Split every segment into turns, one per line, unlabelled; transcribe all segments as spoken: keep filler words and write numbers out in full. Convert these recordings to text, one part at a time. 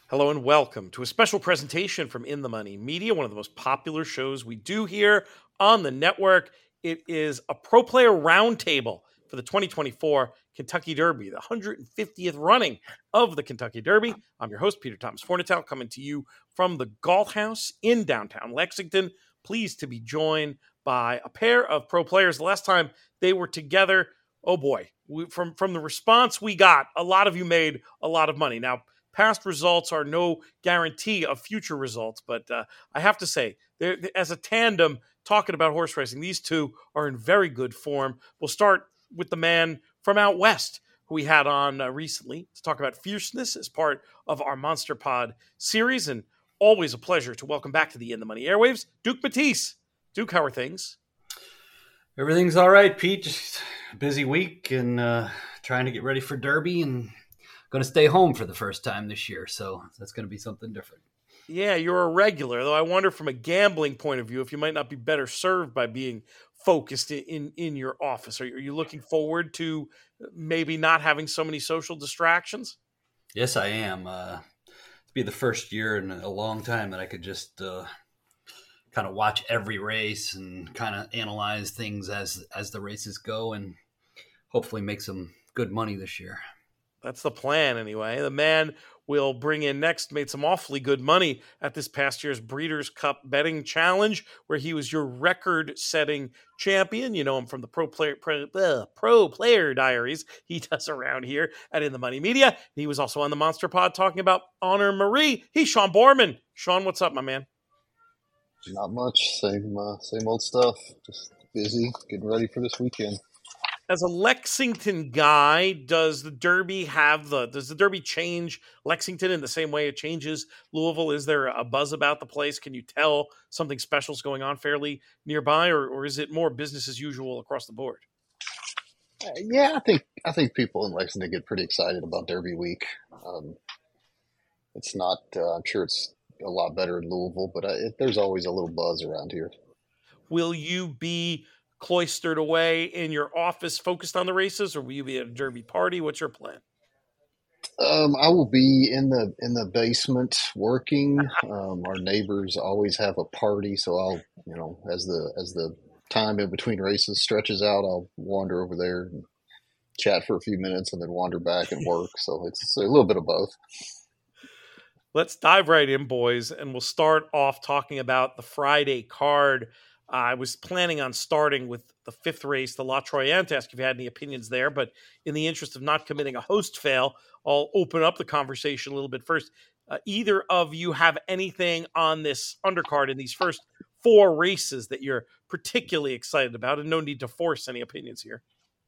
Hello and welcome to a special presentation from In the Money Media, one of the most popular shows we do here on the network. It is a pro player roundtable for the twenty twenty-four Kentucky Derby, the one hundred fiftieth running of the Kentucky Derby. I'm your host, Peter Thomas Fornatale, coming to you from the Galt House in downtown Lexington. Pleased to be joined by a pair of pro players. The last time they were together, oh boy, we, from, from the response we got, a lot of you made a lot of money. Now, past results are no guarantee of future results, but uh, I have to say, as a tandem talking about horse racing, these two are in very good form. We'll start with the man from out west who we had on uh, recently to talk about fierceness as part of our Monster Pod series, and always a pleasure to welcome back to the In the Money airwaves, Duke Matisse. Duke, how are things?
Everything's all right, Pete. Just a busy week and uh, trying to get ready for Derby and going to stay home for the first time this year, so that's going to be something different.
Yeah, you're a regular, though I wonder from a gambling point of view if you might not be better served by being focused in, in your office. Are you, are you looking forward to maybe not having so many social distractions?
Yes, I am. Uh, it'll be the first year in a long time that I could just uh, kind of watch every race and kind of analyze things as as the races go and hopefully make some good money this year.
That's the plan, anyway. The man we'll bring in next made some awfully good money at this past year's Breeders' Cup Betting Challenge, where he was your record-setting champion. You know him from the Pro Player Pro, uh, Pro Player Diaries he does around here at In the Money Media. He was also on the Monster Pod talking about Honor Marie. He's Sean Borman. Sean, what's up, my man?
Not much. Same, uh, same old stuff. Just busy, getting ready for this weekend.
As a Lexington guy, does the Derby have the, does the Derby change Lexington in the same way it changes Louisville? Is there a buzz about the place? Can you tell something special is going on fairly nearby, or, or is it more business as usual across the board?
Uh, yeah, I think I think people in Lexington get pretty excited about Derby week. Um, it's not, uh, I'm sure it's a lot better in Louisville, but uh, it, there's always a little buzz around here.
Will you be cloistered away in your office focused on the races, or will you be at a Derby party? What's your plan?
Um, I will be in the in the basement working. Um, our neighbors always have a party, so I'll, you know, as the as the time in between races stretches out, I'll wander over there and chat for a few minutes and then wander back and work. So it's a little bit of both.
Let's dive right in, boys, and we'll start off talking about the Friday card. I was planning on starting with the fifth race, the La Troyenne, to ask if you had any opinions there, but in the interest of not committing a host fail, I'll open up the conversation a little bit first. Uh, either of you have anything on this undercard in these first four races that you're particularly excited about, and no need to force any opinions here?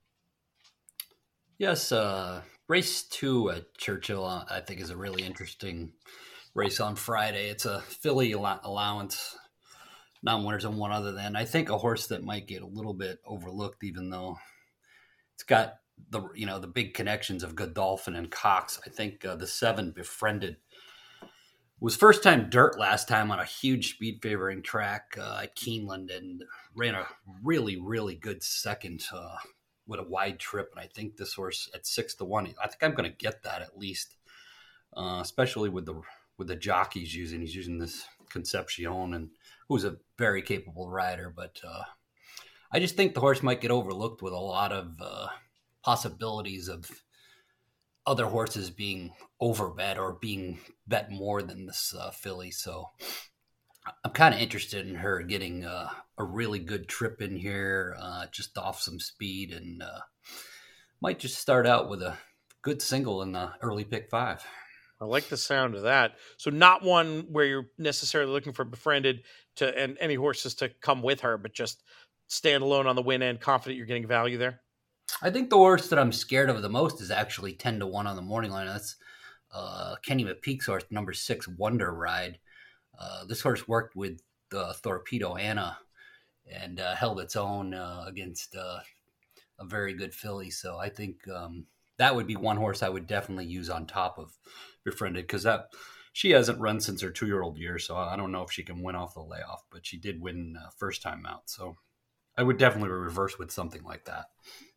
Yes, uh, race two at Churchill, uh, I think, is a really interesting race on Friday. It's a filly allow- allowance. Non-winners and one other than. I think a horse that might get a little bit overlooked, even though it's got the you know the big connections of Godolphin and Cox. I think uh, the seven Befriended was first time dirt last time on a huge speed favoring track uh, at Keeneland and ran a really really good second uh, with a wide trip. And I think this horse at six to one. I think I'm going to get that at least, uh, especially with the with the jockeys using. He's using this Concepcion, and who's a very capable rider, but uh, I just think the horse might get overlooked with a lot of uh, possibilities of other horses being overbet or being bet more than this uh, filly. So I'm kind of interested in her getting uh, a really good trip in here, uh, just off some speed, and uh, might just start out with a good single in the early pick five.
I like the sound of that. So not one where you're necessarily looking for Befriended to and any horses to come with her, but just stand alone on the win end, confident you're getting value there?
I think the horse that I'm scared of the most is actually ten to one on the morning line. That's uh, Kenny McPeak's horse, number six, Wonder Ride. Uh, this horse worked with uh, Torpedo Anna and uh, held its own uh, against uh, a very good filly. So I think um, that would be one horse I would definitely use on top of Befriended, because that she hasn't run since her two-year-old year, so I don't know if she can win off the layoff, but she did win uh, first time out. So I would definitely reverse with something like that.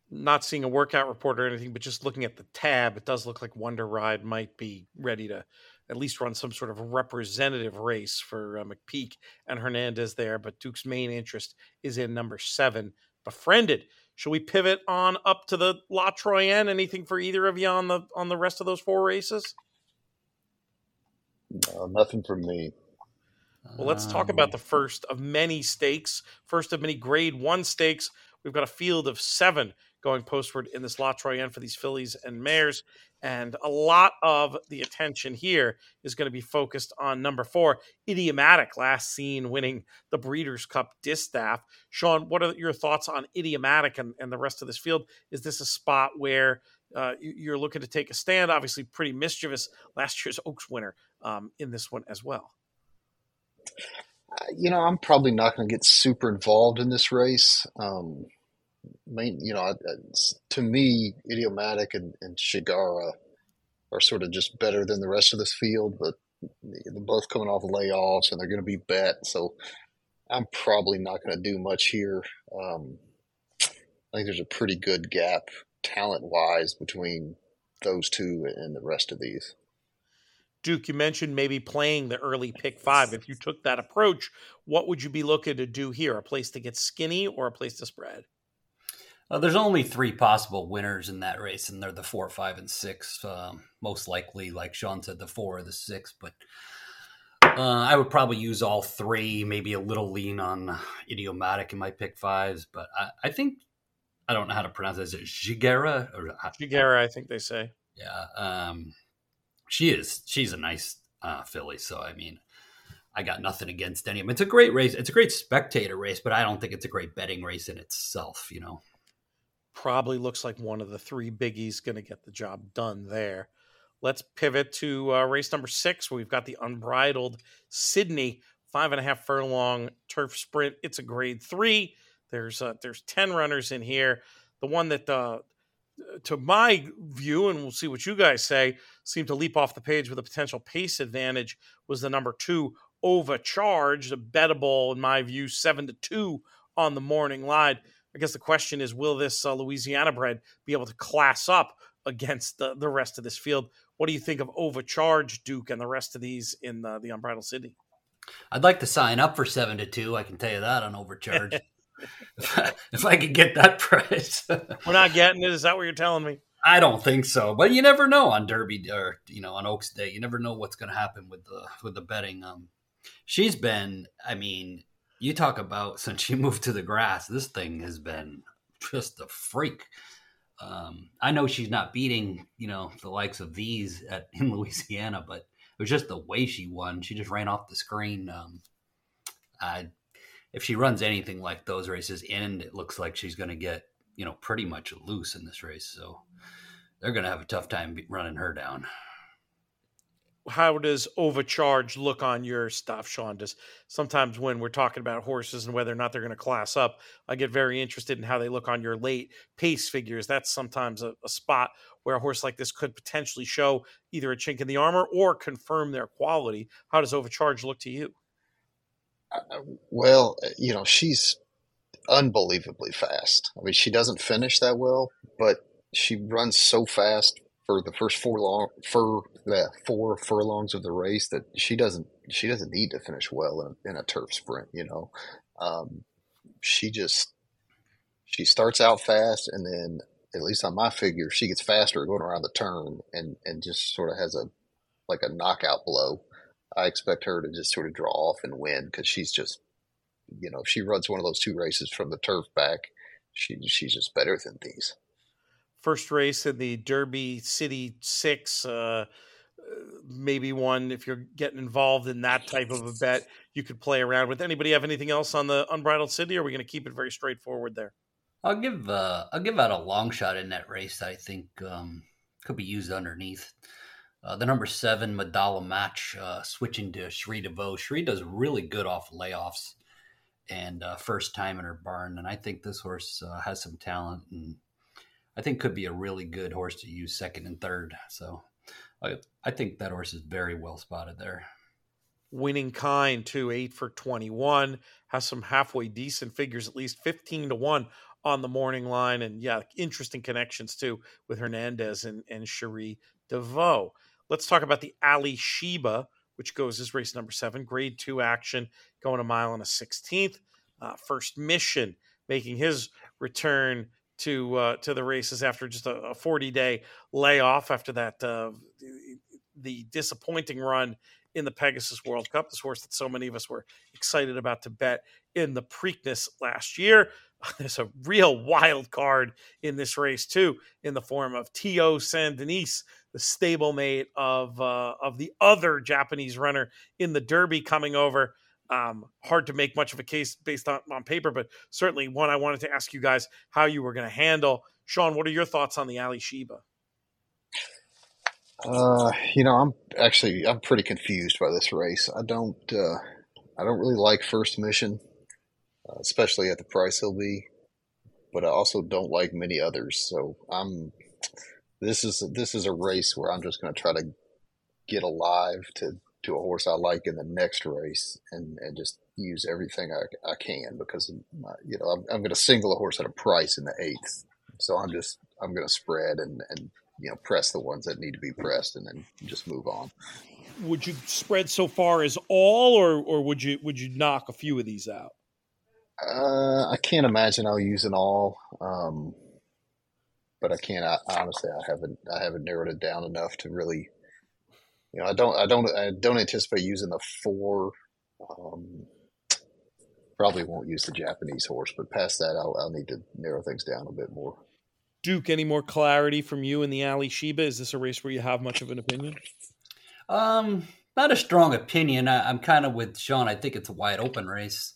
Not seeing a workout report or anything, but just looking at the tab, it does look like Wonder Ride might be ready to at least run some sort of representative race for uh, McPeak and Hernandez there. But Duke's main interest is in number seven, Befriended. Should we pivot on up to the La Troyenne? Anything for either of you on the on the rest of those four races?
Uh, nothing from me.
Well, let's talk about the first of many stakes, first of many grade one stakes. We've got a field of seven going postward in this La Troyenne for these fillies and mares. And a lot of the attention here is going to be focused on number four, Idiomatic, last seen winning the Breeders' Cup Distaff. Sean, what are your thoughts on Idiomatic and, and the rest of this field? Is this a spot where uh, you're looking to take a stand? Obviously pretty mischievous last year's Oaks winner um, in this one as well.
You know, I'm probably not going to get super involved in this race. Um, main, you know, it's, to me, Idiomatic and, and Shigara are sort of just better than the rest of this field, but they're both coming off layoffs and they're going to be bet. So I'm probably not going to do much here. Um, I think there's a pretty good gap talent-wise between those two and the rest of these.
Duke, you mentioned maybe playing the early pick five. If you took that approach, what would you be looking to do here? A place to get skinny or a place to spread?
Uh, there's only three possible winners in that race, and they're the four, five, and six. Um, most likely, like Sean said, the four or the six. But uh, I would probably use all three, maybe a little lean on Idiomatic in my pick fives. But I, I think, I don't know how to pronounce it. Is it Shigera? Or,
Shigera, I think they say.
Yeah. Um, She is. She's a nice uh, filly. So, I mean, I got nothing against any of them. It's a great race. It's a great spectator race, but I don't think it's a great betting race in itself, you know.
Probably looks like one of the three biggies going to get the job done there. Let's pivot to uh, race number six, where we've got the Unbridled Sydney, five and a half furlong turf sprint. It's a grade three. There's uh, there's ten runners in here. The one that uh, to my view, and we'll see what you guys say, seemed to leap off the page with a potential pace advantage was the number two, Overcharged, a bettable, in my view, seven to two on the morning line. I guess the question is, will this uh, Louisiana bred be able to class up against the, the rest of this field? What do you think of Overcharged, Duke, and the rest of these in the, the Unbridled Sydney?
I'd like to sign up for seven to two. I can tell you that on Overcharged. if, I, if I could get that price.
We're not getting it. Is that what you're telling me?
I don't think so, but you never know on Derby or, you know, on Oaks Day. You never know what's going to happen with the, with the betting. Um, she's been, I mean, you talk about since she moved to the grass, this thing has been just a freak. Um, I know she's not beating, you know, the likes of these at, in Louisiana, but it was just the way she won. She just ran off the screen. Um, I, if she runs anything like those races end, it looks like she's going to get, you know, pretty much loose in this race. So they're going to have a tough time running her down.
How does Overcharged look on your stuff, Sean? Does sometimes when we're talking about horses and whether or not they're going to class up, I get very interested in how they look on your late pace figures. That's sometimes a, a spot where a horse like this could potentially show either a chink in the armor or confirm their quality. How does Overcharged look to you?
Uh, well, you know, she's unbelievably fast. I mean, she doesn't finish that well, but she runs so fast for the first four long for the four furlongs of the race that she doesn't she doesn't need to finish well in a, in a turf sprint. You know, um, she just she starts out fast, and then at least on my figure, she gets faster going around the turn, and and just sort of has a like a knockout blow. I expect her to just sort of draw off and win because she's just, you know, if she runs one of those two races from the turf back, she she's just better than these.
First race in the Derby City Six, uh, maybe one, if you're getting involved in that type of a bet, you could play around with. Anybody have anything else on the Unbridled City, or are we going to keep it very straightforward there?
I'll give uh, I'll give out a long shot in that race that I think um, could be used underneath. Uh, the number seven, Medalla Match, uh, switching to Cherie DeVoe. Cherie does really good off layoffs and uh, first time in her barn, and I think this horse uh, has some talent, and I think could be a really good horse to use second and third. So I, I think that horse is very well spotted there.
Winning Kind, too, eight for twenty-one, has some halfway decent figures, at least fifteen to one on the morning line. And yeah, interesting connections too with Hernandez and, and Cherie DeVaux. Let's talk about the Ali Sheba, which goes as race number seven, grade two action, going a mile and a sixteenth. Uh, first Mission making his return to uh, to the races after just a forty-day layoff after that uh, the, the disappointing run in the Pegasus World Cup, this horse that so many of us were excited about to bet in the Preakness last year. There's a real wild card in this race too, in the form of T O Saint Denis, the stablemate of uh, of the other Japanese runner in the Derby coming over. Um, hard to make much of a case based on, on paper, but certainly one I wanted to ask you guys how you were going to handle. Sean, what are your thoughts on the Ali Sheba?
Uh, you know, I'm actually I'm pretty confused by this race. I don't uh, I don't really like First Mission, uh, especially at the price he'll be, but I also don't like many others. So I'm this is this is a race where I'm just going to try to get alive to. to a horse I like in the next race and, and just use everything I, I can because, my, you know, I'm, I'm going to single a horse at a price in the eighth. So I'm just, I'm going to spread and, and, you know, press the ones that need to be pressed and then just move on.
Would you spread so far as all, or, or would you, would you knock a few of these out?
Uh, I can't imagine I'll use an all. Um, but I can't, I, honestly, I haven't, I haven't narrowed it down enough to really, You know, I don't, I don't, I don't anticipate using the four. Um, probably won't use the Japanese horse, but past that, I'll, I'll need to narrow things down a bit more.
Duke, any more clarity from you in the Ali Sheba? Is this a race where you have much of an opinion?
Um, not a strong opinion. I, I'm kind of with Sean. I think it's a wide open race.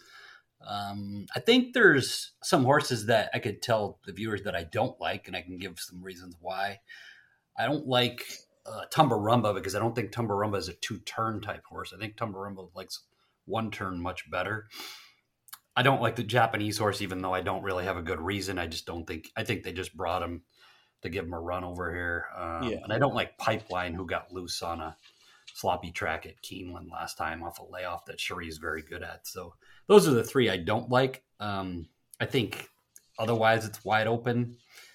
Um, I think there's some horses that I could tell the viewers that I don't like, and I can give some reasons why. I don't like Uh, Tumbarumba because I don't think Tumbarumba is a two-turn type horse. I think Tumbarumba likes one turn much better. I don't like the Japanese horse, even though I don't really have a good reason. I just don't think – I think they just brought him to give him a run over here. Um, yeah. And I don't like Pipeline, who got loose on a sloppy track at Keeneland last time off a layoff that Cherie is very good at. So those are the three I don't like. Um, I think otherwise it's wide open.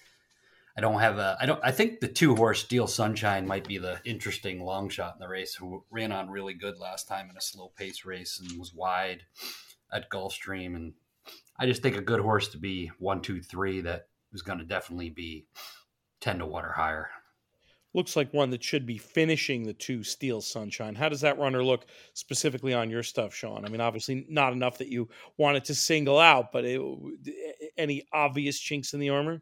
I don't have a, I don't, I think the two horse Steel Sunshine might be the interesting long shot in the race, who ran on really good last time in a slow pace race and was wide at Gulfstream. And I just think a good horse to be one, two, three, that is going to definitely be ten to one or higher.
Looks like one that should be finishing the two Steel Sunshine. How does that runner look specifically on your stuff, Sean? I mean, obviously not enough that you wanted to single out, but it, any obvious chinks in the armor?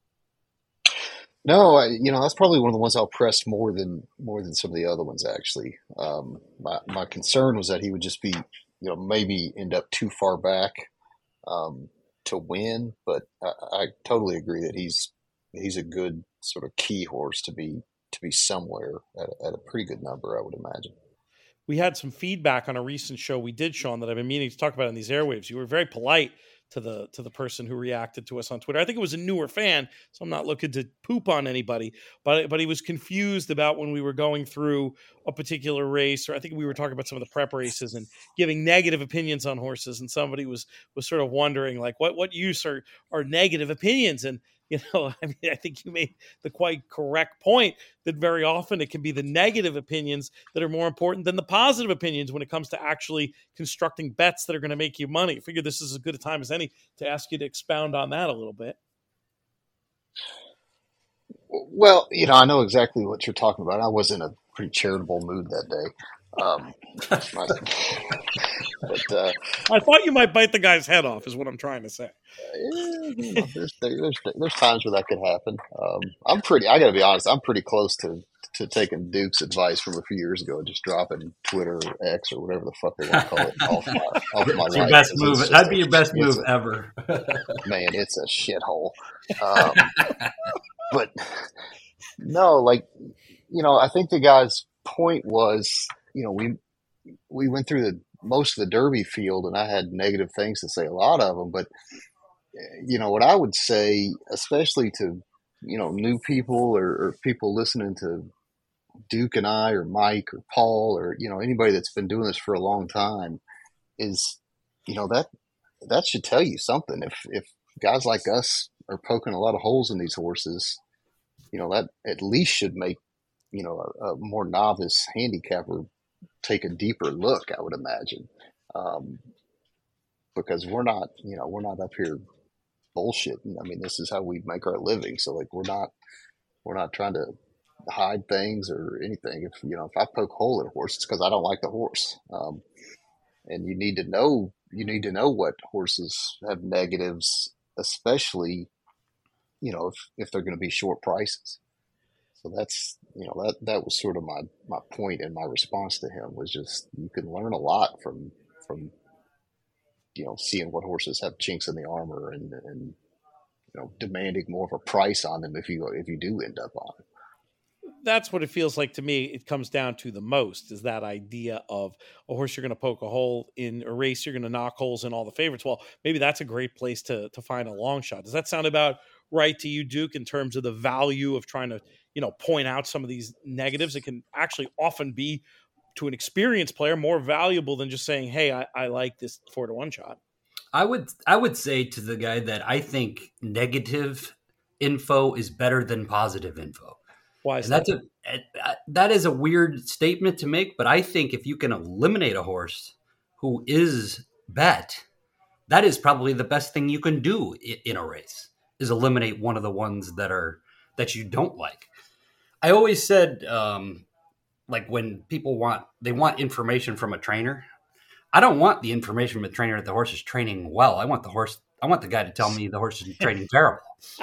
No, I, you know, that's probably one of the ones I'll press more than more than some of the other ones, actually. Um, my, my concern was that he would just be, you know, maybe end up too far back um, to win. But I, I totally agree that he's he's a good sort of key horse to be to be somewhere at, at a pretty good number, I would imagine.
We had some feedback on a recent show we did, Sean, that I've been meaning to talk about in these airwaves. You were very polite to the to the person who reacted to us on Twitter. I think it was a newer fan, so I'm not looking to poop on anybody, but but he was confused about when we were going through a particular race, or I think we were talking about some of the prep races and giving negative opinions on horses, and somebody was was sort of wondering, like, what what use are are negative opinions? And you know, I mean, I think you made the quite correct point that very often it can be the negative opinions that are more important than the positive opinions when it comes to actually constructing bets that are going to make you money. I figure this is as good a time as any to ask you to expound on that a little bit.
Well, you know, I know exactly what you're talking about. I was in a pretty charitable mood that day. Um, but, uh,
I thought you might bite the guy's head off, is what I'm trying to say.
Yeah, you know, there's, there's there's times where that could happen. Um, I'm pretty. I got to be honest. I'm pretty close to, to taking Duke's advice from a few years ago, just dropping Twitter or X or whatever the fuck they want to call it off my off my
That's
life.
your best move. That'd a, be your best move
a,
ever.
Man, it's a shithole. Um, but no, like you know, I think the guy's point was, you know, we we went through the most of the Derby field, and I had negative things to say, a lot of them. But you know, what I would say, especially to you know new people or, or people listening to Duke and I, or Mike or Paul, or you know anybody that's been doing this for a long time, is you know that that should tell you something. If if guys like us are poking a lot of holes in these horses, you know, that at least should make, you know, a, a more novice handicapper take a deeper look, I would imagine. Um, because we're not, you know, we're not up here bullshitting. I mean, this is how we make our living. So like, we're not, we're not trying to hide things or anything. If, you know, if I poke a hole in a horse, it's because I don't like the horse. Um, and you need to know, you need to know what horses have negatives, especially, you know, if, if they're going to be short prices. So that's, you know, that, that was sort of my, my point in my response to him was just, you can learn a lot from, from, you know, seeing what horses have chinks in the armor and, and, you know, demanding more of a price on them if you, if you do end up on it.
That's what it feels like to me. It comes down to the most is that idea of a horse you're going to poke a hole in, a race you're going to knock holes in all the favorites. Well, maybe that's a great place to to find a long shot. Does that sound about right to you, Duke, in terms of the value of trying to, you know, point out some of these negatives? It can actually often be, to an experienced player, more valuable than just saying, hey, I, I like this four to one shot.
I would I would say to the guy that I think negative info is better than positive info.
Why is
and that's that? a that is a weird statement to make, but I think if you can eliminate a horse who is bet, that is probably the best thing you can do in a race, is eliminate one of the ones that are that you don't like. I always said, um, like when people want they want information from a trainer, I don't want the information from a trainer that the horse is training well. I want the horse. I want the guy to tell me the horse is training terrible.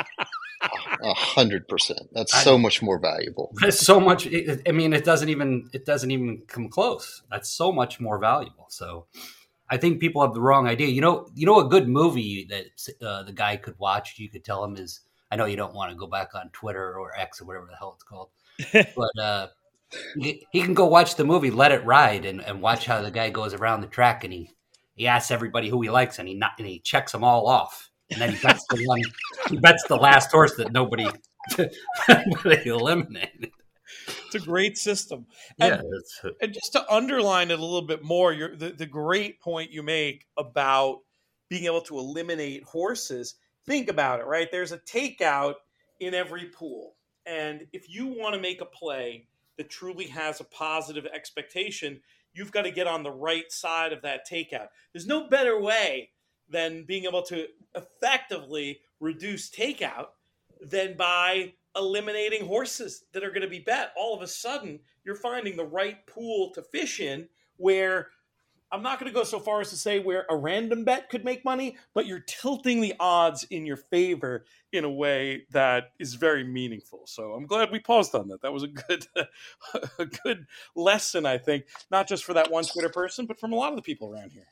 A hundred percent. That's I, so much more valuable.
It's so much. It, I mean, it doesn't even it doesn't even come close. That's so much more valuable. So, I think people have the wrong idea. You know, you know, a good movie that uh, the guy could watch. You could tell him is. I know you don't want to go back on Twitter or X or whatever the hell it's called, but uh, he, he can go watch the movie Let It Ride and, and watch how the guy goes around the track and he he asks everybody who he likes and he not, and he checks them all off. And then he bets the one. He bets the last horse that nobody, nobody eliminated.
It's a great system. And, yeah, and just to underline it a little bit more, you're, the the great point you make about being able to eliminate horses. Think about it, right? There's a takeout in every pool, and if you want to make a play that truly has a positive expectation, you've got to get on the right side of that takeout. There's no better way than being able to effectively reduce takeout than by eliminating horses that are going to be bet. All of a sudden, you're finding the right pool to fish in where I'm not going to go so far as to say where a random bet could make money, but you're tilting the odds in your favor in a way that is very meaningful. So I'm glad we paused on that. That was a good, a good lesson, I think, not just for that one Twitter person, but from a lot of the people around here.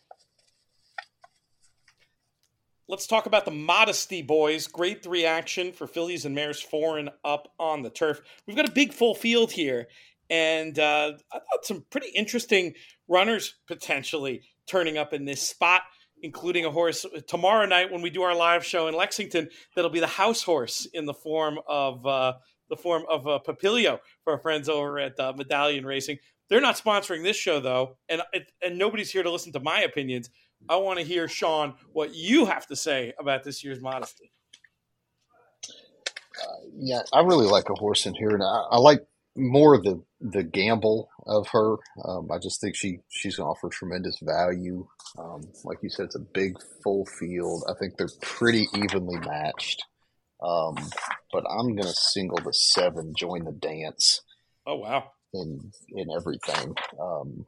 Let's talk about the Modesty boys. Grade three action for fillies and mares four and up on the turf. We've got a big full field here, and uh, I thought some pretty interesting runners potentially turning up in this spot, including a horse tomorrow night when we do our live show in Lexington. That'll be the house horse in the form of uh, the form of uh, Papilio for our friends over at uh, Medallion Racing. They're not sponsoring this show though, and and nobody's here to listen to my opinions. I want to hear, Sean, what you have to say about this year's Modesty.
Uh, yeah, I really like a horse in here, and I, I like more of the, the gamble of her. Um, I just think she, she's going to offer tremendous value. Um, like you said, it's a big, full field. I think they're pretty evenly matched. Um, but I'm going to single the seven, Join the Dance.
Oh, wow.
In, in everything. Um,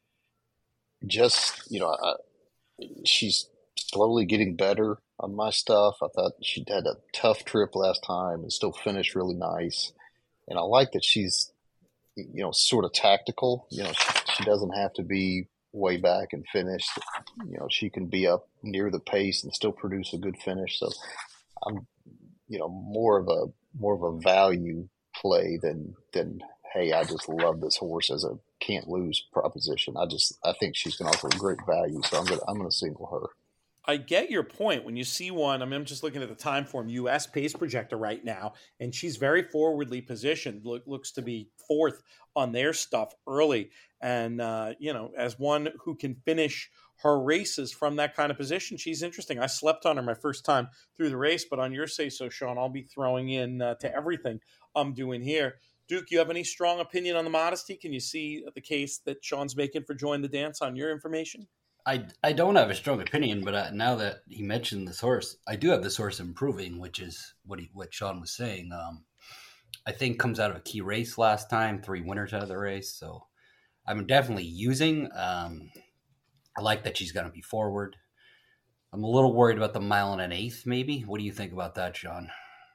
just, you know, I, she's slowly getting better on my stuff. I thought she had a tough trip last time and still finished really nice. And I like that she's, you know, sort of tactical. You know, she, she doesn't have to be way back and finished. You know, she can be up near the pace and still produce a good finish. So I'm, you know, more of a more of a value play than than hey, I just love this horse as a can't lose proposition. I just I think she's going to offer great value, so I'm going to I'm going to single her.
I get your point. When you see one, I mean, I'm just looking at the Timeform U S pace projector right now, and she's very forwardly positioned. Look, looks to be fourth on their stuff early, and uh, you know, as one who can finish her races from that kind of position. She's interesting. I slept on her my first time through the race, but on your say so, Sean, I'll be throwing in uh, to everything I'm doing here. Duke, you have any strong opinion on the Modesty? Can you see the case that Sean's making for Join the Dance on your information?
I, I don't have a strong opinion, but uh, now that he mentioned this horse, I do have this horse improving, which is what he, what Sean was saying. Um, I think comes out of a key race last time, three winners out of the race. So I'm definitely using. Um, I like that she's going to be forward. I'm a little worried about the mile and an eighth, maybe. What do you think about that, Sean?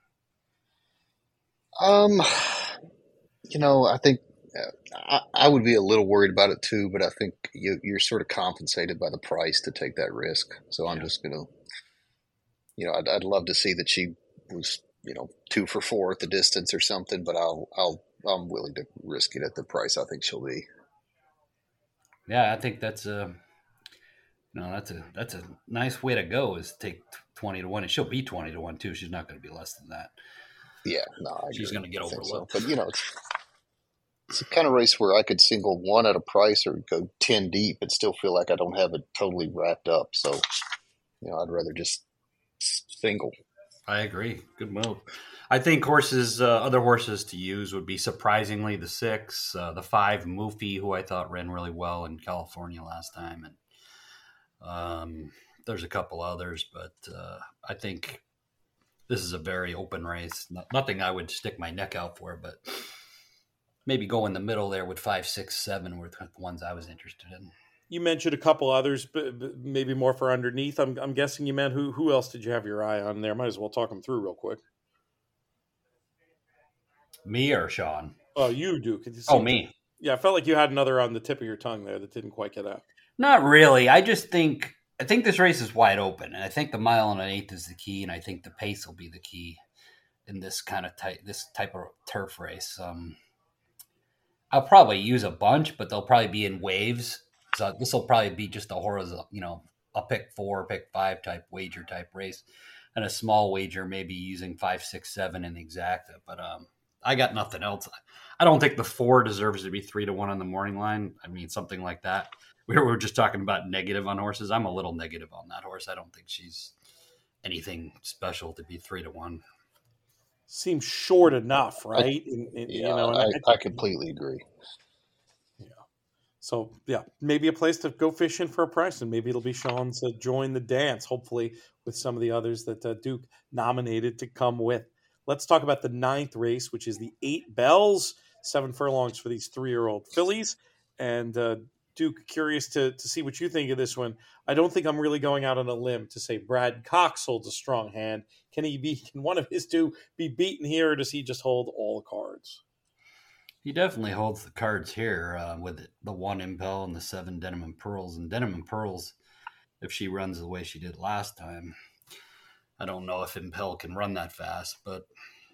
Um, you know, I think I, I would be a little worried about it too, but I think you, you're sort of compensated by the price to take that risk. So I'm yeah. just going to, you know, I'd, I'd love to see that she was, you know, two for four at the distance or something, but I'll, I'll, I'm willing to risk it at the price I think she'll be.
Yeah, I think that's a, no, that's a, that's a nice way to go is take twenty to one, and she'll be twenty to one too. She's not going to be less than that.
Yeah, no, I
she's going to get overlooked.
So. But you know, it's, it's the kind of race where I could single one at a price or go ten deep and still feel like I don't have it totally wrapped up. So, you know, I'd rather just single.
I agree. Good move. I think horses, uh, other horses to use would be surprisingly the six, uh, the five, Moofy, who I thought ran really well in California last time. And um, there's a couple others, but uh, I think this is a very open race. No, nothing I would stick my neck out for, but maybe go in the middle there with five, six, seven were the ones I was interested in.
You mentioned a couple others, but maybe more for underneath. I'm, I'm guessing you meant who who else did you have your eye on there? Might as well talk them through real quick.
Me or Sean?
Oh, you do.
Oh, me.
Yeah, I felt like you had another on the tip of your tongue there that didn't quite get out.
Not really. I just think I think this race is wide open, and I think the mile and an eighth is the key, and I think the pace will be the key in this kind of type this type of turf race. Um, I'll probably use a bunch, but they'll probably be in waves. So this will probably be just a horizontal, you know, a pick four, pick five type wager type race, and a small wager maybe using five, six, seven in the exacta. But um, I got nothing else. I don't think the four deserves to be three to one on the morning line. I mean, something like that. We were just talking about negative on horses. I'm a little negative on that horse. I don't think she's anything special to be three to one.
Seems short enough, right?
I,
and, and,
yeah,
you know,
I, I, I completely agree.
So, yeah, maybe a place to go fishing for a price, and maybe it'll be Sean's uh, Join the Dance, hopefully with some of the others that uh, Duke nominated to come with. Let's talk about the ninth race, which is the Eight Bells, seven furlongs for these three-year-old fillies. And uh, Duke, curious to, to see what you think of this one. I don't think I'm really going out on a limb to say Brad Cox holds a strong hand. Can he be? Can one of his two be beaten here, or does he just hold all the cards?
He definitely holds the cards here uh, with the one Impel and the seven Denim and Pearls. And Denim and Pearls, if she runs the way she did last time, I don't know if Impel can run that fast. But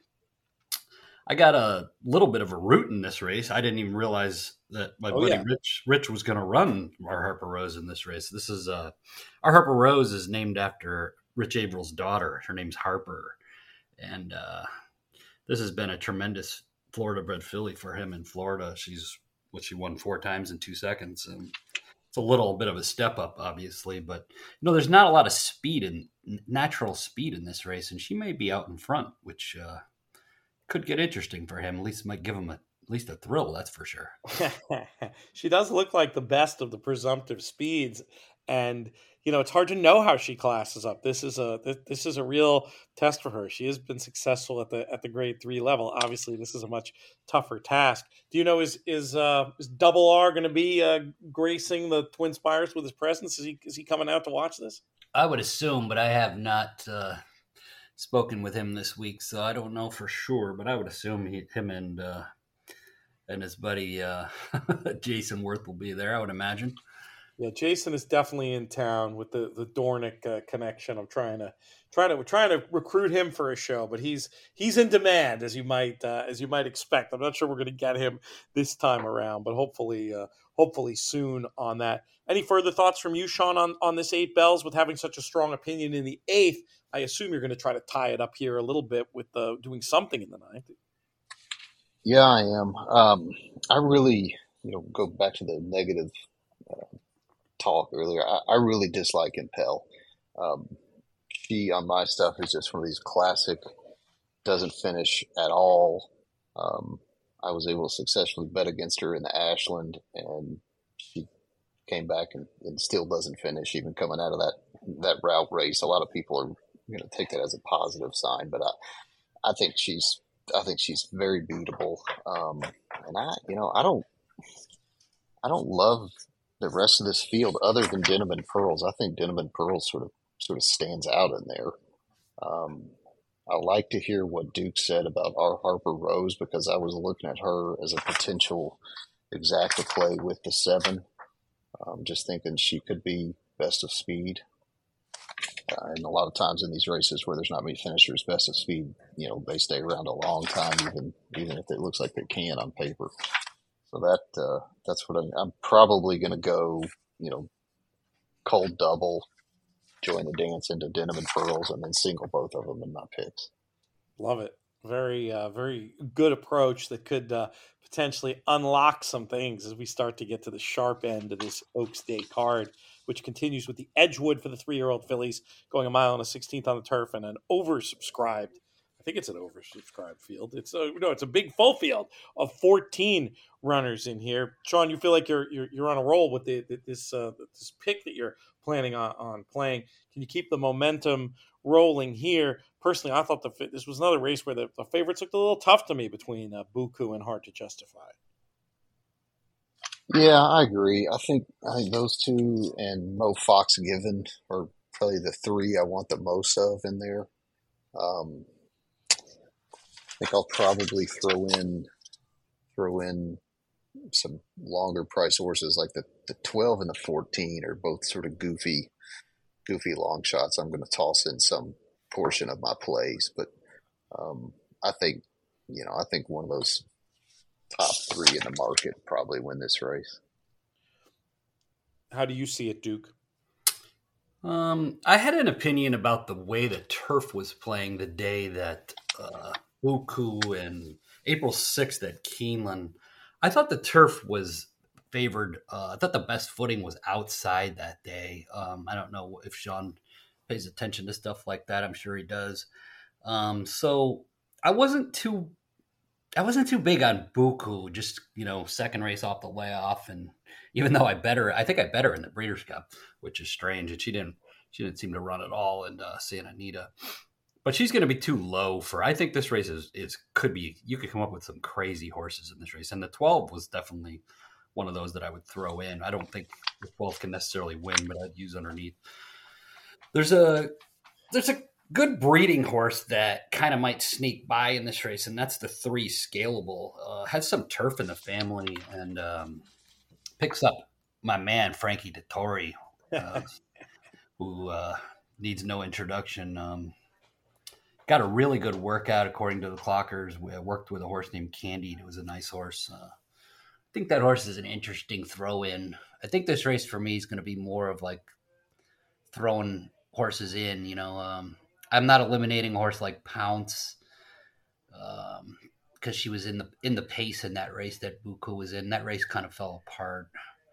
I got a little bit of a root in this race. I didn't even realize that my oh, buddy yeah. Rich Rich was going to run our Harper Rose in this race. This is uh, our Harper Rose is named after Rich Avrill's daughter. Her name's Harper, and uh, this has been a tremendous Florida bred filly for him in Florida. She's what she won four times in two seconds. And it's a little bit of a step up, obviously, but you know, there's not a lot of speed and natural speed in this race. And she may be out in front, which uh, could get interesting for him. At least it might give him a, at least a thrill. That's for sure.
She does look like the best of the presumptive speeds. And, you know, it's hard to know how she classes up. This is a this is a real test for her. She has been successful at the at the grade three level. Obviously, this is a much tougher task. Do you know is is uh, is Double R going to be uh, gracing the Twin Spires with his presence? Is he is he coming out to watch this?
I would assume, but I have not uh, spoken with him this week, so I don't know for sure. But I would assume he, him and uh, and his buddy uh, Jason Worth will be there. I would imagine.
Yeah, Jason is definitely in town with the the Dornick uh, connection. I'm trying to trying to we're trying to recruit him for a show, but he's he's in demand as you might uh, as you might expect. I'm not sure we're going to get him this time around, but hopefully uh, hopefully soon on that. Any further thoughts from you, Sean, on on this Eight Bells with having such a strong opinion in the eighth? I assume you're going to try to tie it up here a little bit with uh, doing something in the ninth.
Yeah, I am. Um, I really, you know, go back to the negative. Uh, talk earlier. I, I really dislike Impel. Um, she on my stuff is just one of these classic, doesn't finish at all. Um, I was able to successfully bet against her in the Ashland, and she came back and, and still doesn't finish, even coming out of that that route race. A lot of people are going to take that as a positive sign, but I, I think she's I think she's very beatable. Um, and I, you know, I don't I don't love the rest of this field other than Denim and Pearls. I think Denim and Pearls sort of sort of stands out in there. Um, I like to hear what Duke said about our Harper Rose, because I was looking at her as a potential exacta play with the seven. Um, just thinking she could be best of speed. Uh, and a lot of times in these races where there's not many finishers, best of speed, you know, they stay around a long time, even even if it looks like they can on paper. So that uh, that's what I'm, I'm probably going to go, you know, cold double, join the dance into Denim and Pearls, and then single both of them in my picks.
Love it. Very, uh, very good approach that could uh, potentially unlock some things as we start to get to the sharp end of this Oaks Day card, which continues with the Edgewood for the three-year-old fillies going a mile and a sixteenth on the turf, and an oversubscribed. I think it's an oversubscribed field. It's a no, it's a big full field of fourteen runners in here. Sean, you feel like you're you're, you're on a roll with the, this uh, this pick that you're planning on, on playing. Can you keep the momentum rolling here? Personally, I thought the this was another race where the, the favorites looked a little tough to me between uh, Buku and Hard to Justify.
Yeah, I agree. I think I think those two and Mo Fox Given are probably the three I want the most of in there. Um, I think I'll probably throw in throw in some longer price horses like the, the twelve and the fourteen are both sort of goofy, goofy long shots. I'm going to toss in some portion of my plays, but um, I think, you know, I think one of those top three in the market probably win this race.
How do you see it, Duke?
Um, I had an opinion about the way the turf was playing the day that uh, Buku and April sixth at Keeneland. I thought the turf was favored. Uh, I thought the best footing was outside that day. Um, I don't know if Sean pays attention to stuff like that. I'm sure he does. Um, so I wasn't too, I wasn't too big on Buku. Just, you know, second race off the layoff, and even though I bet her, I think I bet her in the Breeders' Cup, which is strange, and she didn't, she didn't seem to run at all in uh, Santa Anita. But she's going to be too low for. I think this race is is could be. You could come up with some crazy horses in this race, and the twelve was definitely one of those that I would throw in. I don't think the twelve can necessarily win, but I'd use underneath. There's a there's a good breeding horse that kind of might sneak by in this race, and that's the three Scalable. Uh, has some turf in the family, and um, picks up my man Frankie Dettori, uh, who uh, needs no introduction. Um, got a really good workout according to the clockers. We worked with a horse named Candy. It was a nice horse. Uh, I think that horse is an interesting throw in. I think this race for me is going to be more of like throwing horses in, you know. Um, I'm not eliminating a horse like Pounce um, because she was in the in the pace in that race that Buku was in. That race kind of fell apart.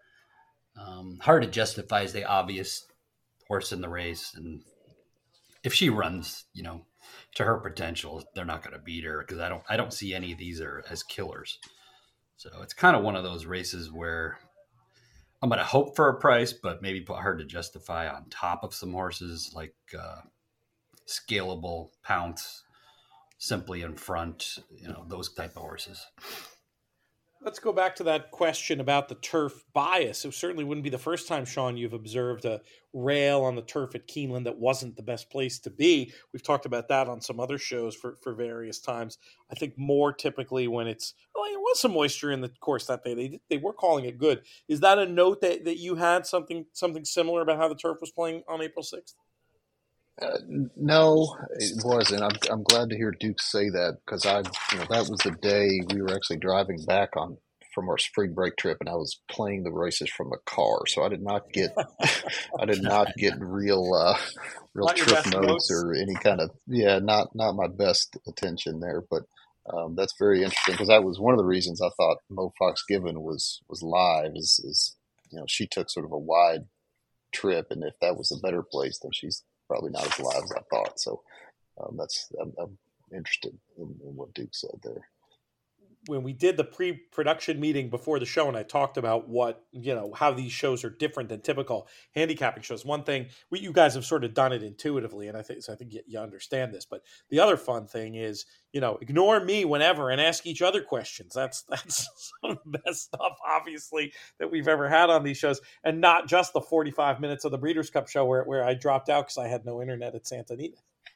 Um, hard to justify is the obvious horse in the race, and if she runs, you know, to her potential, they're not going to beat her because I don't I don't see any of these are as killers. So it's kind of one of those races where I'm going to hope for a price, but maybe put Hard to Justify on top of some horses like uh, Scalable, Pounce, Simply in Front, you know, those type of horses.
Let's go back to that question about the turf bias. It certainly wouldn't be the first time, Sean, you've observed a rail on the turf at Keeneland that wasn't the best place to be. We've talked about that on some other shows for, for various times. I think more typically when it's, well, there was some moisture in the course that day. They they were calling it good. Is that a note that, that you had something something similar about how the turf was playing on April sixth?
Uh, no, it wasn't. I'm I'm glad to hear Duke say that, because I, you know, that was the day we were actually driving back on from our spring break trip, and I was playing the races from a car, so I did not get I did not get real uh, real
Not your
trip
best
notes,
notes.
or any kind of yeah, not not my best attention there, but um, that's very interesting, because that was one of the reasons I thought Mo Fox Given was was live. Is is you know, she took sort of a wide trip, and if that was a better place, then she's probably not as live as I thought. So um, that's I'm, I'm interested in, in what Duke said there.
When we did the pre-production meeting before the show, and I talked about what, you know, how these shows are different than typical handicapping shows. One thing, we, you guys have sort of done it intuitively, and I think so I think you, you understand this. But the other fun thing is, you know, ignore me whenever and ask each other questions. That's that's some of the best stuff, obviously, that we've ever had on these shows, and not just the forty-five minutes of the Breeders' Cup show where where I dropped out because I had no internet at Santa Anita.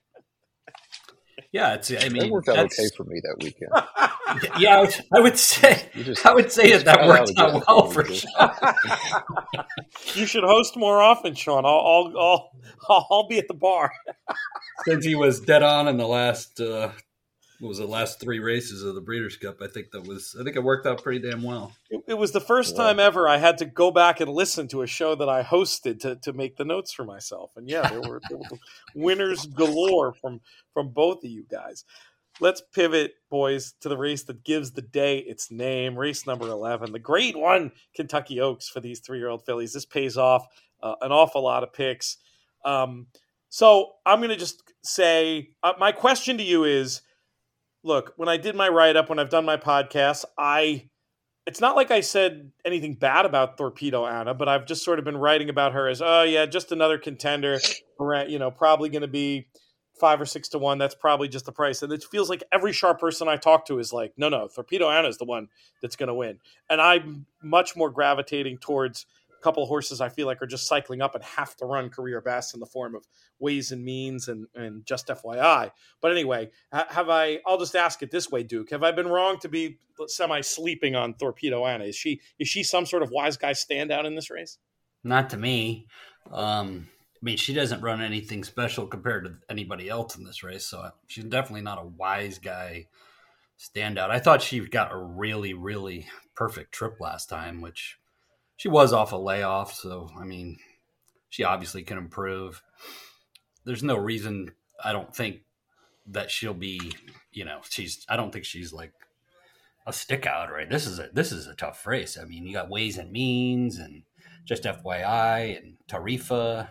Yeah, it's. I mean,
that worked out okay for me that weekend.
Yeah, I would, I would say. Just, I would say that that worked out, out well for Sean.
You should host more often, Sean. I'll, I'll, I'll, I'll be at the bar.
Since he was dead on in the last, uh, what was the last three races of the Breeders' Cup, I think that was. I think it worked out pretty damn well.
It, it was the first yeah. time ever I had to go back and listen to a show that I hosted to to make the notes for myself. And yeah, there were, there were winners galore from from both of you guys. Let's pivot, boys, to the race that gives the day its name, race number eleven, the Grade One Kentucky Oaks for these three-year-old fillies. This pays off uh, an awful lot of picks. Um, so I'm going to just say, uh, my question to you is, look, when I did my write-up, when I've done my podcast, I it's not like I said anything bad about Torpedo Anna, but I've just sort of been writing about her as, oh, yeah, just another contender, you know, probably going to be five or six to one. That's probably just the price. And it feels like every sharp person I talk to is like, no, no, Torpedo Anna is the one that's going to win. And I'm much more gravitating towards a couple of horses I feel like are just cycling up and have to run career best in the form of Ways and Means and, and Just F Y I. But anyway, have I, I'll just ask it this way, Duke. Have I been wrong to be semi-sleeping on Torpedo Anna? Is she, is she some sort of wise guy standout in this race?
Not to me. Um, I mean, she doesn't run anything special compared to anybody else in this race, so she's definitely not a wise guy standout. I thought she got a really, really perfect trip last time, which she was off a layoff, so, I mean, she obviously can improve. There's no reason, I don't think, that she'll be, you know, she's, I don't think she's like a stick out, right? This is a, this is a tough race. I mean, you got Ways and Means and Just F Y I and Tarifa.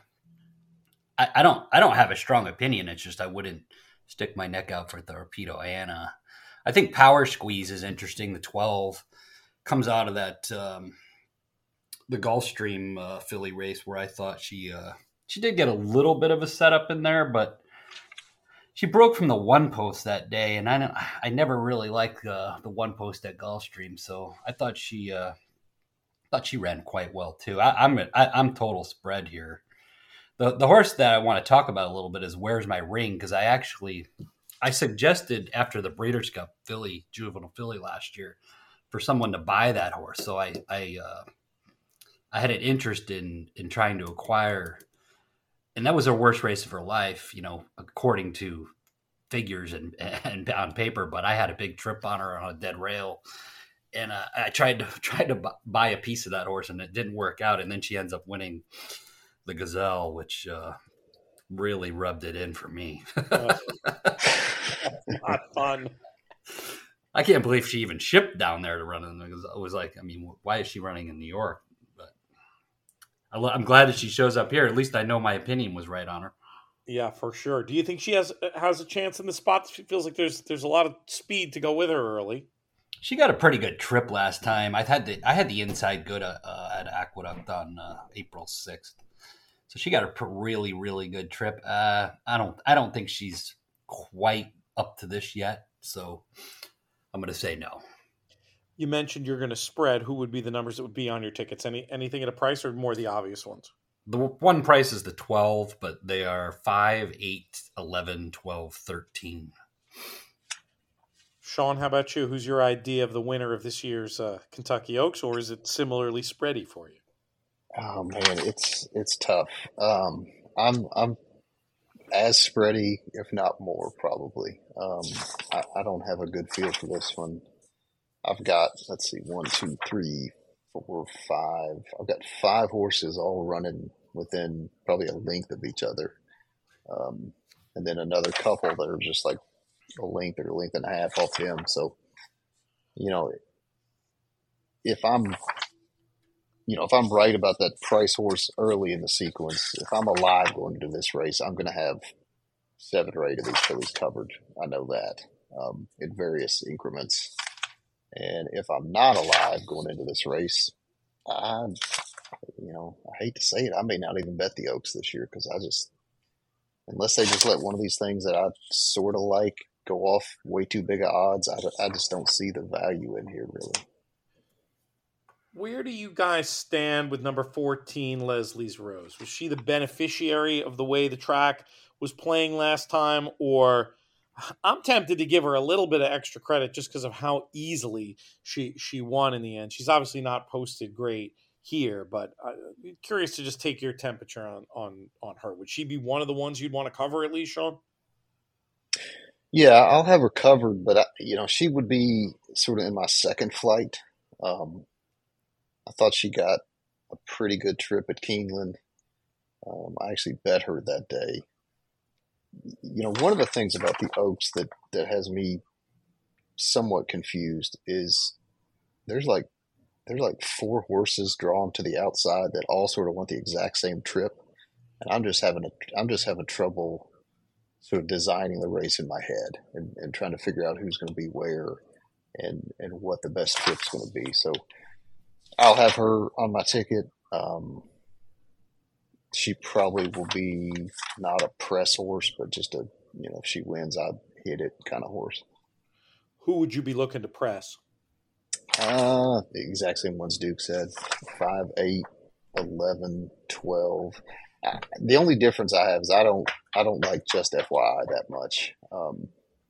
I, I don't I don't have a strong opinion. It's just I wouldn't stick my neck out for Torpedo Anna. I think Power Squeeze is interesting. The twelve comes out of that um, the Gulfstream uh, filly race where I thought she uh, she did get a little bit of a setup in there, but she broke from the one post that day, and I I never really liked uh, the one post at Gulfstream, so I thought she uh, thought she ran quite well too. I, I'm I, I'm total spread here. The the horse that I want to talk about a little bit is Where's My Ring, because I actually I suggested after the Breeders' Cup filly, juvenile filly last year, for someone to buy that horse. So I I uh, I had an interest in in trying to acquire, and that was her worst race of her life, you know, according to figures and and on paper. But I had a big trip on her on a dead rail, and uh, I tried to tried to buy a piece of that horse, and it didn't work out. And then she ends up winning the Gazelle, which uh, really rubbed it in for me.
uh, not fun.
I can't believe she even shipped down there to run in the Gazelle. It was like, I mean, why is she running in New York? But I'm glad that she shows up here. At least I know my opinion was right on her.
Yeah, for sure. Do you think she has has a chance in the spot? She feels like there's there's a lot of speed to go with her early.
She got a pretty good trip last time. I had the I had the inside good uh, at Aqueduct on uh, April sixth. So she got a really, really good trip. Uh, I don't, I don't think she's quite up to this yet. So I'm going to say no.
You mentioned you're going to spread. Who would be the numbers that would be on your tickets? Any anything at a price, or more the obvious ones?
The one price is the twelve, but they are five, eight, eleven, twelve, thirteen.
Sean, how about you? Who's your idea of the winner of this year's uh, Kentucky Oaks, or is it similarly spready for you?
Oh man, it's it's tough. Um, I'm I'm as spready, if not more, probably. Um, I, I don't have a good feel for this one. I've got let's see, one, two, three, four, five. I've got five horses all running within probably a length of each other, um, and then another couple that are just like a length or a length and a half off them. So, you know, if I'm you know, if I'm right about that price horse early in the sequence, if I'm alive going into this race, I'm going to have seven or eight of these fillies covered. I know that um, in various increments. And if I'm not alive going into this race, I, you know, I hate to say it, I may not even bet the Oaks this year because I just, unless they just let one of these things that I sort of like go off way too big of odds, I, I just don't see the value in here really.
Where do you guys stand with number fourteen, Leslie's Rose? Was she the beneficiary of the way the track was playing last time? Or I'm tempted to give her a little bit of extra credit just because of how easily she she won in the end. She's obviously not posted great here, but I'm curious to just take your temperature on, on, on her. Would she be one of the ones you'd want to cover at least, Sean?
Yeah, I'll have her covered, but I, you know, she would be sort of in my second flight. Um, I thought she got a pretty good trip at Keeneland. Um, I actually bet her that day. You know, one of the things about the Oaks that, that has me somewhat confused is there's like there's like four horses drawn to the outside that all sort of want the exact same trip, and I'm just having a I'm just having trouble sort of designing the race in my head and, and trying to figure out who's going to be where and and what the best trip's going to be. So I'll have her on my ticket. Um, she probably will be not a press horse, but just a, you know, if she wins, I'd hit it kind of horse.
Who would you be looking to press?
Uh, the exact same ones Duke said, five, eight, eleven, twelve. Uh, the only difference I have is I don't, I don't like Just F Y I that much. Um,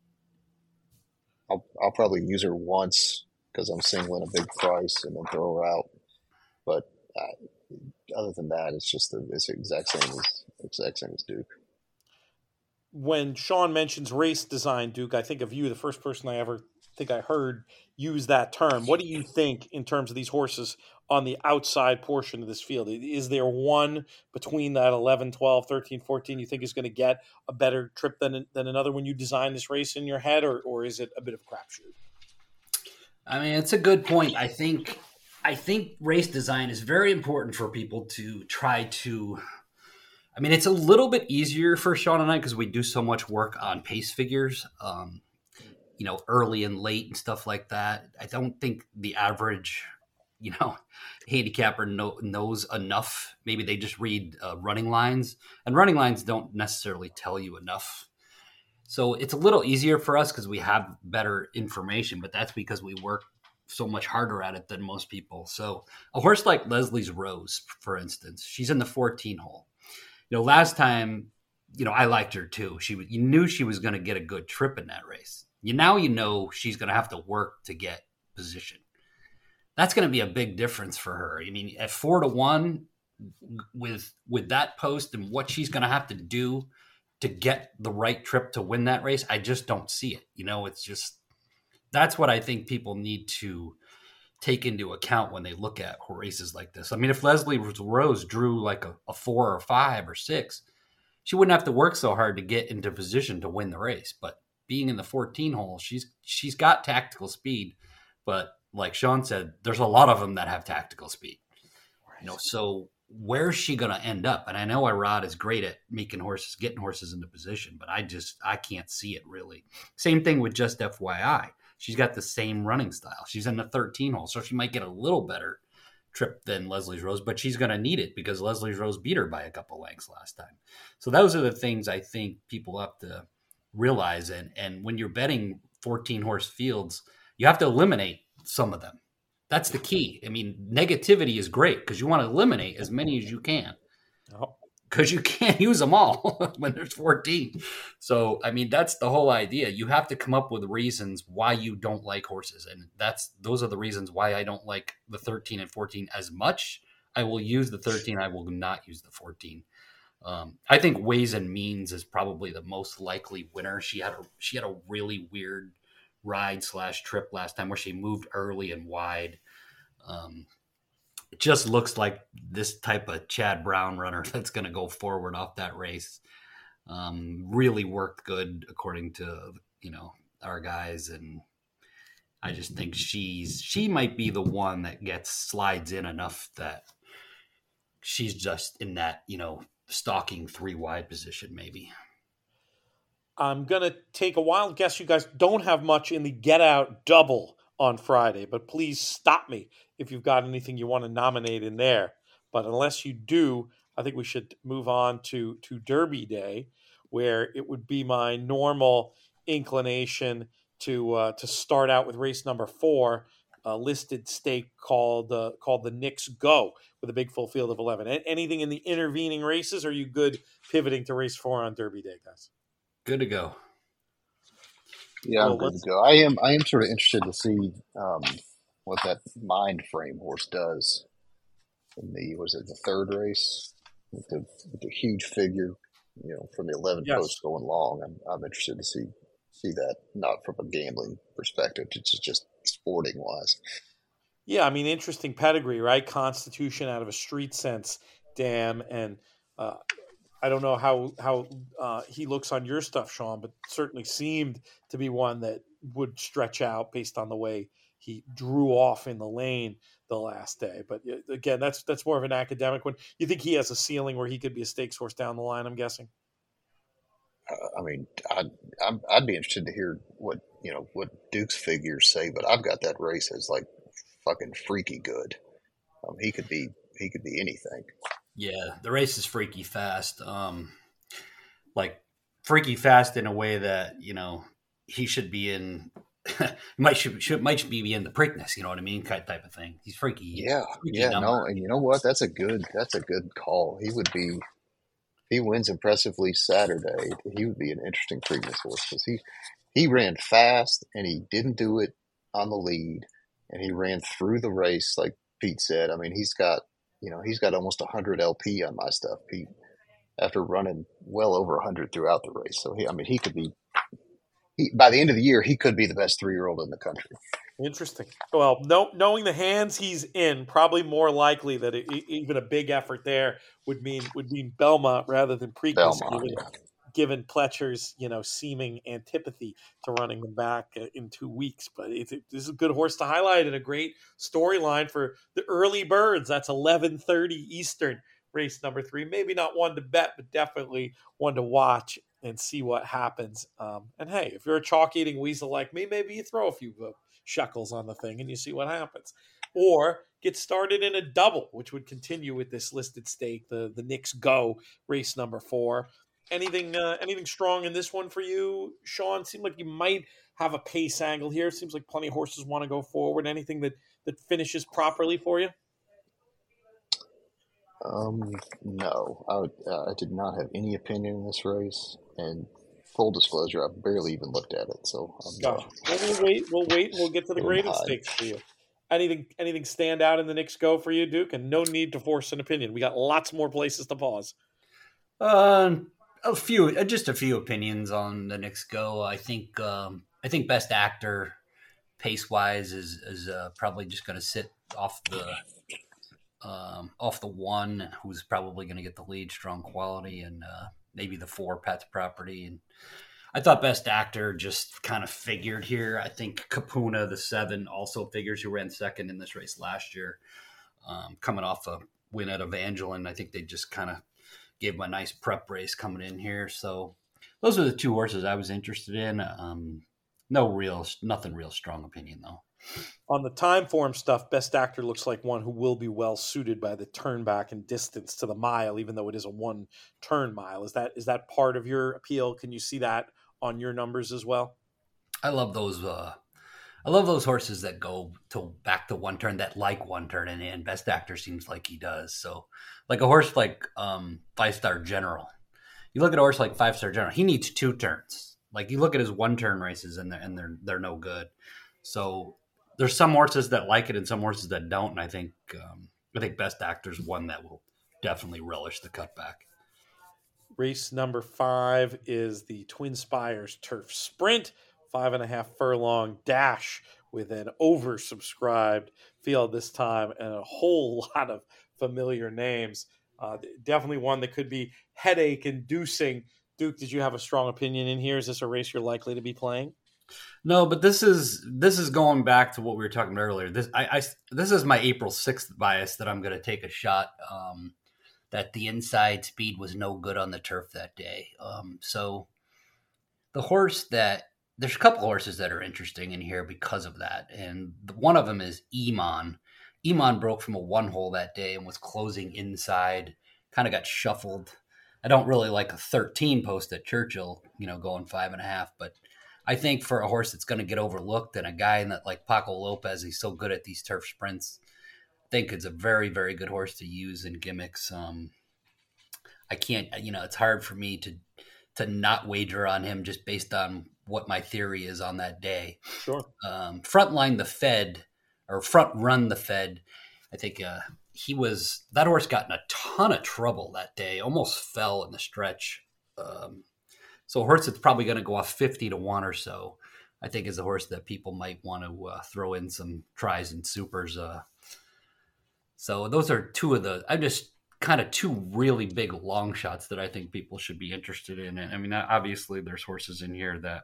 I'll, I'll probably use her once because I'm singling a big price and then throw her out. But uh, other than that, it's just the, it's the exact same as exact same as Duke.
When Sean mentions race design, Duke, I think of you, the first person I ever think I heard use that term. What do you think in terms of these horses on the outside portion of this field? Is there one between that eleven, twelve, thirteen, fourteen you think is going to get a better trip than than another when you design this race in your head, or or is it a bit of a crapshoot?
I mean, it's a good point. I think I think race design is very important for people to try to. I mean, it's a little bit easier for Sean and I because we do so much work on pace figures, um, you know, early and late and stuff like that. I don't think the average, you know, handicapper know, knows enough. Maybe they just read uh, running lines, and running lines don't necessarily tell you enough. So it's a little easier for us because we have better information, but that's because we work so much harder at it than most people. So a horse like Leslie's Rose, for instance, she's in the fourteen hole. You know, last time, you know, I liked her too. She, you knew she was going to get a good trip in that race. You now you know she's going to have to work to get position. That's going to be a big difference for her. I mean, at four to one, with with that post and what she's going to have to do to get the right trip to win that race, I just don't see it. You know, it's just that's what I think people need to take into account when they look at races like this. I mean, if Leslie Rose drew like a, a four or five or six, she wouldn't have to work so hard to get into position to win the race. But being in the fourteen hole, she's she's got tactical speed. But like Sean said, there's a lot of them that have tactical speed. You know, so where's she going to end up? And I know Irad is great at making horses, getting horses into position, but I just I can't see it really. Same thing with Just F Y I. She's got the same running style. She's in the thirteen hole, so she might get a little better trip than Leslie's Rose, but she's going to need it because Leslie's Rose beat her by a couple lengths last time. So those are the things I think people have to realize. And, and when you're betting fourteen horse fields, you have to eliminate some of them. That's the key. I mean, negativity is great because you want to eliminate as many as you can. Oh. Because you can't use them all when there's fourteen. So, I mean, that's the whole idea. You have to come up with reasons why you don't like horses. And that's those are the reasons why I don't like the thirteen and fourteen as much. I will use the thirteen. I will not use the fourteen. Um, I think Ways and Means is probably the most likely winner. She had a, she had a really weird ride slash trip last time where she moved early and wide. Um It just looks like this type of Chad Brown runner that's going to go forward off that race. Um, really worked good according to, you know, our guys. And I just think she's she might be the one that gets slides in enough that she's just in that, you know, stalking three wide position maybe.
I'm going to take a wild guess. You guys don't have much in the Get Out double on Friday, but please stop me if you've got anything you want to nominate in there. But unless you do, I think we should move on to, to Derby Day, where it would be my normal inclination to uh, to start out with race number four, a listed stake called uh, called the Knicks Go, with a big full field of eleven. A- anything in the intervening races? Or are you good pivoting to race four on Derby Day, guys?
Good to go.
Yeah,
Well,
I'm good
let's-
to go. I am. I am sort of interested to see um, what that Mind Frame horse does in the was it the third race with the, with the huge figure, you know, from the eleven
Yes.
post going long. I'm I'm interested to see see that, not from a gambling perspective, just just sporting wise.
Yeah, I mean, interesting pedigree, right? Constitution out of a Street Sense dam, and uh, I don't know how how uh, he looks on your stuff, Sean, but certainly seemed to be one that would stretch out based on the way he drew off in the lane the last day. But uh, again, that's that's more of an academic one. You think he has a ceiling where he could be a stakes horse down the line? I'm guessing.
Uh, I mean, I'd, I'd I'd be interested to hear what you know what Duke's figures say, but I've got that race as like fucking freaky good. Um, he could be he could be anything.
Yeah, the race is freaky fast. Um, like freaky fast in a way that, you know, he should be in. might should, should might be in the Preakness, you know what I mean, type type of thing. He's freaky.
Yeah,
freaky
yeah,
number.
no, and you know what? That's a good that's a good call. He would be. He wins impressively Saturday. He would be an interesting Preakness horse because he he ran fast and he didn't do it on the lead, and he ran through the race like Pete said. I mean, he's got you know he's got almost one hundred L P on my stuff, Pete, after running well over one hundred throughout the race. So he, I mean, he could be. He, by the end of the year, he could be the best three-year-old in the country.
Interesting. Well, no, knowing the hands he's in, probably more likely that it, even a big effort there would mean would mean Belmont rather than Preakness,
Belmont,
given,
yeah.
given Pletcher's you know seeming antipathy to running them back uh, in two weeks. But it's, it, this is a good horse to highlight and a great storyline for the early birds. That's eleven thirty Eastern, race number three. Maybe not one to bet, but definitely one to watch and see what happens. Um, and hey, if you're a chalk eating weasel like me, maybe you throw a few uh, shekels on the thing and you see what happens. Or get started in a double, which would continue with this listed stake, the the Knicks Go, race number four. Anything uh, anything strong in this one for you, Sean? Seemed like you might have a pace angle here. Seems like plenty of horses want to go forward. Anything that that finishes properly for you?
Um, no, I, would, uh, I did not have any opinion in this race, and full disclosure, I barely even looked at it. So I'm
Gotcha. Well, we'll wait. We'll wait. We'll get to the graded stakes for you. Anything anything stand out in the Knicks Go for you, Duke? And no need to force an opinion. We got lots more places to pause.
Um, a few, uh, just a few opinions on the Knicks Go. I think, um, I think best actor, pace wise, is is uh, probably just going to sit off the, um, off the one, who's probably going to get the lead, Strong Quality, and uh, maybe the four, Pat's Property. And I thought best actor just kind of figured here. I think Kapuna, the seven, also figures, who ran second in this race last year, um, coming off a win at Evangeline. I think they just kind of gave him a nice prep race coming in here. So those are the two horses I was interested in. Um, no real, nothing real strong opinion though.
On the time form stuff, best actor looks like one who will be well suited by the turn back and distance to the mile, even though it is a one turn mile. Is that is that part of your appeal? Can you see that on your numbers as well?
I love those. Uh, I love those horses that go to back to one turn, that like one turn, and, and best actor seems like he does. So, like a horse like um, Five Star General, you look at a horse like Five Star General, he needs two turns. Like you look at his one turn races, and they're and they're they're no good. So there's some horses that like it, and some horses that don't. And I think um, I think best actor's one that will definitely relish the cutback.
Race number five is the Twin Spires Turf Sprint, five and a half furlong dash with an oversubscribed field this time and a whole lot of familiar names. Uh, definitely one that could be headache inducing. Duke, did you have a strong opinion in here? Is this a race you're likely to be playing?
No, but this is this is going back to what we were talking about earlier. This I, I this is my April sixth bias that I'm going to take a shot. Um, that the inside speed was no good on the turf that day. Um, so the horse that there's a couple horses that are interesting in here because of that, and the, one of them is Iman. Iman broke from a one hole that day and was closing inside. Kind of got shuffled. I don't really like a thirteen post at Churchill, you know, going five and a half, but I think for a horse that's going to get overlooked and a guy that like Paco Lopez, he's so good at these turf sprints. I think it's a very, very good horse to use in gimmicks. Um, I can't, you know, it's hard for me to to not wager on him just based on what my theory is on that day.
Sure.
Um, frontline the Fed or front run the Fed. I think uh, he was that horse got in a ton of trouble that day. Almost fell in the stretch. Um, so a horse that's probably going to go off fifty to one or so, I think is a horse that people might want to uh, throw in some tries and supers. Uh, so those are two of the. I'm just kind of two really big long shots that I think people should be interested in. And I mean, obviously there's horses in here that,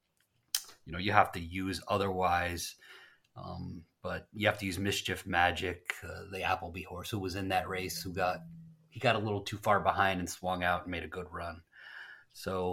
you know, you have to use otherwise. Um, but you have to use Mischief Magic, uh, the Appleby horse who was in that race, who got, he got a little too far behind and swung out and made a good run. So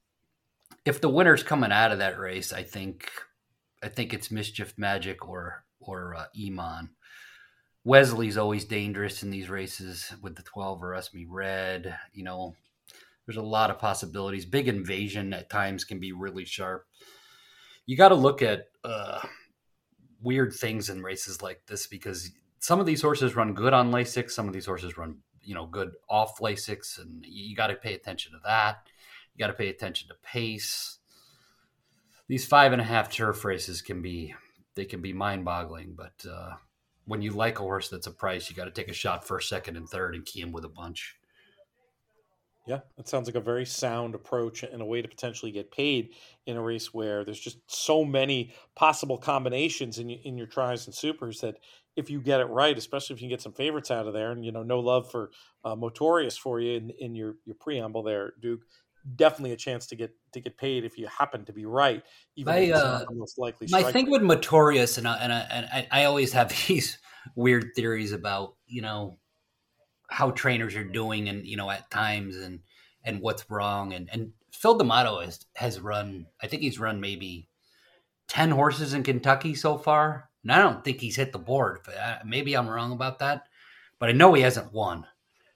if the winner's coming out of that race, I think, I think it's Mischief Magic or, or uh, Iman. Wesley's always dangerous in these races with the twelve or Esme Red. You know, there's a lot of possibilities. Big Invasion at times can be really sharp. You got to look at uh, weird things in races like this because some of these horses run good on Lasix. Some of these horses run, you know, good off Lasix, and you got to pay attention to that. You got to pay attention to pace. These five and a half turf races can be, they can be mind boggling, but uh, when you like a horse that's a price, you got to take a shot first, second, and third and key him with a bunch.
Yeah, that sounds like a very sound approach and a way to potentially get paid in a race where there's just so many possible combinations in, in your tries and supers that if you get it right, especially if you can get some favorites out of there, and, you know, no love for uh, Motorius for you in, in your, your preamble there, Duke, definitely a chance to get to get paid if you happen to be right. Even
my,
if it's
uh,
not the most likely.
My thing with Motorius, and I, and, I, and I, I always have these weird theories about, you know, how trainers are doing and, you know, at times and, and what's wrong. And, and Phil D'Amato has, has run, I think he's run maybe ten horses in Kentucky so far. And I don't think he's hit the board, but I, maybe I'm wrong about that, but I know he hasn't won.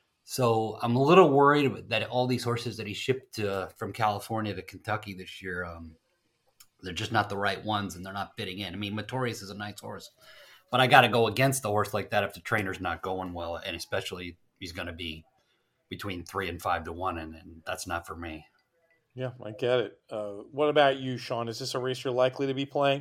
So I'm a little worried that all these horses that he shipped uh, from California to Kentucky this year, um, they're just not the right ones and they're not fitting in. I mean, Motorius is a nice horse, but I got to go against the horse like that if the trainer's not going well, and especially he's going to be between three and five to one, and, and that's not for me.
Yeah, I get it. Uh, what about you, Sean? Is this a race you're likely to be playing?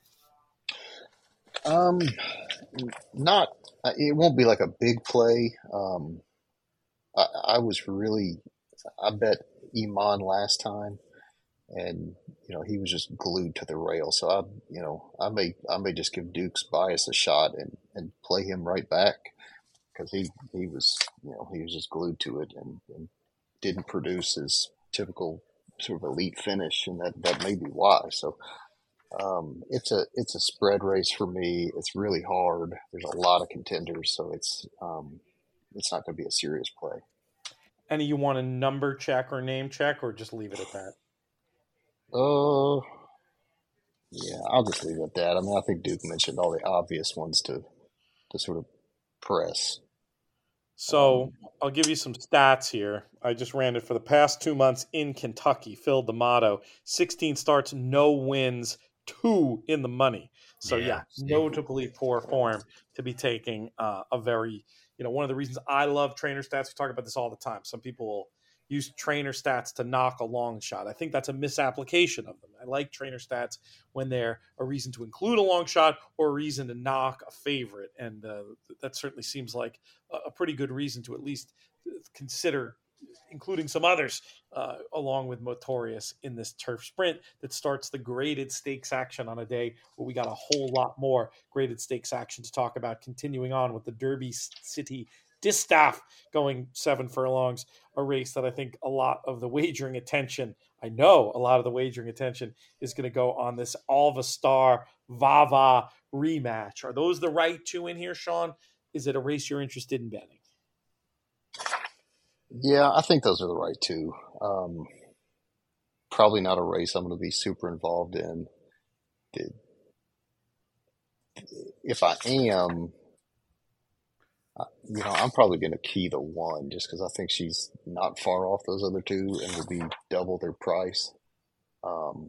Um, not. It won't be like a big play. Um, I, I was really. I bet Iman last time, and you know he was just glued to the rail. So I, you know, I may I may just give Duke's bias a shot and, and play him right back because he he was you know he was just glued to it and, and didn't produce his typical sort of elite finish, and that, that may be why. So um, it's a it's a spread race for me. It's really hard. There's a lot of contenders, so it's um, it's not going to be a serious play.
Any you want a number check or name check, or just leave it at that?
Uh, yeah, I'll just leave it at that. I mean, I think Duke mentioned all the obvious ones to to sort of press.
So I'll give you some stats here. I just ran it for the past two months in Kentucky. Phil D'Amato, sixteen starts, no wins, two in the money. So yeah, yeah notably poor form to be taking uh, a very, you know, one of the reasons I love trainer stats. We talk about this all the time. Some people will use trainer stats to knock a long shot. I think that's a misapplication of them. I like trainer stats when they're a reason to include a long shot or a reason to knock a favorite. And uh, that certainly seems like a pretty good reason to at least consider including some others uh, along with Motorius in this turf sprint that starts the graded stakes action on a day where we got a whole lot more graded stakes action to talk about, continuing on with the Derby City Distaff going seven furlongs, a race that I think a lot of the wagering attention, I know a lot of the wagering attention is going to go on this Alva Star Vava rematch. Are those the right two in here, Sean? Is it a race you're interested in betting?
Yeah, I think those are the right two. Um, probably not a race I'm going to be super involved in. If I am, you know, I'm probably going to key the one just because I think she's not far off those other two and will be double their price. Um,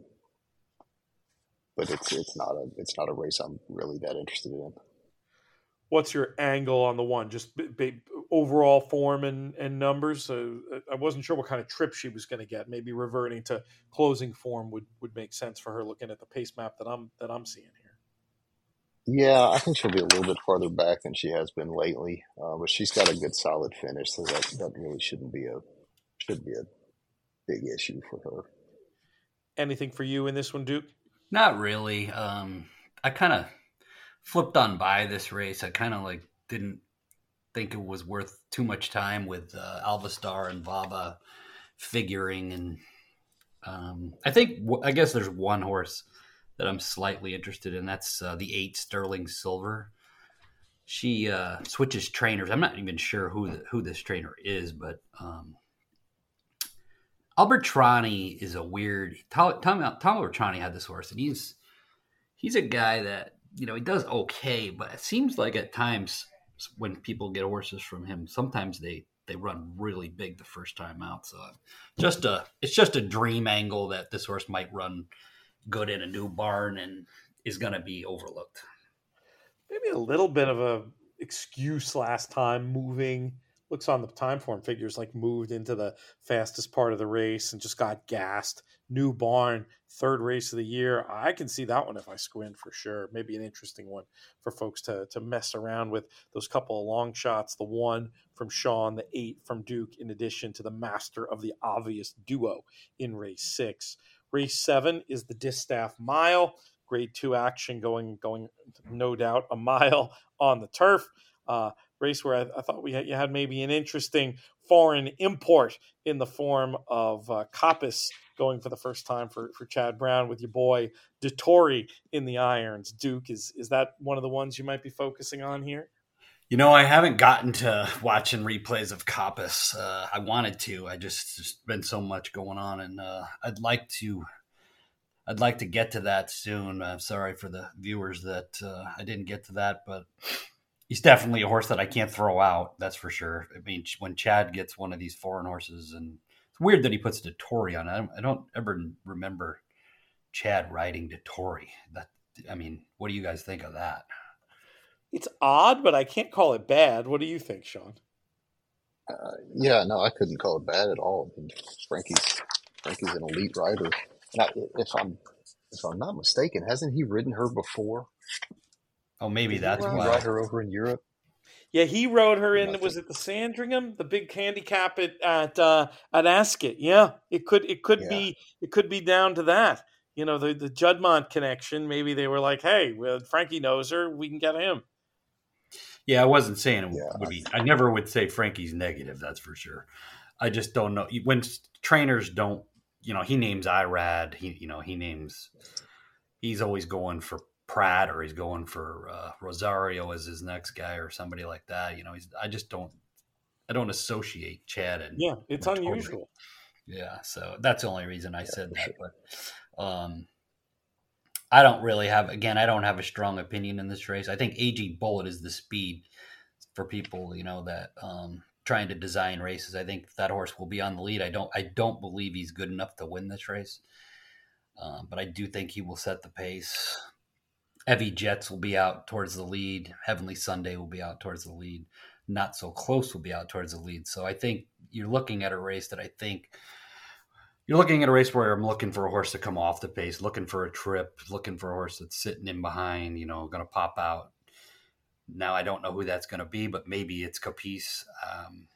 but it's it's not a it's not a race I'm really that interested in.
What's your angle on the one? Just b- b- overall form and, and numbers. So I wasn't sure what kind of trip she was going to get. Maybe reverting to closing form would, would make sense for her, looking at the pace map that I'm that I'm seeing here.
Yeah, I think she'll be a little bit farther back than she has been lately, uh, but she's got a good solid finish, so that, that really shouldn't be a should be a big issue for her.
Anything for you in this one, Duke?
Not really. Um, I kind of flipped on by this race. I kind of like didn't think it was worth too much time with uh, Alva Star and Vava figuring, and um, I think I guess there's one horse that I'm slightly interested in. That's uh, the eight Sterling Silver. She uh, switches trainers. I'm not even sure who the, who this trainer is, but um, Albert Trani is a weird. Tom Tom Albertrani had this horse, and he's he's a guy that, you know, he does okay, but it seems like at times when people get horses from him, sometimes they they run really big the first time out. So just a it's just a dream angle that this horse might run good in a new barn and is going to be overlooked.
Maybe a little bit of a excuse last time, moving. Looks on the time form figures like moved into the fastest part of the race and just got gassed. New barn, third race of the year. I can see that one if I squint for sure. Maybe an interesting one for folks to, to mess around with. Those couple of long shots, the one from Sean, the eight from Duke, in addition to the master of the obvious duo in race six. Race seven is the Distaff Mile. Grade two action going, going no doubt, a mile on the turf. Uh, race where I, I thought we had, you had maybe an interesting foreign import in the form of uh, Coppice going for the first time for, for Chad Brown with your boy Dettori in the irons. Duke, is is that one of the ones you might be focusing on here?
You know, I haven't gotten to watching replays of Coppice. Uh, I wanted to. I just just been so much going on, and uh, I'd like to. I'd like to get to that soon. I'm sorry for the viewers that uh, I didn't get to that, but he's definitely a horse that I can't throw out. That's for sure. I mean, when Chad gets one of these foreign horses, and it's weird that he puts Dettori on it. I don't, I don't ever remember Chad riding Dettori. That, I mean, what do you guys think of that?
It's odd, but I can't call it bad. What do you think, Sean?
Uh, yeah, no, I couldn't call it bad at all. I mean, Frankie's Frankie's an elite rider. Now, if I'm if I'm not mistaken, hasn't he ridden her before?
Oh, maybe
Did
that's
he
why.
ride her over in Europe?
Yeah, he rode her in. Was it the Sandringham, the big handicap at at uh, at Ascot? Yeah, it could it could yeah. be it could be down to that. You know, the the Juddmonte connection. Maybe they were like, "Hey, well, Frankie knows her. We can get him."
Yeah, I wasn't saying it
yeah.
would be. I never would say Frankie's negative. That's for sure. I just don't know when trainers don't. You know, he names Irad. He, you know, he names. He's always going for Pratt, or he's going for uh, Rosario as his next guy, or somebody like that. You know, he's. I just don't. I don't associate Chad and.
Yeah, it's
Vittori.
unusual.
Yeah, so that's the only reason I yeah, said that. Sure. But um, I don't really have. Again, I don't have a strong opinion in this race. I think A G Bullet is the speed for people, you know, that. Um, trying to design races. I think that horse will be on the lead. I don't I don't believe he's good enough to win this race. Um, but I do think he will set the pace. Evie Jets will be out towards the lead. Heavenly Sunday will be out towards the lead. Not So Close will be out towards the lead. So I think you're looking at a race that I think you're looking at a race where I'm looking for a horse to come off the pace, looking for a trip, looking for a horse that's sitting in behind, you know, going to pop out. Now, I don't know who that's going to be, but maybe it's Capice. Um,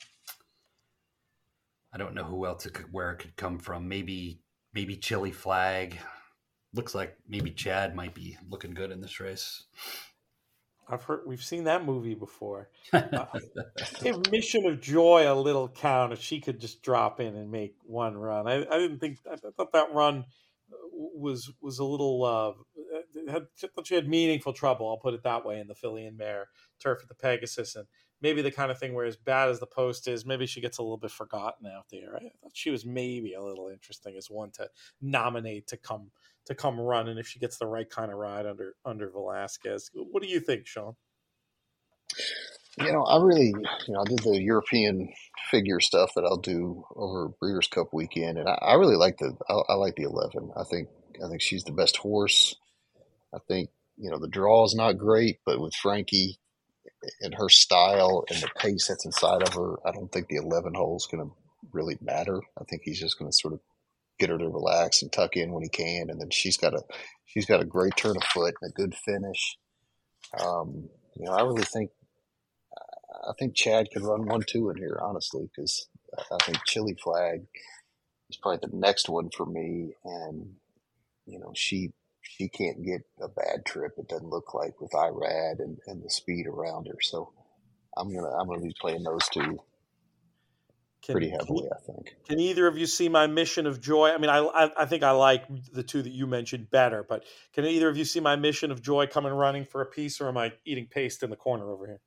I don't know who else it could, where it could come from. Maybe maybe Chili Flag. Looks like maybe Chad might be looking good in this race.
I've heard we've seen that movie before. Uh, give Mission of Joy a little count if she could just drop in and make one run. I, I didn't think I thought that run was was a little. Uh, had, I thought she had meaningful trouble. I'll put it that way in the filly and mare turf at the Pegasus, and maybe the kind of thing where as bad as the post is, maybe she gets a little bit forgotten out there. I thought she was maybe a little interesting as one to nominate to come to come run, and if she gets the right kind of ride under under Velasquez. What do you think, Sean?
You know, I really, you know, I did the European figure stuff that I'll do over Breeders' Cup weekend, and I, I really like the, I, I like the eleven. I think, I think she's the best horse. I think, you know, the draw is not great, but with Frankie and her style and the pace that's inside of her, I don't think the eleven hole is going to really matter. I think he's just going to sort of get her to relax and tuck in when he can, and then she's got a, she's got a great turn of foot and a good finish. Um, you know, I really think. I think Chad could run one, two in here, honestly, because I think Chili Flag is probably the next one for me. And, you know, she she can't get a bad trip, it doesn't look like, with Irad and, and the speed around her. So I'm going to I'm gonna be playing those two can, pretty heavily,
can,
I think.
Can either of you see my Mission of Joy? I mean, I, I I think I like the two that you mentioned better, but can either of you see my Mission of Joy coming running for a piece, or am I eating paste in the corner over here?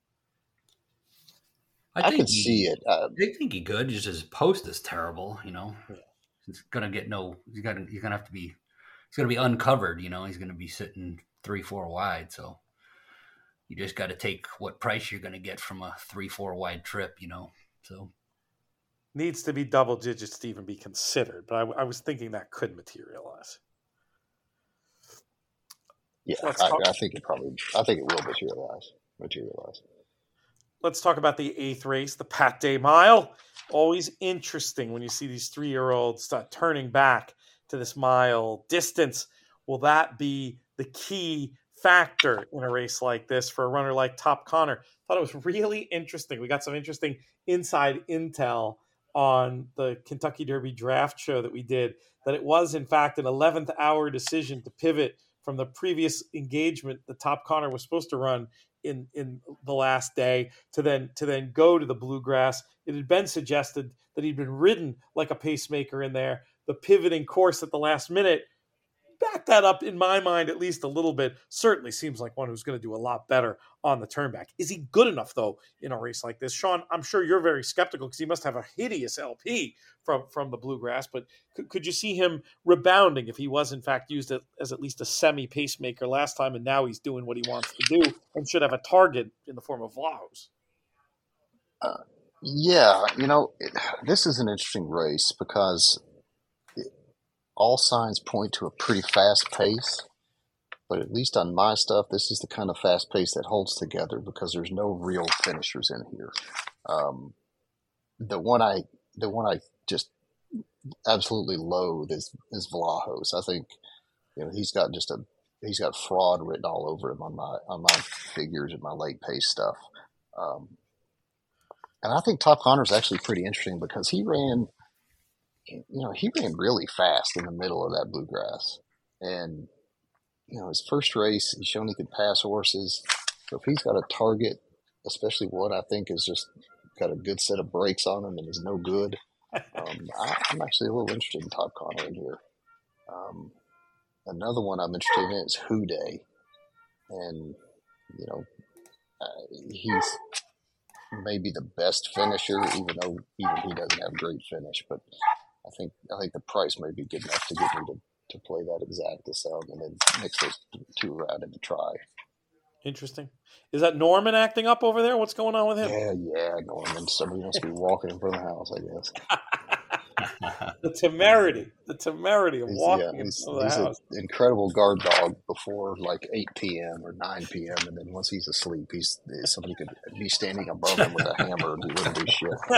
I,
I
think
can
he,
see it. Uh,
I think he could. Just his post is terrible, you know. Yeah. He's gonna get no. He's gonna. He's gonna have to be. He's gonna be uncovered, you know. He's gonna be sitting three, four wide. So you just got to take what price you're gonna get from a three, four wide trip, you know. So
needs to be double digits to even be considered. But I, I was thinking that could materialize.
Yeah, I, I think it probably. I think it will materialize. Materialize.
Let's talk about the eighth race, the Pat Day Mile. Always interesting when you see these three-year-olds start turning back to this mile distance. Will that be the key factor in a race like this for a runner like Top Connor? Thought it was really interesting. We got some interesting inside intel on the Kentucky Derby draft show that we did, that it was, in fact, an eleventh hour decision to pivot from the previous engagement that Top Connor was supposed to run in in the last day to then to then go to the Bluegrass. It had been suggested that he'd been ridden like a pacemaker in there. The pivoting course at the last minute back that up, in my mind, at least a little bit. Certainly seems like one who's going to do a lot better on the turnback. Is he good enough, though, in a race like this? Sean, I'm sure you're very skeptical because he must have a hideous L P from, from the Bluegrass, but could, could you see him rebounding if he was, in fact, used as at least a semi-pacemaker last time, and now he's doing what he wants to do and should have a target in the form of Vlahos?
Uh, yeah, you know, it, this is an interesting race because it, all signs point to a pretty fast pace. But at least on my stuff, this is the kind of fast pace that holds together because there's no real finishers in here. Um, the one I, the one I just absolutely loathe is is Vlahos. I think, you know, he's got just a he's got fraud written all over him on my on my figures and my late pace stuff. Um, and I think Top Connor's actually pretty interesting because he ran, you know, he ran really fast in the middle of that Bluegrass, and you know, his first race, he's shown he could pass horses. So if he's got a target, especially one I think is just got a good set of brakes on him and is no good, um, I, I'm actually a little interested in Top Connor in here. Um, another one I'm interested in is Houday. And, you know, uh, he's maybe the best finisher, even though even he doesn't have a great finish. But I think I think the price may be good enough to get me to to play that exact sum and then mix those two around in the try.
Interesting. Is that Norman acting up over there? What's going on with him?
Yeah, yeah, Norman. Somebody must be walking in front of the house, I guess.
the temerity, the temerity of
he's,
walking
yeah,
in
he's,
front of the
he's
house.
An incredible guard dog before like eight p.m. or nine p.m. And then once he's asleep, he's somebody could be standing above him with a hammer and he wouldn't do shit.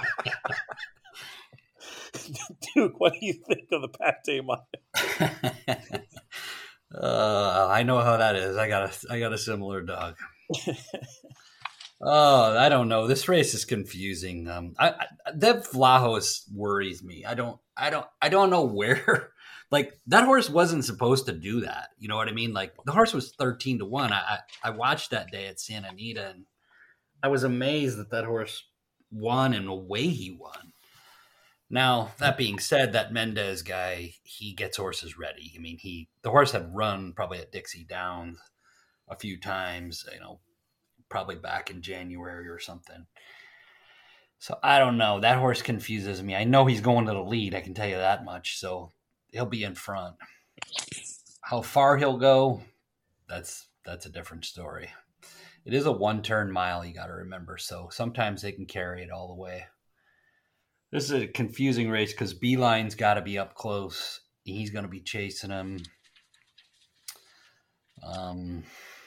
Duke, what do you think of the Pat Day Mile?
uh, I know how that is. I got a, I got a similar dog. Oh, I don't know. This race is confusing. Um, I, I that Vlahos worries me. I don't, I don't, I don't know where like that horse wasn't supposed to do that. You know what I mean? Like the horse was thirteen to one. I, I, I watched that day at Santa Anita and I was amazed that that horse won and the way he won. Now, that being said, that Mendez guy, he gets horses ready. I mean, he the horse had run probably at Dixie Downs a few times, you know, probably back in January or something. So I don't know. That horse confuses me. I know he's going to the lead. I can tell you that much. So he'll be in front. How far he'll go, that's that's a different story. It is a one-turn mile, you got to remember. So sometimes they can carry it all the way. This is a confusing race because Beeline's got to be up close. He's going to be chasing him. Um,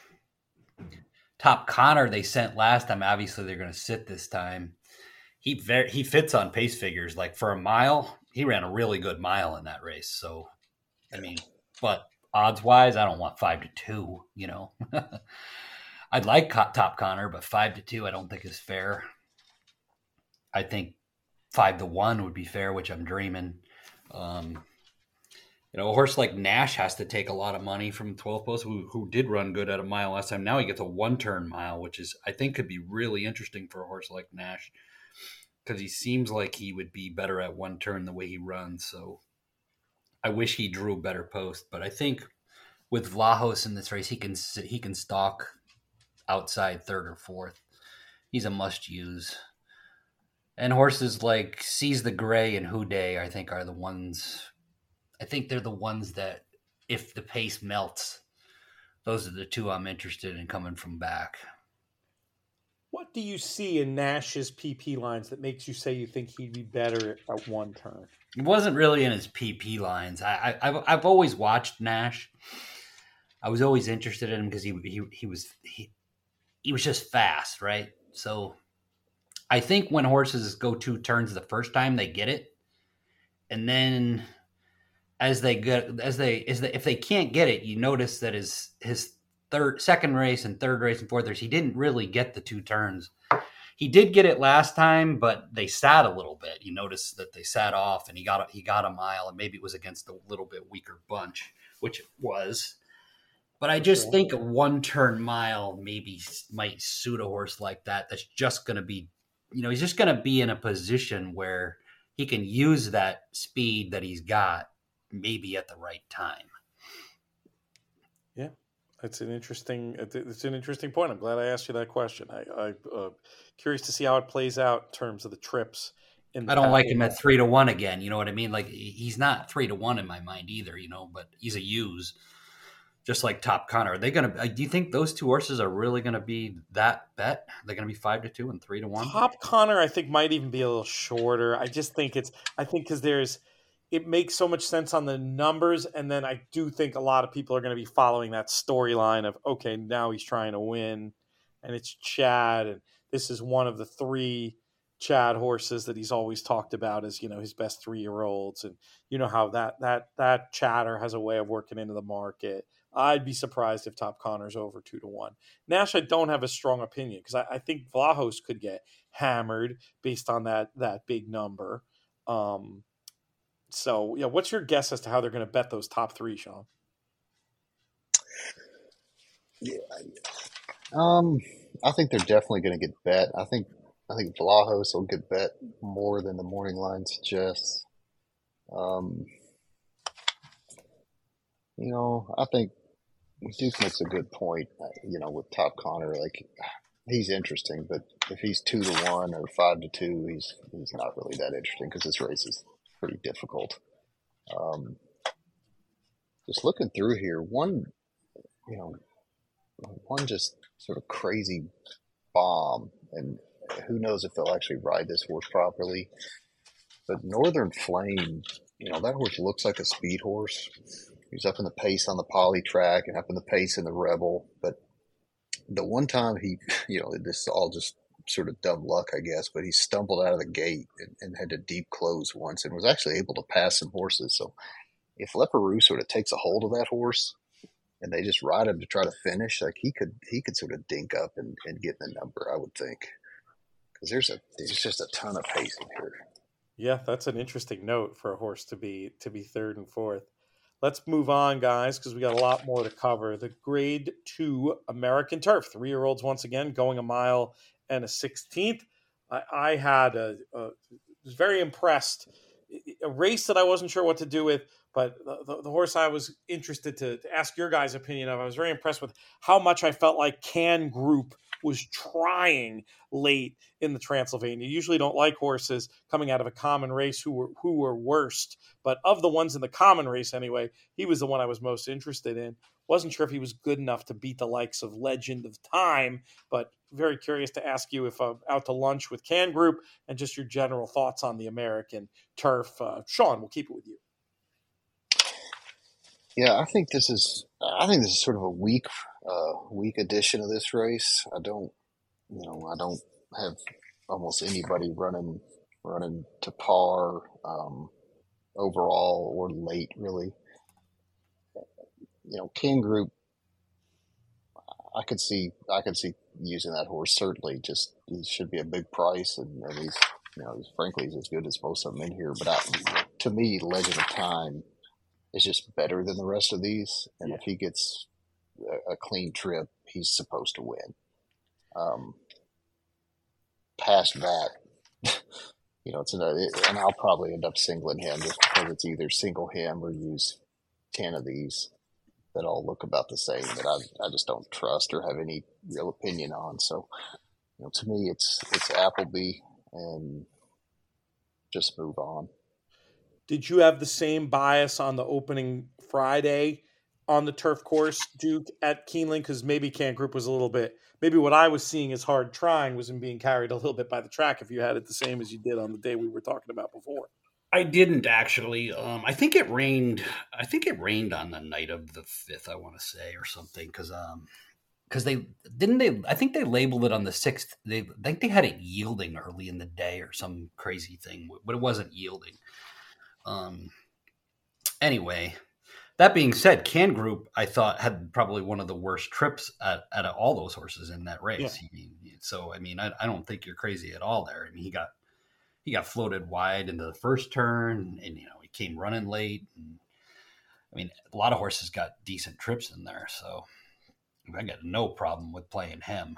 Top Connor they sent last time. Obviously, they're going to sit this time. He very, he fits on pace figures. Like for a mile, he ran a really good mile in that race. So, I mean, but odds-wise, I don't want five to two, you know. I'd like Top Connor, but five to two I don't think is fair. I think five to one would be fair, which I'm dreaming. Um, you know, a horse like Nash has to take a lot of money from twelfth Post, who who did run good at a mile last time. Now he gets a one-turn mile, which is I think could be really interesting for a horse like Nash because he seems like he would be better at one turn the way he runs. So I wish he drew a better post, but I think with Vlahos in this race, he can he can stalk outside third or fourth. He's a must-use. And horses like Seize the Gray and Houday, I think, are the ones. I think they're the ones that, if the pace melts, those are the two I'm interested in coming from back.
What do you see in Nash's P P lines that makes you say you think he'd be better at one turn?
It wasn't really in his P P lines. I, I, I've I've always watched Nash. I was always interested in him because he he he was he, he was just fast, right? So. I think when horses go two turns the first time, they get it, and then as they get as they as they if they can't get it, you notice that his his third second race and third race and fourth race, he didn't really get the two turns. He did get it last time, but they sat a little bit. You notice that they sat off, and he got a, he got a mile, and maybe it was against a little bit weaker bunch, which it was. But I just think a one turn mile maybe might suit a horse like that. That's just going to be. You know, he's just going to be in a position where he can use that speed that he's got maybe at the right time.
Yeah, it's an interesting, it's an interesting point. I'm glad I asked you that question. I, I'm uh, curious to see how it plays out in terms of the trips. In the
I don't like him at three to one again. You know what I mean? Like he's not three to one in my mind either, you know, but he's a use. Just like Top Connor, are they going to? Do you think those two horses are really going to be that bet? They're going to be five to two and three to one.
Top Connor, I think, might even be a little shorter. I just think it's. I think because there's, it makes so much sense on the numbers, and then I do think a lot of people are going to be following that storyline of okay, now he's trying to win, and it's Chad, and this is one of the three Chad horses that he's always talked about as you know his best three year olds, and you know how that that that chatter has a way of working into the market. I'd be surprised if Top Connor's over two to one. Nash, I don't have a strong opinion because I, I think Vlahos could get hammered based on that that big number. Um, so, yeah, what's your guess as to how they're going to bet those top three, Sean?
Yeah, um, I think they're definitely going to get bet. I think I think Vlahos will get bet more than the morning line suggests. Um, you know, I think. Duke makes a good point, you know, with Top Connor. Like, he's interesting, but if he's two to one or five to two, he's he's not really that interesting because this race is pretty difficult. Um, just looking through here, one, you know, one just sort of crazy bomb, and who knows if they'll actually ride this horse properly. But Northern Flame, you know, that horse looks like a speed horse. He's up in the pace on the poly track and up in the pace in the Rebel. But the one time he, you know, this is all just sort of dumb luck, I guess, but he stumbled out of the gate and, and had to deep close once and was actually able to pass some horses. So if Leparoux sort of takes a hold of that horse and they just ride him to try to finish, like he could, he could sort of dink up and, and get in the number, I would think. Because there's a, there's just a ton of pace in here.
Yeah, that's an interesting note for a horse to be to be third and fourth. let's move on, guys, because we got a lot more to cover. The Grade Two American Turf, three-year-olds once again going a mile and a sixteenth. I, I had a, a was very impressed. A race that I wasn't sure what to do with, but the, the, the horse I was interested to, to ask your guys' opinion of. I was very impressed with how much I felt like Can Group was trying late in the Transylvania. You usually don't like horses coming out of a common race who were who were worst, but of the ones in the common race anyway, he was the one I was most interested in. Wasn't sure if he was good enough to beat the likes of Legend of Time, but very curious to ask you if I'm out to lunch with Can Group and just your general thoughts on the American turf. Uh, Sean, we'll keep it with you.
Yeah, I think this is I think this is sort of a weak uh, weak edition of this race. I don't you know I don't have almost anybody running running to par um, overall or late really. You know, Can Group, I could see I could see using that horse. Certainly, just he should be a big price, and, and he's you know he's, frankly he's as good as most of them in here. But I, to me, Legend of Time is just better than the rest of these, and yeah. if he gets a, a clean trip, he's supposed to win. Um, past that, you know, it's another, it, and I'll probably end up singling him just because it's either single him or use ten of these that all look about the same that I I just don't trust or have any real opinion on. So, you know, to me, it's it's Appleby and just move on.
Did you have the same bias on the opening Friday on the turf course, Duke, at Keeneland? Because maybe Can Group was a little bit, maybe what I was seeing as hard trying was him being carried a little bit by the track if you had it the same as you did on the day we were talking about before.
I didn't actually. Um, I think it rained. I think it rained on the night of the fifth. I want to say or something because um, because they didn't they. I think they labeled it on the sixth. They I think they had it yielding early in the day or some crazy thing, but it wasn't yielding. Um. Anyway, that being said, Can Group I thought had probably one of the worst trips at, at all those horses in that race. Yeah. I mean, so I mean, I, I don't think you're crazy at all there. I mean, he got. He got floated wide into the first turn, and you know he came running late. And, I mean, a lot of horses got decent trips in there, so I got no problem with playing him.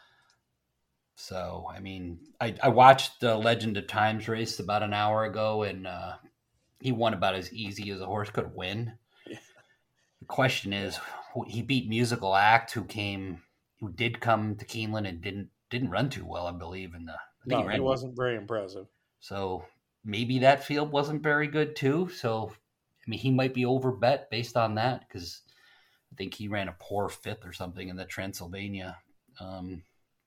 So, I mean, I, I watched the Legend of Times race about an hour ago, and uh, he won about as easy as a horse could win. Yeah. The question is, he beat Musical Act, who came, who did come to Keeneland and didn't didn't run too well, I believe, in the. I
think no, he, he wasn't very impressive.
So maybe that field wasn't very good too. So, I mean, he might be overbet based on that because I think he ran a poor fifth or something in the Transylvania. Um,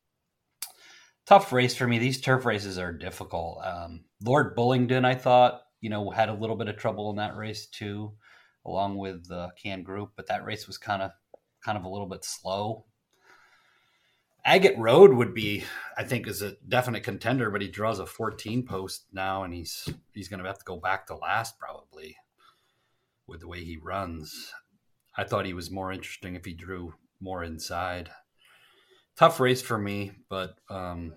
tough race for me. These turf races are difficult. Um, Lord Bullingdon, I thought, you know, had a little bit of trouble in that race too, along with the Can Group, but that race was kind of, kind of a little bit slow. Agate Road would be, I think, is a definite contender, but he draws a fourteen post now, and he's he's going to have to go back to last probably with the way he runs. I thought he was more interesting if he drew more inside. Tough race for me, but um,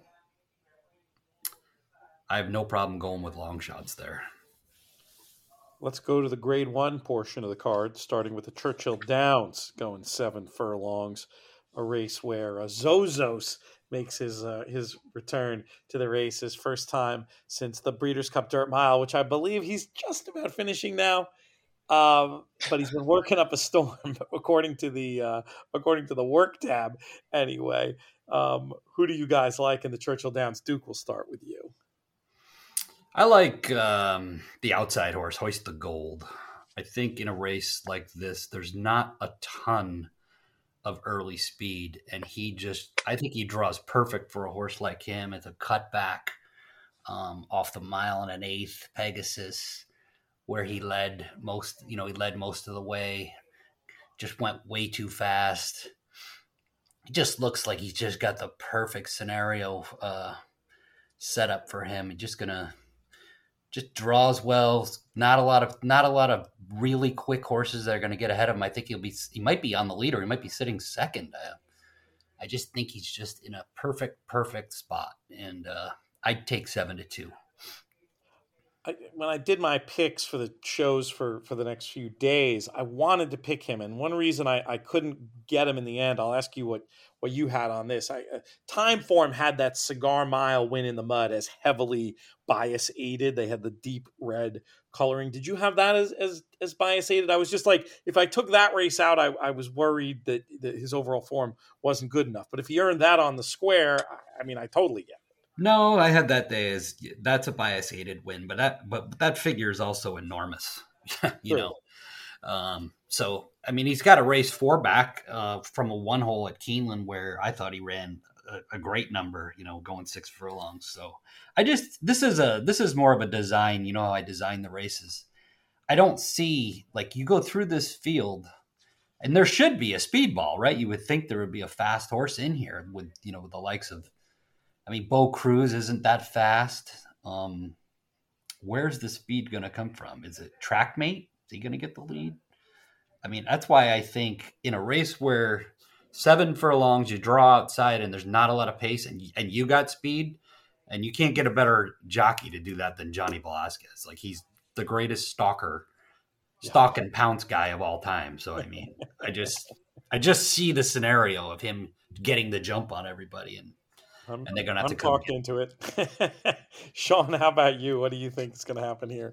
I have no problem going with long shots there.
Let's go to the grade one portion of the card, starting with the Churchill Downs, going seven furlongs. A race where uh, Zozos makes his uh, his return to the race, his first time since the Breeders' Cup Dirt Mile, which I believe he's just about finishing now. Um, but he's been working up a storm, according to the uh, according to the work tab. Anyway, um, who do you guys like in the Churchill Downs? Duke, we'll start with you.
I like um, the outside horse, Hoist the Gold. I think in a race like this, there's not a ton of early speed, and he just I think he draws perfect for a horse like him. It's a cutback um, off the mile and an eighth Pegasus, where he led most you know he led most of the way, just went way too fast. It just looks like he's just got the perfect scenario uh, set up for him. He's just gonna just draws well. Not a lot of not a lot of really quick horses that are going to get ahead of him. I think he'll be he might be on the leader. He might be sitting second. Uh, I just think he's just in a perfect perfect spot, and uh, I'd take seven to two.
I, when I did my picks for the shows for, for the next few days, I wanted to pick him, and one reason I, I couldn't get him in the end, I'll ask you what, what you had on this. I, uh, Time Form had that Cigar Mile Win in the Mud as heavily bias aided. They had the deep red coloring. Did you have that as as, as bias aided? I was just like, if I took that race out, I, I was worried that, that his overall form wasn't good enough. But if he earned that on the square, I, I mean, I totally get it.
No, I had that day as that's a bias aided win, but that but that figure is also enormous, you
True.
know. Um, so I mean, he's got a race four back uh, from a one hole at Keeneland where I thought he ran a, a great number, you know, going six furlongs. So I just this is a this is more of a design. You know how I design the races. I don't see like you go through this field. And there should be a speedball, right? You would think there would be a fast horse in here with, you know, with the likes of, I mean, Bo Cruz isn't that fast. Um, where's the speed going to come from? Is it Trackmate? Is he going to get the lead? I mean, that's why I think in a race where seven furlongs, you draw outside and there's not a lot of pace and, and you got speed and you can't get a better jockey to do that than Johnny Velasquez. Like he's the greatest stalker, stalk and pounce guy of all time. So, I mean, I just, I just see the scenario of him getting the jump on everybody and,
I'm,
and they're going to have
I'm
to come
talked into it. Sean, how about you? What do you think is going to happen here?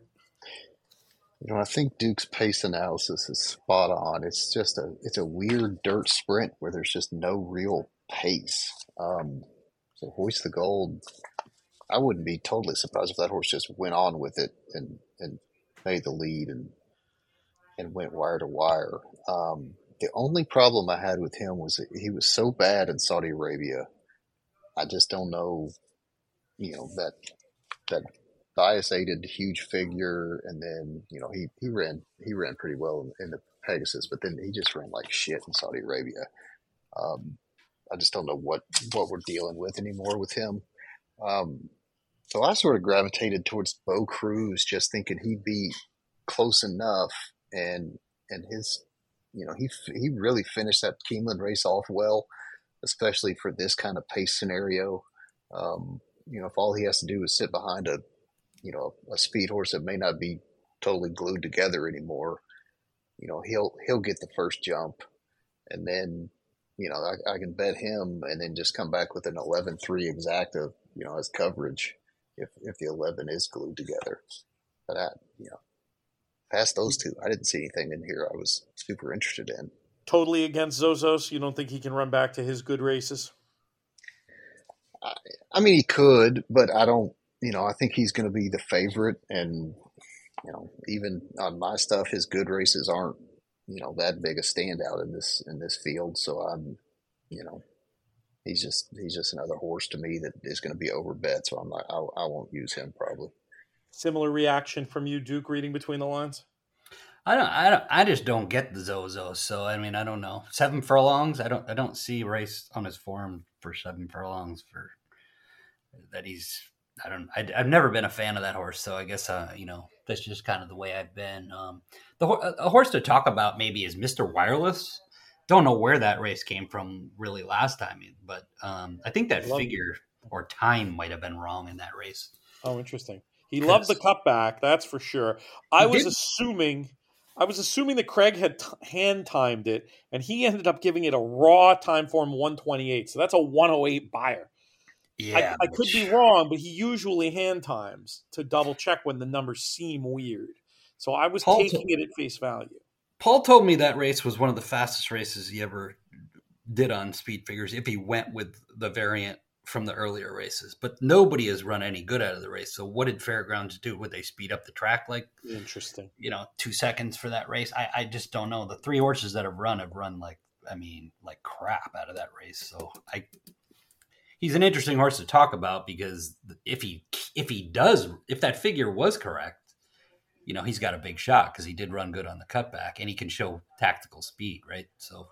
You know, I think Duke's pace analysis is spot on. It's just a it's a weird dirt sprint where there's just no real pace. Um, so Hoist the Gold, I wouldn't be totally surprised if that horse just went on with it and and made the lead and and went wire to wire. Um, the only problem I had with him was that he was so bad in Saudi Arabia. I just don't know, you know, that that bias aided huge figure, and then you know he he ran he ran pretty well in, in the Pegasus, but then he just ran like shit in Saudi Arabia. Um, I just don't know what what we're dealing with anymore with him. Um, so I sort of gravitated towards Bo Cruz, just thinking he'd be close enough, and and his, you know, he he really finished that Keeneland race off well, especially for this kind of pace scenario. Um, you know, if all he has to do is sit behind a, you know, a speed horse that may not be totally glued together anymore, you know, he'll he'll get the first jump, and then, you know, I, I can bet him, and then just come back with an eleven three exacta, you know, as coverage if if the eleven is glued together. But I, you know, past those two, I didn't see anything in here I was super interested in.
Totally against Zozos? You don't think he can run back to his good races?
I, I mean, he could, but I don't, you know, I think he's going to be the favorite. And, you know, even on my stuff, his good races aren't, you know, that big a standout in this, in this field. So I'm, you know, he's just, he's just another horse to me that is going to be overbet. So I'm not, I, I won't use him probably.
Similar reaction from you, Duke, reading between the lines?
I don't, I don't, I just don't get the Zozo. So, I mean, I don't know. Seven furlongs. I don't, I don't see race on his form for seven furlongs for that. He's, I don't, I, I've never been a fan of that horse. So I guess, uh, you know, that's just kind of the way I've been. Um, the a horse to talk about maybe is Mister Wireless. Don't know where that race came from really last time, but um, I think that figure it. or time might have been wrong in that race.
Oh, interesting. He loved the cutback, that's for sure. I was
did.
assuming, I was assuming that Craig had t- hand timed it, and he ended up giving it a raw Time Form one twenty-eight. So that's a one oh eight buyer.
Yeah,
I, I could be wrong, but he usually hand times to double check when the numbers seem weird. So I was
Paul
taking
t-
it at face value.
Paul told me that race was one of the fastest races he ever did on speed figures if he went with the variant from the earlier races. But nobody has run any good out of the race. So what did Fairgrounds do? Would they speed up the track like,
Interesting,
you know, two seconds for that race? I, I just don't know. The three horses that have run have run like, I mean, like crap out of that race. So I, he's an interesting horse to talk about because if he, if he does, if that figure was correct, you know, he's got a big shot because he did run good on the cutback and he can show tactical speed, right? So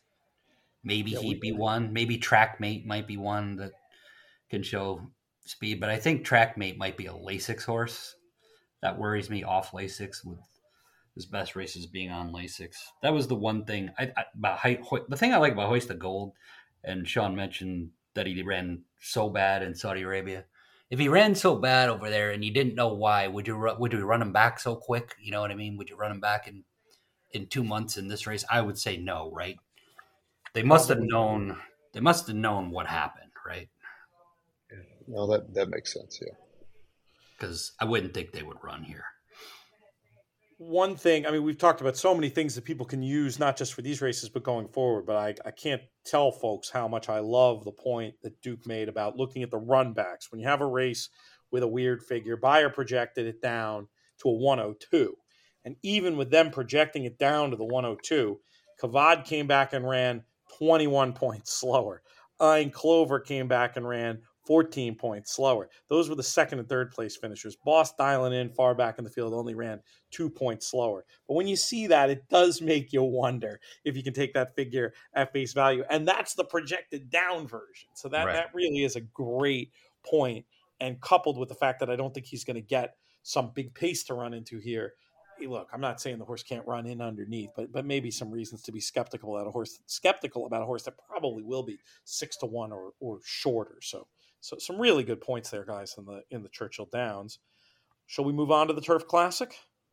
maybe
yeah,
he'd be one. Maybe Trackmate might be one that can show speed. But I think Trackmate might be a Lasix horse. That worries me off Lasix with his best races being on Lasix. That was the one thing I, I, about the thing I like about Hoist the Gold, and Sean mentioned that he ran so bad in Saudi Arabia. if he ran so bad over there and you didn't know why, would you would you run him back so quick? You know what I mean? Would you run him back in in two months in this race? I would say no, right? They must have
Probably.
known. They must have known what happened, right?
No, that that makes sense. Yeah,
because I wouldn't think they would run here.
One thing, I mean, we've talked about so many things that people can use, not just for these races, but going forward. But I, I can't tell folks how much I love the point that Duke made about looking at the run backs. When you have a race with a weird figure, Bayer projected it down to a one oh two. And even with them projecting it down to the one oh two, Kavad came back and ran twenty-one points slower. Ein Clover came back and ran fourteen points slower. Those were the second and third place finishers. Boss dialing in far back in the field only ran two points slower. But when you see that, it does make you wonder if you can take that figure at face value. And that's the projected down version. So that,
Right.
that really is a great point. And coupled with the fact that I don't think he's going to get some big pace to run into here. Look, I'm not saying the horse can't run in underneath, but but maybe some reasons to be skeptical about a horse, skeptical about a horse that probably will be six to one or or shorter. So so some really good points there, guys, in the in the Churchill Downs. Shall we move on to the Turf Classic?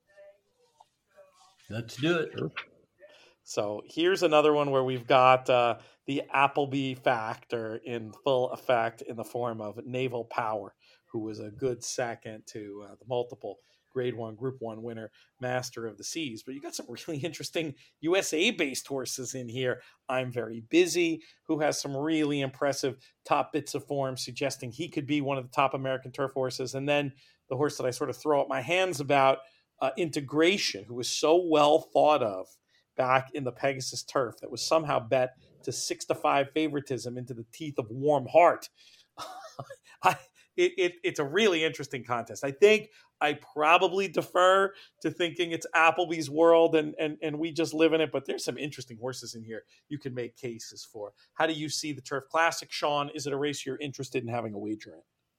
Let's do it.
So here's another one where we've got uh, the Appleby factor in full effect in the form of Naval Power, who was a good second to uh, the multiple Grade One, Group One winner, Master of the Seas. But you got some really interesting U S A-based horses in here. I'm Very Busy, who has some really impressive top bits of form, suggesting he could be one of the top American turf horses. And then the horse that I sort of throw up my hands about, uh, Integration, who was so well thought of back in the Pegasus Turf that was somehow bet to six to five favoritism into the teeth of Warm Heart. I, it, it, it's a really interesting contest. I think I probably defer to thinking it's Appleby's world and, and, and we just live in it, but there's some interesting horses in here you can make cases for. How do you see the Turf Classic, Sean? Is it a race you're interested in having a wager in?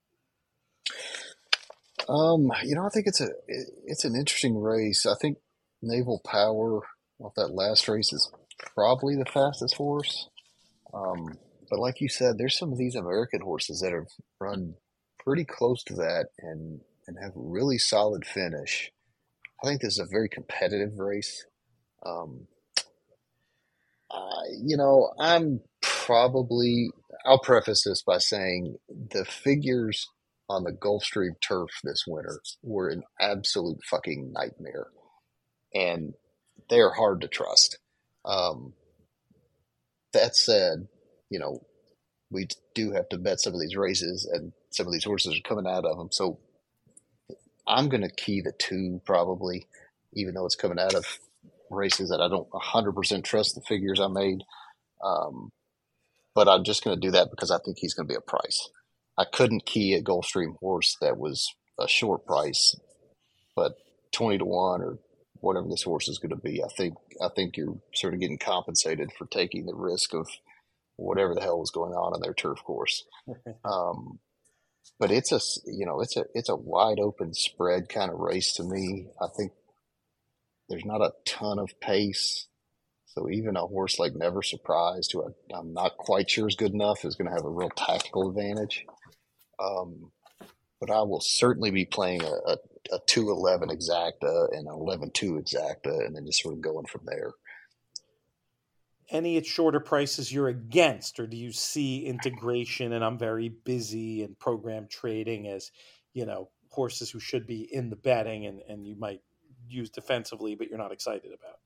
um, you know, I think it's a it, it's an interesting race. I think Naval Power off that last race is probably the fastest horse. Um, but like you said, there's some of these American horses that have run pretty close to that and and have really solid finish. I think this is a very competitive race. Um, uh, you know, I'm probably, I'll preface this by saying the figures on the Gulfstream turf this winter were an absolute fucking nightmare. And they are hard to trust. Um, that said, you know, we do have to bet some of these races and some of these horses are coming out of them. So I'm going to key the two probably, even though it's coming out of races that I don't one hundred percent trust the figures I made. Um, but I'm just going to do that because I think he's going to be a price. I couldn't key a Gulfstream horse that was a short price, but twenty to one or whatever this horse is going to be, I think I think you're sort of getting compensated for taking the risk of whatever the hell is going on in their turf course. Um, but it's a you know it's a it's a wide open spread kind of race to me. I think there's not a ton of pace, so even a horse like Never Surprised, who I, I'm not quite sure is good enough, is going to have a real tactical advantage. Um, but I will certainly be playing a, a, a two eleven exacta and an eleven two exacta, and then just sort of going from there.
Any at shorter prices you're against, or do you see Integration and I'm Very Busy and Program Trading as, you know, horses who should be in the betting and, and you might use defensively, but you're not excited about?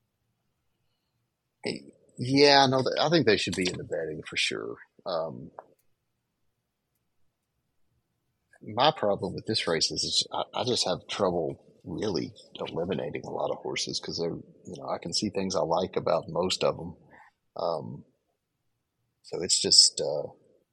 Yeah, no, I think they should be in the betting for sure. Um, my problem with this race is, is I, I just have trouble really eliminating a lot of horses because they're, you know, I can see things I like about most of them. Um, so it's just, uh,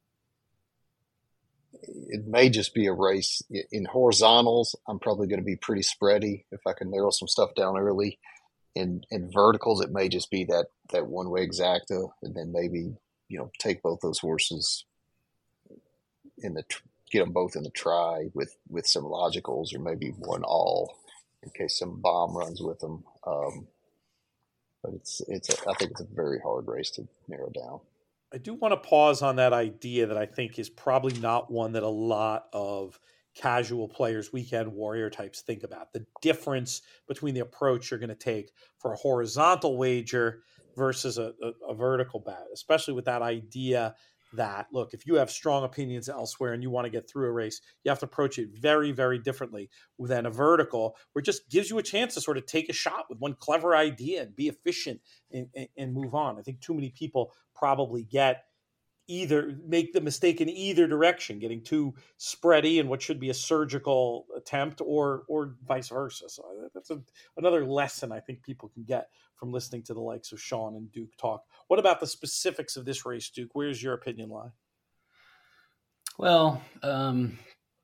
it may just be a race in horizontals. I'm probably going to be pretty spready if I can narrow some stuff down early. In, in verticals, it may just be that, that one way exacta, and then maybe, you know, take both those horses in the, get them both in the try with, with some logicals or maybe one all in case some bomb runs with them. Um, But it's it's a, I think it's a very hard race to narrow down.
I do want to pause on that idea that I think is probably not one that a lot of casual players, weekend warrior types think about. The difference between the approach you're going to take for a horizontal wager versus a, a, a vertical bet, especially with that idea that, look, if you have strong opinions elsewhere and you want to get through a race, you have to approach it very, very differently than a vertical, where it just gives you a chance to sort of take a shot with one clever idea and be efficient and, and, and move on. I think too many people probably get either make the mistake in either direction, getting too spready in what should be a surgical attempt, or or vice versa. So that's a, another lesson I think people can get from listening to the likes of Sean and Duke talk. What about the specifics of this race, Duke? Where's your opinion lie?
Well, um,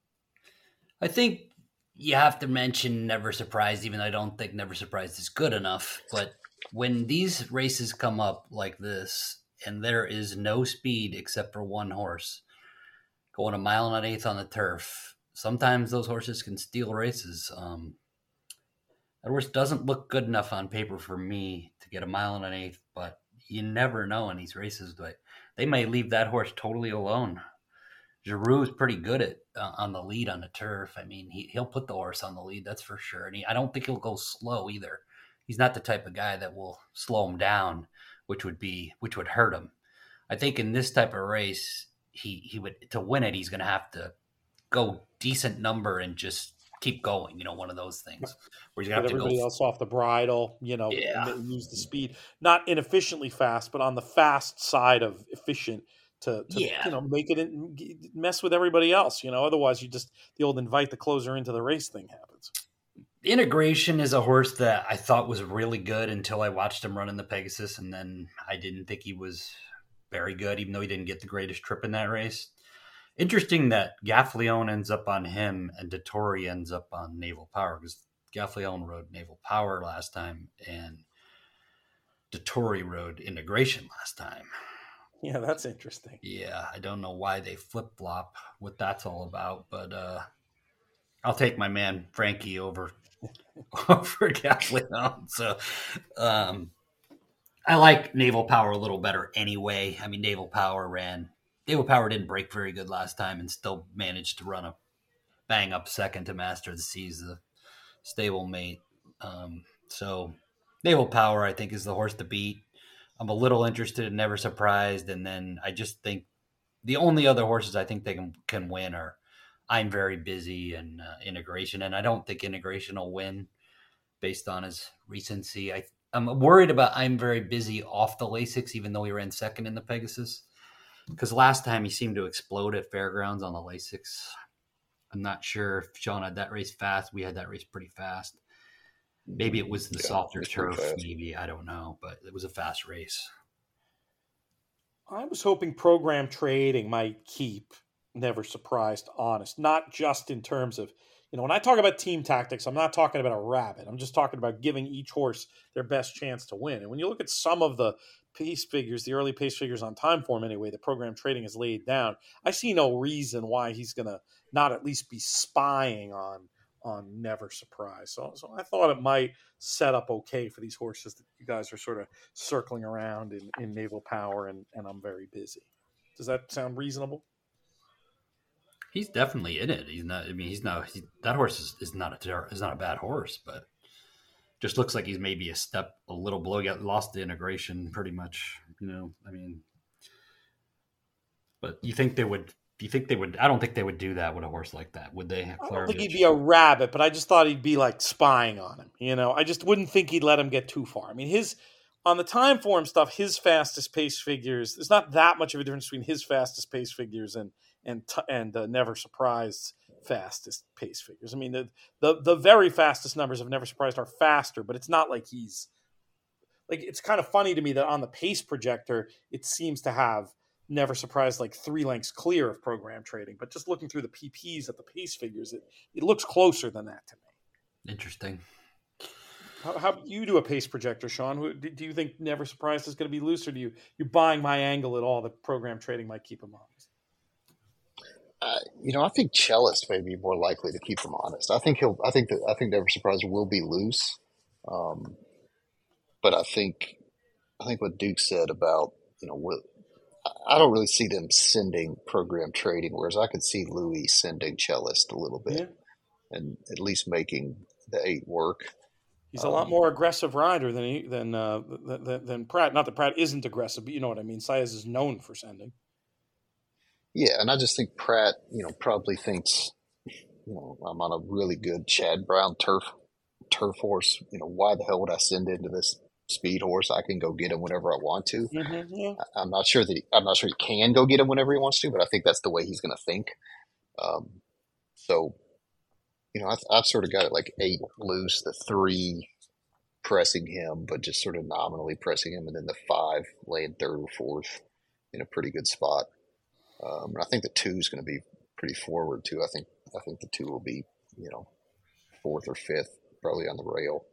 I think you have to mention Never Surprised, even though I don't think Never Surprised is good enough. But when these races come up like this, and there is no speed except for one horse going a mile and an eighth on the turf, sometimes those horses can steal races. Um, that horse doesn't look good enough on paper for me to get a mile and an eighth, but you never know in these races. But they may leave that horse totally alone. Giroux is pretty good at uh, on the lead on the turf. I mean, he, he'll put the horse on the lead, that's for sure. And he, I don't think he'll go slow either. He's not the type of guy that will slow him down, which would be which would hurt him. I think in this type of race, he he would to win it, he's going to have to go decent number and just keep going. You know, one of those things where he's going to have to
everybody
go
else off the bridle. You know,
Yeah.
and use the speed, not inefficiently fast, but on the fast side of efficient to, to
Yeah.
you know, make it in, mess with everybody else. You know, otherwise you just the old invite the closer into the race thing happens.
Integration is a horse that I thought was really good until I watched him run in the Pegasus, and then I didn't think he was very good, even though he didn't get the greatest trip in that race. Interesting that Gaffleon ends up on him and Dettori ends up on Naval Power, because Gaffleon rode Naval Power last time and Dettori rode Integration last time.
Yeah, that's interesting.
Yeah, I don't know why they flip-flop, what that's all about, but uh, I'll take my man Frankie over over Gaffleon. So um, I like Naval Power a little better anyway. I mean, Naval Power ran Naval Power didn't break very good last time and still managed to run a bang up second to Master of the Seas, the stablemate. Um, so Naval Power, I think, is the horse to beat. I'm a little interested in Never Surprised, and then I just think the only other horses I think they can can win are I'm Very Busy and uh, Integration, and I don't think Integration will win based on his recency. I, I'm worried about I'm Very Busy off the Lasix, even though he ran second in the Pegasus, because last time he seemed to explode at Fairgrounds on the Lasix. I'm not sure if Sean had that race fast. We had that race pretty fast. Maybe it was the
Yeah,
softer
it's pretty
turf,
fast.
maybe. I don't know, but it was a fast race.
I was hoping program trading might keep Never Surprised honest, not just in terms of, you know, when I talk about team tactics, I'm not talking about a rabbit. I'm just talking about giving each horse their best chance to win. And when you look at some of the pace figures, the early pace figures on time form anyway, the program trading has laid down, I see no reason why he's going to not at least be spying on on Never Surprised. So, so I thought it might set up okay for these horses that you guys are sort of circling around in, in Naval Power and, and I'm Very Busy. Does that sound reasonable?
He's definitely in it. He's not. I mean, he's not. He, that horse is, is not a ter- is not a bad horse, but just looks like he's maybe a step a little below. He got lost the Integration pretty much. You know, I mean, but you think they would? You think they would? I don't think they would do that with a horse like that, would they?
I don't think he'd be a rabbit, but I just thought he'd be like spying on him. You know, I just wouldn't think he'd let him get too far. I mean, his on the time form stuff, his fastest pace figures. There's not that much of a difference between his fastest pace figures and and t- and uh, Never Surprised fastest pace figures. I mean, the, the the very fastest numbers of Never Surprised are faster, but it's not like he's like. It's kind of funny to me that on the pace projector, it seems to have Never Surprised like three lengths clear of program trading, but just looking through the P Ps at the pace figures, it it looks closer than that to me.
Interesting.
How, how you do a pace projector, Sean? Who, do, do you think Never Surprised is going to be loose, or do you you buying my angle at all that program trading might keep him honest?
Uh, you know, I think Cellist may be more likely to keep him honest. I think he'll. I think that. I think Never Surprised will be loose. Um, but I think, I think what Duke said about you know, what, I don't really see them sending program trading, whereas I could see Louis sending Cellist a little
Yeah.
bit and at least making the eight work.
He's a lot more aggressive rider than he, than, uh, than than Prat. Not that Prat isn't aggressive, but you know what I mean. Saez is known for sending.
Yeah, and I just think Prat, you know, probably thinks, you know, I'm on a really good Chad Brown turf turf horse. You know, why the hell would I send into this speed horse? I can go get him whenever I want to.
Mm-hmm, yeah.
I, I'm not sure that he, I'm not sure he can go get him whenever he wants to, but I think that's the way he's going to think. Um, so, you know, I've, I've sort of got it like eight loose, the three pressing him, but just sort of nominally pressing him, and then the five laying third or fourth in a pretty good spot. Um, and I think the two is going to be pretty forward too. I think I think the two will be, you know, fourth or fifth, probably on the rail.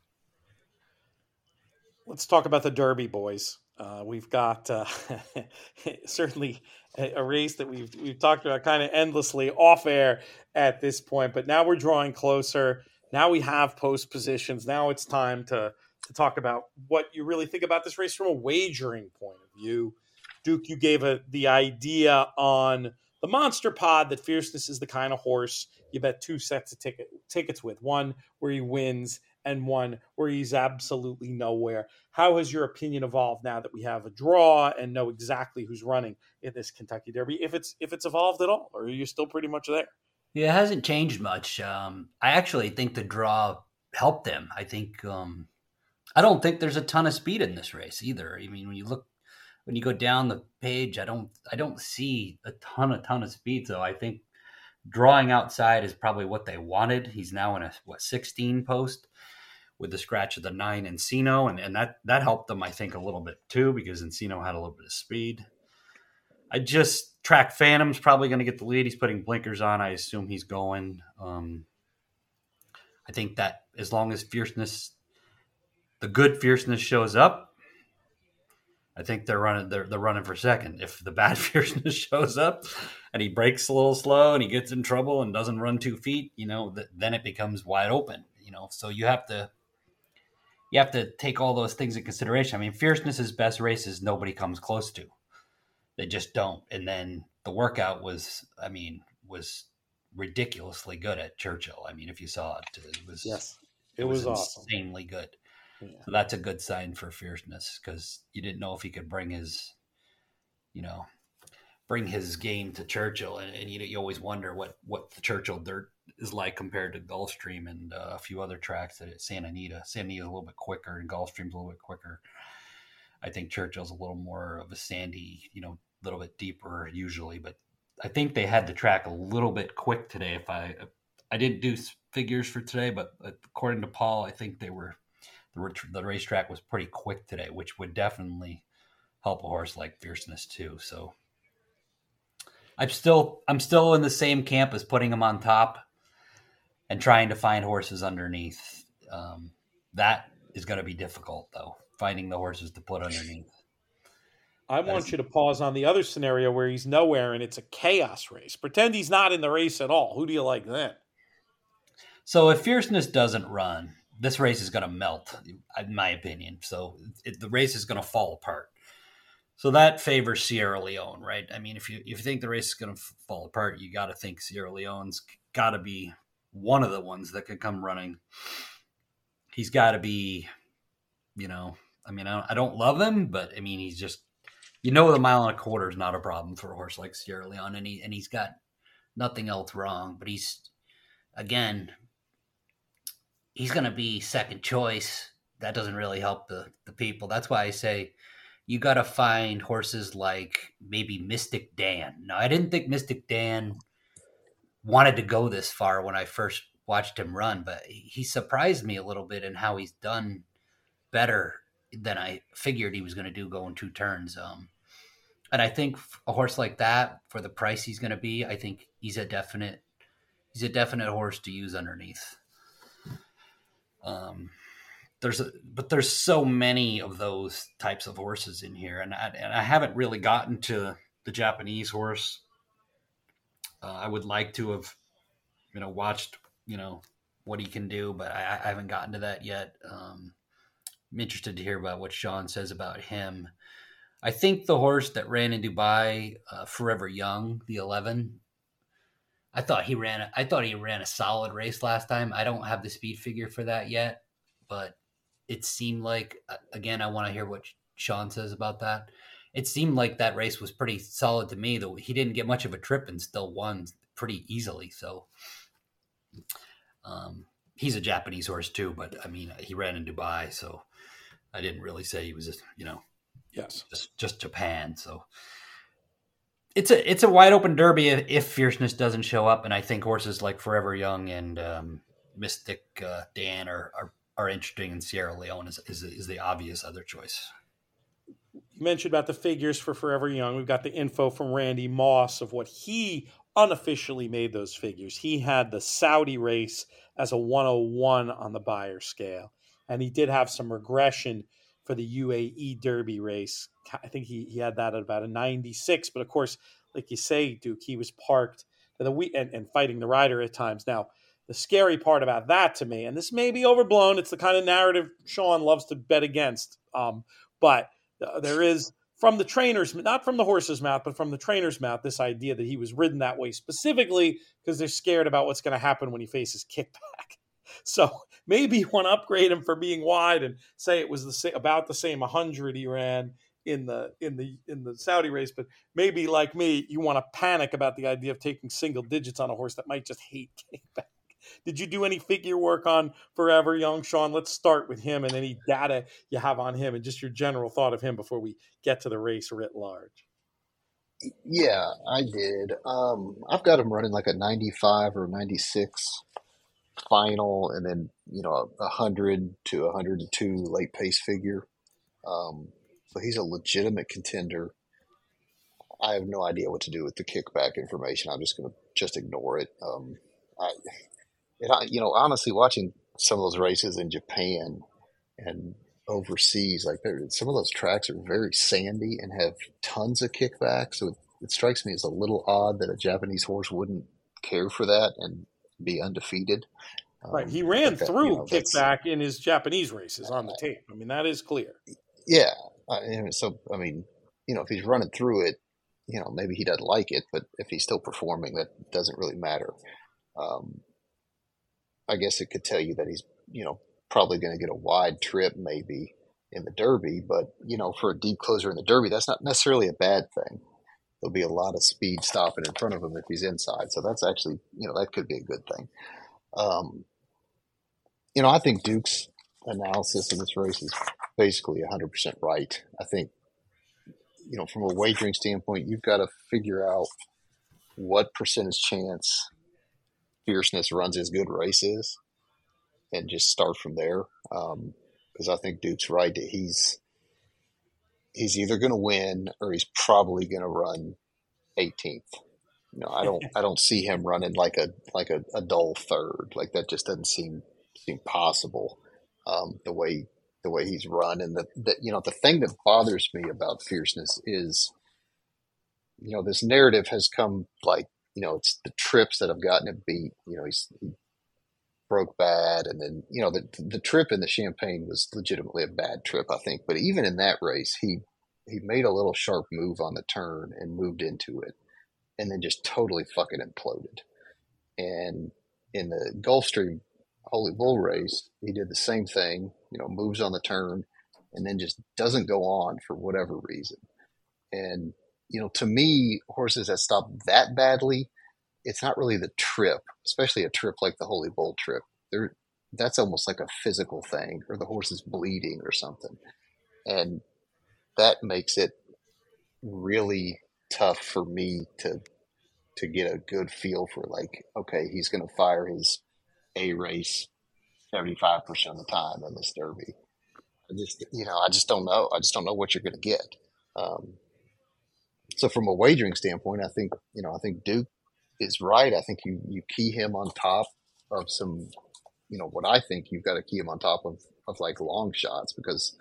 Let's talk about the Derby, boys. Uh, we've got uh, certainly a, a race that we've we've talked about kind of endlessly off air at this point, but now we're drawing closer. Now we have post positions. Now it's time to to talk about what you really think about this race from a wagering point of view. Duke, you gave a, the idea on the Monster Pod that Fierceness is the kind of horse you bet two sets of ticket, tickets with, one where he wins and one where he's absolutely nowhere. How has your opinion evolved now that we have a draw and know exactly who's running in this Kentucky Derby, if it's if it's evolved at all, or are you still pretty much there?
Yeah, it hasn't changed much. Um, I actually think the draw helped them. I think um, I don't think there's a ton of speed in this race either. I mean, when you look when you go down the page, I don't I don't see a ton a ton of speed. So I think drawing outside is probably what they wanted. He's now in a what sixteen post with the scratch of the nine Encino, and, and that that helped them, I think, a little bit too, because Encino had a little bit of speed. I just track Phantom's probably going to get the lead. He's putting blinkers on. I assume he's going. Um, I think that as long as Fierceness, the good Fierceness shows up, I think they're running. They're they're running for second. If the bad Fierceness shows up and he breaks a little slow and he gets in trouble and doesn't run two feet, you know, th- then it becomes wide open. You know, so you have to you have to take all those things in consideration. I mean, Fierceness's best races nobody comes close to. They just don't. And then the workout was, I mean, was ridiculously good at Churchill. I mean, if you saw it, it was
yes, it,
it was,
was awesome.
insanely good.
Yeah.
So that's a good sign for Fierceness, because you didn't know if he could bring his, you know, bring his game to Churchill, and, and you, you always wonder what what the Churchill dirt is like compared to Gulfstream and uh, a few other tracks at Santa Anita. Santa Anita is a little bit quicker, and Gulfstream's a little bit quicker. I think Churchill's a little more of a sandy, you know, a little bit deeper usually, but I think they had the track a little bit quick today. If I I didn't do figures for today, but according to Paul, I think they were the, the racetrack was pretty quick today, which would definitely help a horse like Fierceness too. So I'm still I'm still in the same camp as putting them on top and trying to find horses underneath. Um, that is going to be difficult, though, finding the horses to put underneath.
I want you to pause on the other scenario where he's nowhere and it's a chaos race. Pretend he's not in the race at all. Who do you like then?
So if Fierceness doesn't run, this race is going to melt, in my opinion. So it, the race is going to fall apart. So that favors Sierra Leone, right? I mean, if you if you think the race is going to fall apart, you got to think Sierra Leone's got to be one of the ones that could come running. He's got to be, you know, I mean, I don't, I don't love him, but I mean, he's just, you know, the mile and a quarter is not a problem for a horse like Sierra Leone, and he and he's got nothing else wrong. But he's, again, he's going to be second choice. That doesn't really help the the people. That's why I say you got to find horses like maybe Mystic Dan. Now, I didn't think Mystic Dan wanted to go this far when I first watched him run, but he surprised me a little bit in how he's done better than I figured he was going to do going two turns. Um, and I think a horse like that, for the price he's going to be, I think he's a definite, he's a definite horse to use underneath. Um, there's a, but there's so many of those types of horses in here, and I, and I haven't really gotten to the Japanese horse. Uh, I would like to have, you know, watched, you know, what he can do, but I, I haven't gotten to that yet. Um, I'm interested to hear about what Sean says about him. I think the horse that ran in Dubai, uh, Forever Young, the eleven. I thought he ran. A, I thought he ran a solid race last time. I don't have the speed figure for that yet, but it seemed like, again, I want to hear what Sean says about that. It seemed like that race was pretty solid to me, though he didn't get much of a trip and still won pretty easily. So um, he's a Japanese horse too, but I mean, he ran in Dubai, so I didn't really say he was, just, you know,
yes,
just, just Japan. So it's a it's a wide open Derby if, if Fierceness doesn't show up, and I think horses like Forever Young and um, Mystic uh, Dan are, are are interesting, and Sierra Leone is, is is the obvious other choice.
You mentioned about the figures for Forever Young. We've got the info from Randy Moss of what he unofficially made those figures. He had the Saudi race as a one oh one on the Beyer scale, and he did have some regression for the U A E Derby race. I think he, he had that at about a ninety-six, but of course, like you say, Duke, he was parked for the week and, and fighting the rider at times. Now, the scary part about that to me, and this may be overblown, it's the kind of narrative Sean loves to bet against, um, but uh, there is, from the trainer's, not from the horse's mouth, but from the trainer's mouth, this idea that he was ridden that way specifically because they're scared about what's going to happen when he faces kickback. So maybe you want to upgrade him for being wide and say it was the same, about the same one hundred he ran in the in the in the Saudi race, but maybe like me, you want to panic about the idea of taking single digits on a horse that might just hate kickback. Did you do any figure work on Forever Young, Sean? Let's start with him and any data you have on him and just your general thought of him before we get to the race writ large.
Yeah, I did. Um, I've got him running like a ninety-five or ninety-six final, and then, you know, a one hundred to one hundred two late pace figure. Um, so he's a legitimate contender. I have no idea what to do with the kickback information. I'm just going to just ignore it. Um, I, and I, you know, honestly, watching some of those races in Japan and overseas, like some of those tracks are very sandy and have tons of kickback. So it, it strikes me as a little odd that a Japanese horse wouldn't care for that and be undefeated. Um,
right. He ran
that,
through
you know,
kickback in his Japanese races on the tape. I mean, that is clear.
Yeah. Uh, and so, I mean, you know, if he's running through it, you know, maybe he doesn't like it, but if he's still performing, that doesn't really matter. Um, I guess it could tell you that he's, you know, probably going to get a wide trip maybe in the Derby, but, you know, for a deep closer in the Derby, that's not necessarily a bad thing. There'll be a lot of speed stopping in front of him if he's inside. So that's actually, you know, that could be a good thing. Um, you know, I think Duke's analysis of this race is basically one hundred percent right. I think, you know, from a wagering standpoint, you've got to figure out what percentage chance Fierceness runs as good races and just start from there. Um, because I think Duke's right that he's he's either going to win or he's probably going to run eighteenth. You know, I don't I don't see him running like a like a, a dull third. Like that just doesn't seem seem possible. Um, the way the way he's run, and the, the you know the thing that bothers me about Fierceness is, you know, this narrative has come like, you know, it's the trips that have gotten him beat. You know, he's he broke bad, and then, you know, the the trip in the Champagne was legitimately a bad trip, I think. But even in that race, he he made a little sharp move on the turn and moved into it, and then just totally fucking imploded. And in the Gulfstream Holy Bull race, he did the same thing, you know, moves on the turn and then just doesn't go on for whatever reason. And, you know, to me, horses that stop that badly, it's not really the trip, especially a trip like the Holy Bull trip. They're, that's almost like a physical thing, or the horse is bleeding or something. And that makes it really tough for me to to get a good feel for, like, okay, he's going to fire his A race seventy-five percent of the time in this Derby. I just, you know, I just don't know. I just don't know what you're going to get. Um, so from a wagering standpoint, I think, you know, I think Duke is right. I think you, you key him on top of some, you know, what I think you've got to key him on top of, of like long shots, because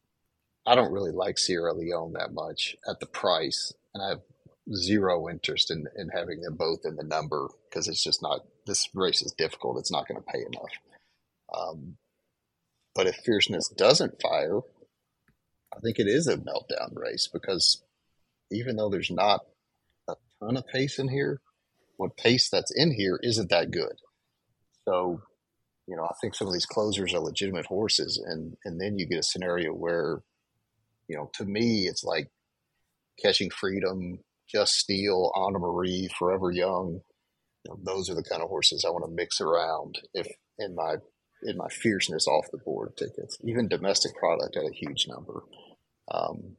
I don't really like Sierra Leone that much at the price. And I have zero interest in, in having them both in the number, because it's just not, this race is difficult. It's not going to pay enough. Um, but if Fierceness doesn't fire, I think it is a meltdown race because even though there's not a ton of pace in here, what pace that's in here isn't that good. So, you know, I think some of these closers are legitimate horses, and and then you get a scenario where, you know, to me, it's like Catching Freedom, Just Steel, Anna Marie, Forever Young. You know, those are the kind of horses I want to mix around if in my in my fierceness off the board tickets. Even Domestic Product at a huge number. Um,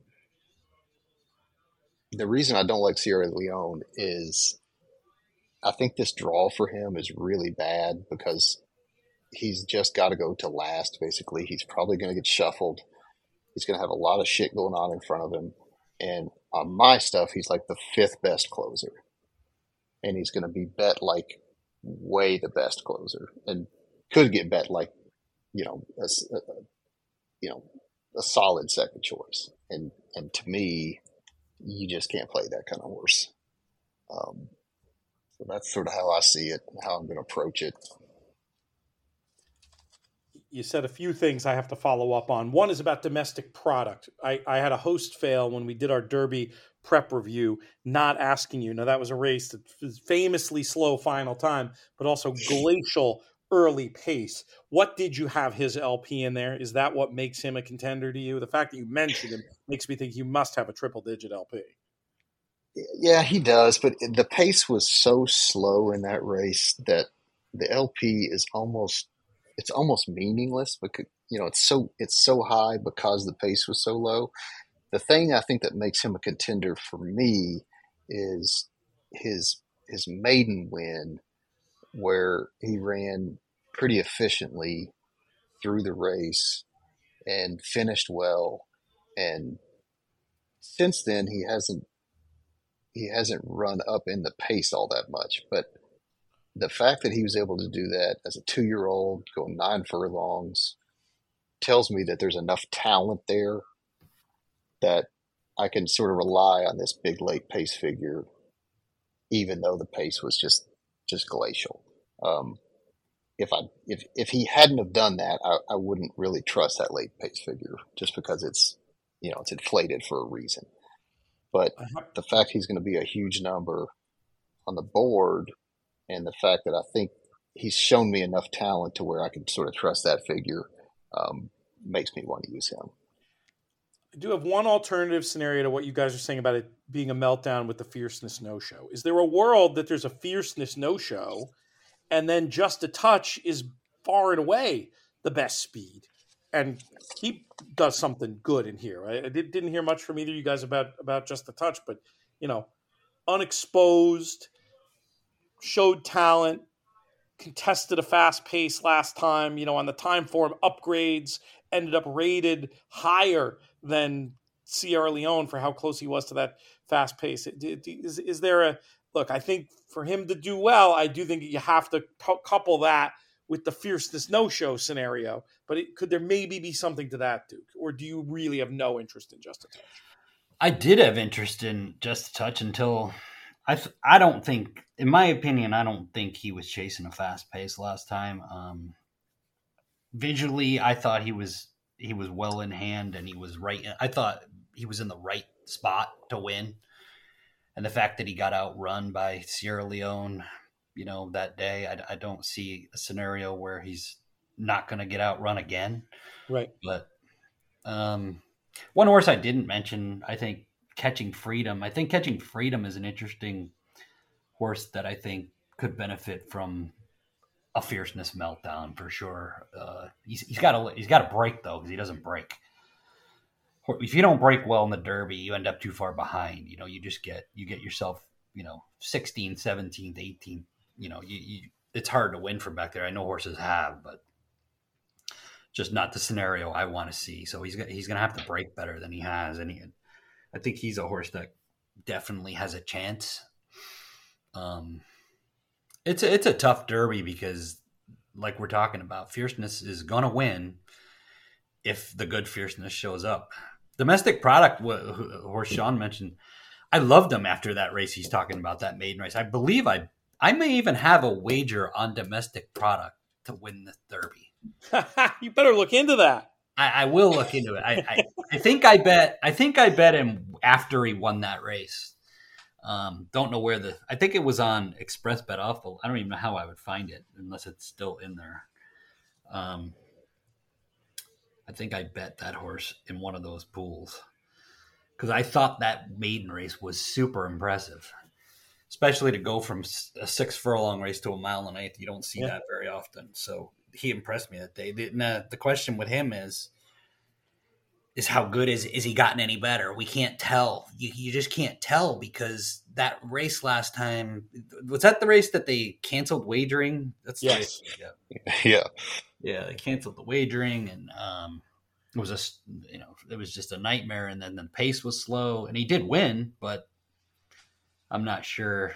the reason I don't like Sierra Leone is I think this draw for him is really bad because he's just got to go to last, basically. He's probably going to get shuffled. He's going to have a lot of shit going on in front of him. And on my stuff, he's like the fifth best closer. And he's going to be bet like way the best closer. And could get bet like, you know, a, a, you know, a solid second choice. And and to me, you just can't play that kind of horse. Um, so that's sort of how I see it, how I'm going to approach it.
You said a few things I have to follow up on. One is about Domestic Product. I, I had a host fail when we did our Derby prep review, not asking you. Now, that was a race that was famously slow final time, but also glacial early pace. What did you have his L P in there? Is that what makes him a contender to you? The fact that you mentioned him makes me think you must have a triple-digit L P.
Yeah, he does, but the pace was so slow in that race that the L P is almost it's almost meaningless because, you know, it's so it's so high because the pace was so low. The thing I think that makes him a contender for me is his his maiden win, where he ran pretty efficiently through the race and finished well. And since then, he hasn't he hasn't run up in the pace all that much. But the fact that he was able to do that as a two-year-old, going nine furlongs, tells me that there's enough talent there that I can sort of rely on this big late pace figure, even though the pace was just just glacial. Um, if I if if he hadn't have done that, I, I wouldn't really trust that late pace figure, just because it's you know it's inflated for a reason. But the fact he's going to be a huge number on the board, and the fact that I think he's shown me enough talent to where I can sort of trust that figure, um, makes me want to use him.
I do have one alternative scenario to what you guys are saying about it being a meltdown with the Fierceness no-show. Is there a world that there's a Fierceness no-show and then Just a Touch is far and away the best speed? And he does something good in here. I, I didn't hear much from either of you guys about, about Just a Touch, but, you know, unexposed, showed talent, contested a fast pace last time, you know, on the time form upgrades, ended up rated higher than Sierra Leone for how close he was to that fast pace. Is, is there a, look, I think for him to do well, I do think you have to couple that with the Fierceness no-show scenario, but it, could there maybe be something to that, Duke? Or do you really have no interest in Just a Touch?
I did have interest in Just a Touch until I, I don't think, in my opinion, I don't think he was chasing a fast pace last time. Um, visually, I thought he was he was well in hand, and he was right. I thought he was in the right spot to win. And the fact that he got outrun by Sierra Leone, you know, that day, I, I don't see a scenario where he's not going to get outrun again.
Right.
But um, one horse I didn't mention, I think, Catching Freedom. I think Catching Freedom is an interesting horse that I think could benefit from a Fierceness meltdown for sure. Uh, he's, he's got a he's got a break though, because he doesn't break. If you don't break well in the Derby, you end up too far behind. You know, you just get you get yourself, you know, sixteenth, seventeenth, eighteenth. You know, you, you it's hard to win from back there. I know horses have, but just not the scenario I want to see. So he's he's going to have to break better than he has, and he, I think he's a horse that definitely has a chance. Um, it's a, it's a tough Derby because, like we're talking about, Fierceness is going to win if the good Fierceness shows up. Domestic Product, horse Sean mentioned, I loved him after that race he's talking about, that maiden race. I believe I I may even have a wager on Domestic Product to win the Derby.
You better look into that.
I, I will look into it. I, I I think I bet. I think I bet him after he won that race. Um, don't know where the. I think it was on Express Bet Awful. I don't even know how I would find it unless it's still in there. Um, I think I bet that horse in one of those pools because I thought that maiden race was super impressive, especially to go from a six furlong race to a mile and eighth. You don't see yeah. that very often. So he impressed me that day. The, the, the question with him is, is how good is is he gotten any better? We can't tell. You, you just can't tell because that race last time, was that the race that they canceled wagering? That's
yes.
Yeah. yeah.
Yeah. They canceled the wagering and um, it was a, you know, it was just a nightmare. And then the pace was slow and he did win, but I'm not sure.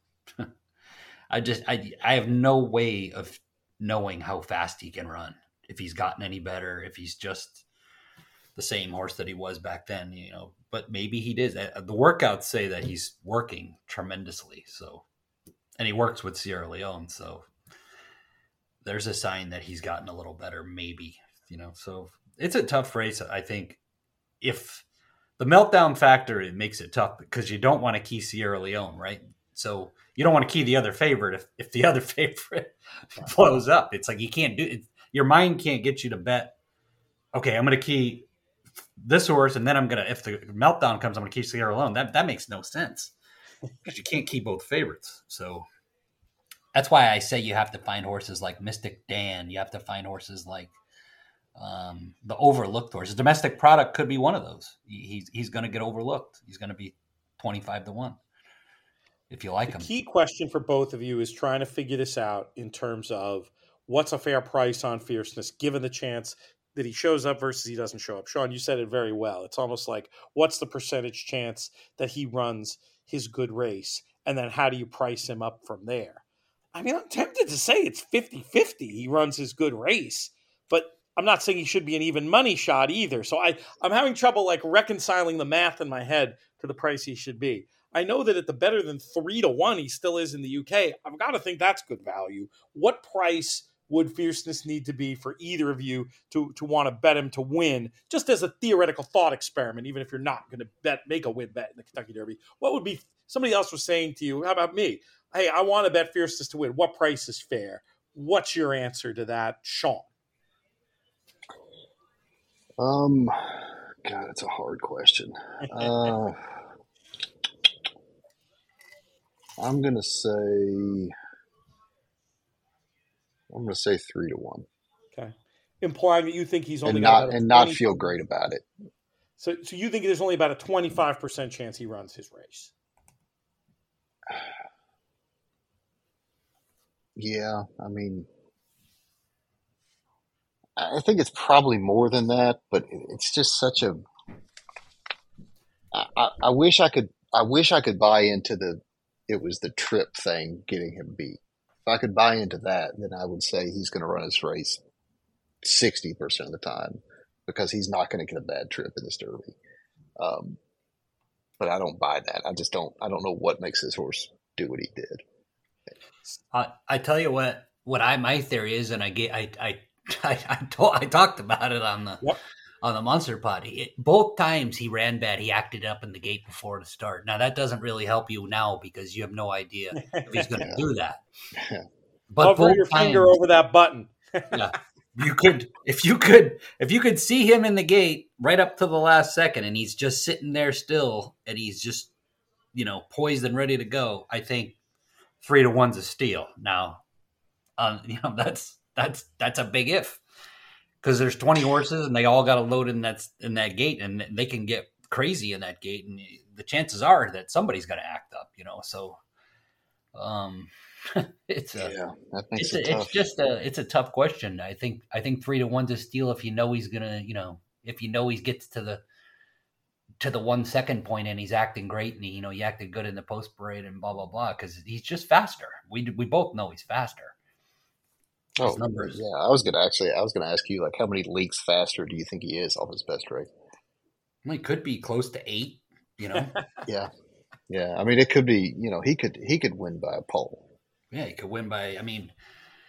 I just, I, I have no way of knowing how fast he can run. If he's gotten any better, if he's just the same horse that he was back then, you know, but maybe he did. The workouts say that he's working tremendously. So, and he works with Sierra Leone. So there's a sign that he's gotten a little better, maybe, you know, so it's a tough race. I think if the meltdown factor, it makes it tough because you don't want to key Sierra Leone, right? So you don't want to key the other favorite. If, if the other favorite blows up, it's like, you can't do it. Your mind can't get you to bet, okay, I'm going to key this horse, and then I'm gonna. If the meltdown comes, I'm gonna keep Sierra Leone. That that makes no sense because you can't keep both favorites. So that's why I say you have to find horses like Mystic Dan. You have to find horses like um, the overlooked horses. Domestic Product could be one of those. He, he's he's gonna get overlooked. He's gonna be twenty-five to one if you like
the
him.
Key question for both of you is trying to figure this out in terms of what's a fair price on Fierceness, given the chance that he shows up versus he doesn't show up. Sean, you said it very well. It's almost like, what's the percentage chance that he runs his good race? And then how do you price him up from there? I mean, I'm tempted to say it's fifty-fifty. He runs his good race, but I'm not saying he should be an even money shot either. So I, I'm having trouble like reconciling the math in my head to the price he should be. I know that at the better than three to one, he still is in the U K. I've got to think that's good value. What price would Fierceness need to be for either of you to, to want to bet him to win, just as a theoretical thought experiment, even if you're not going to bet make a win bet in the Kentucky Derby? What would be, somebody else was saying to you, how about me? Hey, I want to bet Fierceness to win. What price is fair? What's your answer to that, Sean?
Um, God, it's a hard question. Uh, I'm going to say... I'm going to say three to one.
Okay, implying that you think he's only
and
got
not
about a
and not feel great about it.
So, so you think there's only about a twenty-five percent chance he runs his race?
Yeah, I mean, I think it's probably more than that, but it's just such a. I, I wish I could. I wish I could buy into the. It was the trip thing getting him beat. If I could buy into that, then I would say he's going to run his race sixty percent of the time because he's not going to get a bad trip in this Derby. Um, but I don't buy that. I just don't. I don't know what makes this horse do what he did.
Uh, I tell you what. What I my theory is, and I get. I I I I, told, I talked about it on the
yep.
on the Monster Pod. It, both times he ran bad. He acted up in the gate before the start. Now that doesn't really help you now because you have no idea if he's going to
Yeah.
do that.
But hover your
times,
finger over that button.
Yeah, you could if you could if you could see him in the gate right up to the last second, and he's just sitting there still, and he's just you know poised and ready to go. I think three to one's a steal. Now, um, you know that's that's that's a big if. Because there's twenty horses and they all got to load in that in that gate, and they can get crazy in that gate, and the chances are that somebody's going to act up, you know. So, um, it's a,
yeah, that makes
it's,
it
a
tough.
it's just a it's a tough question. I think I think three to one's a steal if you know he's gonna, you know, if you know he gets to the to the one second point and he's acting great, and he, you know he acted good in the post parade and blah blah blah because he's just faster. We we both know he's faster.
Oh,
numbers.
yeah. I was gonna actually. I was gonna ask you, like, how many leagues faster do you think he is off his best race?
Well, he could be close to eight. You know.
Yeah, yeah. I mean, it could be. You know, he could he could win by a pole.
Yeah, he could win by. I mean,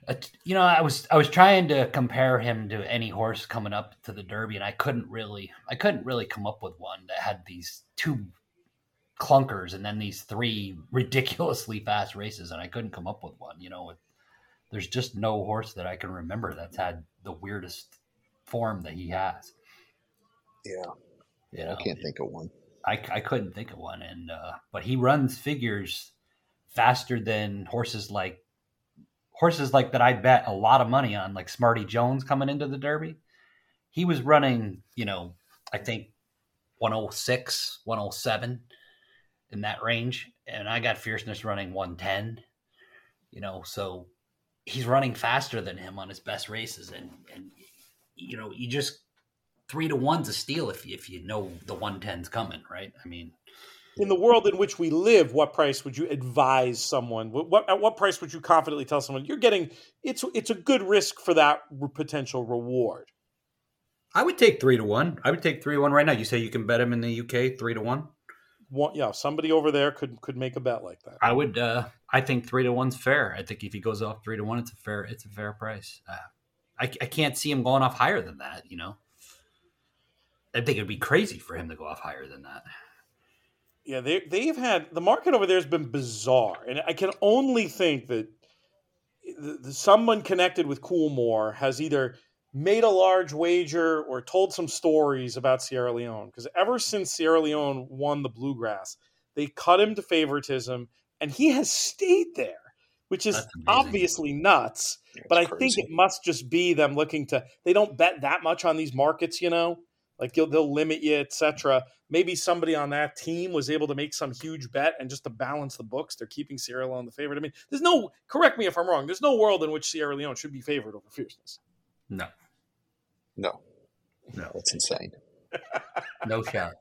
Uh, you know, I was I was trying to compare him to any horse coming up to the Derby, and I couldn't really I couldn't really come up with one that had these two clunkers and then these three ridiculously fast races, and I couldn't come up with one. You know, there's just no horse that I can remember that's had the weirdest form that he has.
Yeah,
you know,
I can't think of one.
I, I couldn't think of one, and uh, but he runs figures faster than horses like horses like that I bet a lot of money on, like Smarty Jones coming into the Derby. He was running, you know, I think one oh six, one oh seven in that range, and I got Fierceness running one ten. You know, so he's running faster than him on his best races, and and you know, you just three to one's a steal if you, if you know the one ten's coming, right? I mean,
in the world in which we live, what price would you advise someone? What, what at what price would you confidently tell someone you're getting? It's it's a good risk for that potential reward.
I would take three to one. I would take three to one right now. You say you can bet him in the U K three to one.
One, yeah, somebody over there could could make a bet like that.
I would. Uh, I think three to one's fair. I think if he goes off three to one, it's a fair. It's a fair price. Uh, I I can't see him going off higher than that. You know. I think it'd be crazy for him to go off higher than that.
Yeah, they they've had the market over there has been bizarre, and I can only think that the, the, someone connected with Coolmore has either made a large wager or told some stories about Sierra Leone, because ever since Sierra Leone won the Bluegrass, they cut him to favoritism, and he has stayed there, which is obviously nuts. It's but I crazy. think it must just be them looking to. They don't bet that much on these markets, you know. Like they'll, they'll limit you, et cetera. Maybe somebody on that team was able to make some huge bet, and just to balance the books, they're keeping Sierra Leone the favorite. I mean, there's no, correct me if I'm wrong, there's no world in which Sierra Leone should be favored over Fierceness.
No.
No. No, that's insane.
No shot.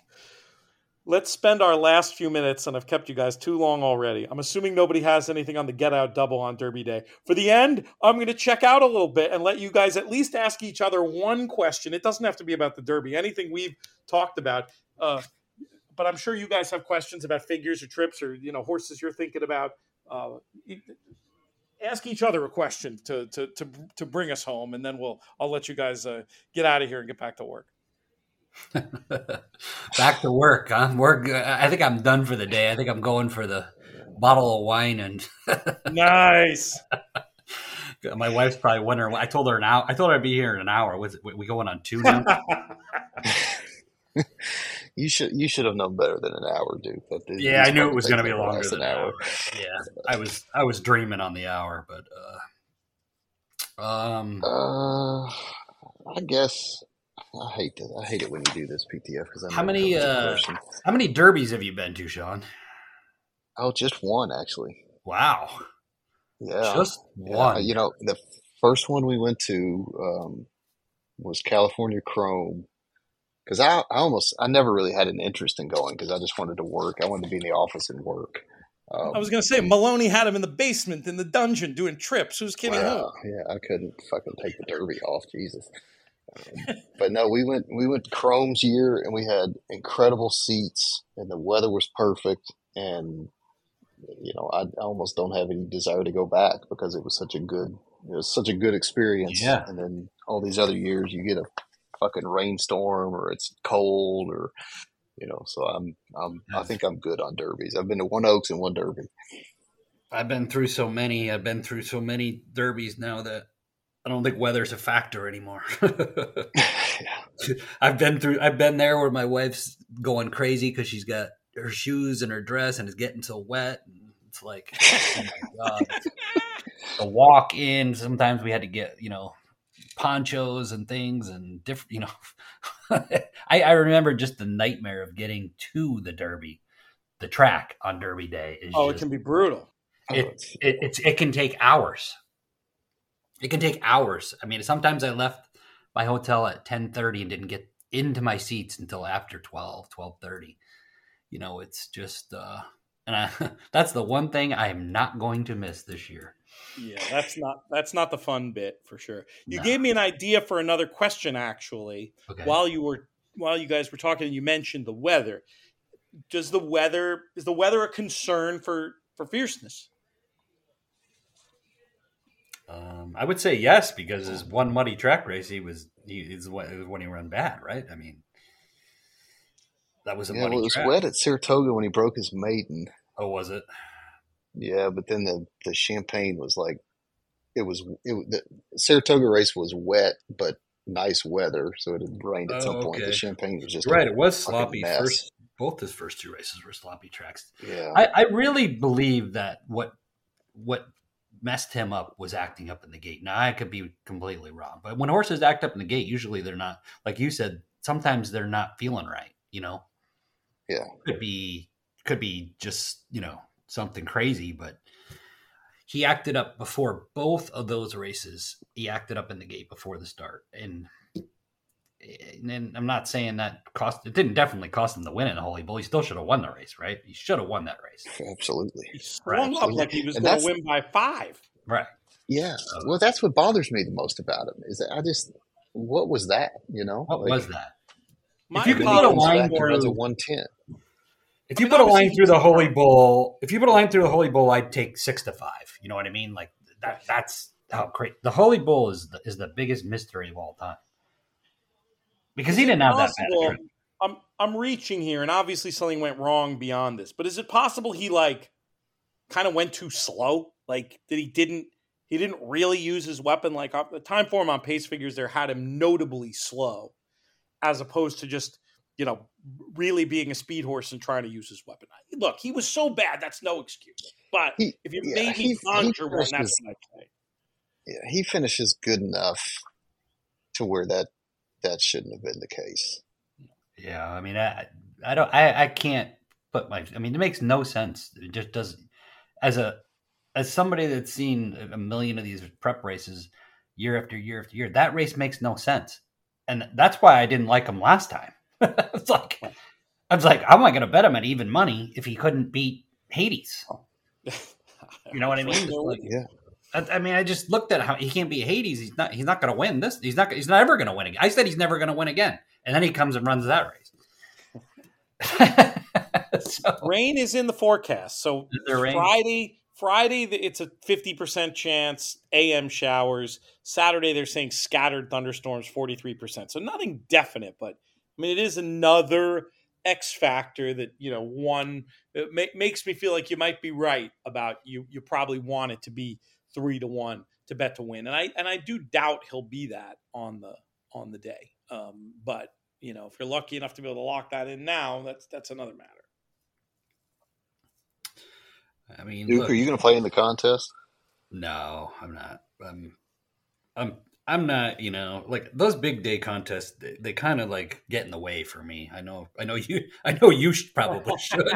Let's spend our last few minutes, and I've kept you guys too long already. I'm assuming nobody has anything on the Get Out double on Derby Day. For the end, I'm going to check out a little bit and let you guys at least ask each other one question. It doesn't have to be about the Derby, anything we've talked about. Uh, but I'm sure you guys have questions about figures or trips or, you know, horses you're thinking about. Uh, ask each other a question to to to to bring us home, and then we'll I'll let you guys uh, get out of here and get back to work.
Back to work, huh? Work. I think I'm done for the day. I think I'm going for the bottle of wine and.
Nice.
My wife's probably wondering. I told her an hour. I told her I'd be here in an hour. Was we going on two now?
You should you should have known better than an hour, dude. But
yeah, I knew it was going to be longer than
an hour.
hour. Yeah, I was I was dreaming on the hour, but uh, um,
uh, I guess. I hate it. I hate it when you do this, P T F, because
how many uh, how many derbies have you been to, Sean?
Oh, just one actually.
Wow.
Yeah,
just one.
Yeah, you know, the first one we went to um, was California Chrome, because I, I almost I never really had an interest in going because I just wanted to work. I wanted to be in the office and work. Um,
I was going to say, Maloney had him in the basement in the dungeon doing trips. Who's kidding
wow,
who?
Yeah, I couldn't fucking take the Derby off. Jesus. Um, but no, we went we went to Chrome's year, and we had incredible seats, and the weather was perfect, and you know I, I almost don't have any desire to go back because it was such a good it was such a good experience.
Yeah.
And then all these other years, you get a fucking rainstorm or it's cold or you know. So I'm I'm I think I'm good on derbies. I've been to one Oaks and one Derby.
I've been through so many. I've been through so many derbies now that I don't think weather's a factor anymore.
Yeah.
I've been through. I've been there where my wife's going crazy because she's got her shoes and her dress and it's getting so wet. And it's like, oh my God. The walk in. Sometimes we had to get you know ponchos and things and different. You know, I, I remember just the nightmare of getting to the Derby, the track on Derby Day. Is
oh,
just,
it can be brutal.
It, it it's it can take hours. It can take hours. I mean, sometimes I left my hotel at ten thirty and didn't get into my seats until after twelve, twelve thirty. You know, it's just, uh, and I, that's the one thing I am not going to miss this year.
Yeah, that's not that's not the fun bit for sure. You
No.
gave me an idea for another question, actually,
Okay.
while you were while you guys were talking. You mentioned the weather. Does the weather is the weather a concern for for Fierceness?
Um, I would say yes because his one muddy track race, he was he is when he ran bad, right? I mean, that was a
Yeah,
muddy
well, it was
track.
wet at Saratoga when he broke his maiden.
Oh, was it?
Yeah, but then the the Champagne was like it was it the Saratoga race was wet but nice weather, so it had rained at some
Oh,
point. The
okay.
Champagne was just
You're right.
a
It was
fucking
sloppy.
mess.
First, both his first two races were sloppy tracks.
Yeah,
I, I really believe that what what messed him up was acting up in the gate. Now I could be completely wrong, but when horses act up in the gate, usually they're not, like you said, sometimes they're not feeling right. You know,
yeah.
could be could be just you know something crazy, but he acted up before both of those races. He acted up in the gate before the start, and and I'm not saying that cost. It didn't definitely cost him the win in the Holy Bull. He still should have won the race, right? He should have won that race.
Absolutely.
He swung up like he was
And
going
that's
to win by five.
Right.
yeah.
So,
Well, that's what bothers me the most about him is that I just what was that? You know,
what
like,
was that?
My
If you could
when he
put a
comes
line
back and runs a
through,
one ten.
if
I
you
mean,
put a
obviously
line through the
he's-
Holy Bull, if you put a line through the Holy Bull, I'd take six to five. You know what I mean? Like that. That's how great the Holy Bull is. The, is the biggest mystery of all time because he didn't have that bad a
Possible-
trip.
I'm I'm reaching here, and obviously something went wrong beyond this. But is it possible he like kind of went too slow? Like that he didn't he didn't really use his weapon. Like uh, the time form on pace figures there had him notably slow, as opposed to just you know really being a speed horse and trying to use his weapon. Look, he was so bad that's no excuse. But
He-
if you
yeah,
made me
he- he
conjure one, that's
finishes-
what I'd say.
Yeah, he finishes good enough to where that that shouldn't have been the case.
Yeah, I mean, I, I don't, I, I can't put my. I mean, it makes no sense. It just doesn't. As a, as somebody that's seen a million of these prep races, year after year after year, that race makes no sense, and that's why I didn't like him last time. It's like, I was like, how am I going to bet him at even money if he couldn't beat Hades? You know what I mean? Like,
Yeah.
I, I mean, I just looked at how he can't beat Hades. He's not. He's not going to win this. He's not. He's never going to win again. I said he's never going to win again, and then he comes and runs that race. So,
Rain is in the forecast. So
Is there rain?
Friday, Friday, it's a fifty percent chance, A M showers. Saturday, they're saying scattered thunderstorms, forty-three percent. So nothing definite, but I mean, it is another X factor that, you know, one, it ma- makes me feel like you might be right about you. You probably want it to be three to one to bet to win. And I, and I do doubt he'll be that on the, on the day. Um, but you know, if you're lucky enough to be able to lock that in now, that's, that's another matter.
I mean,
Duke,
look,
are you going to play in the contest?
no, I'm not. I'm, I'm, I'm not. You know, like those big day contests, they, they kind of like get in the way for me. I know. I know you. I know you should, probably should.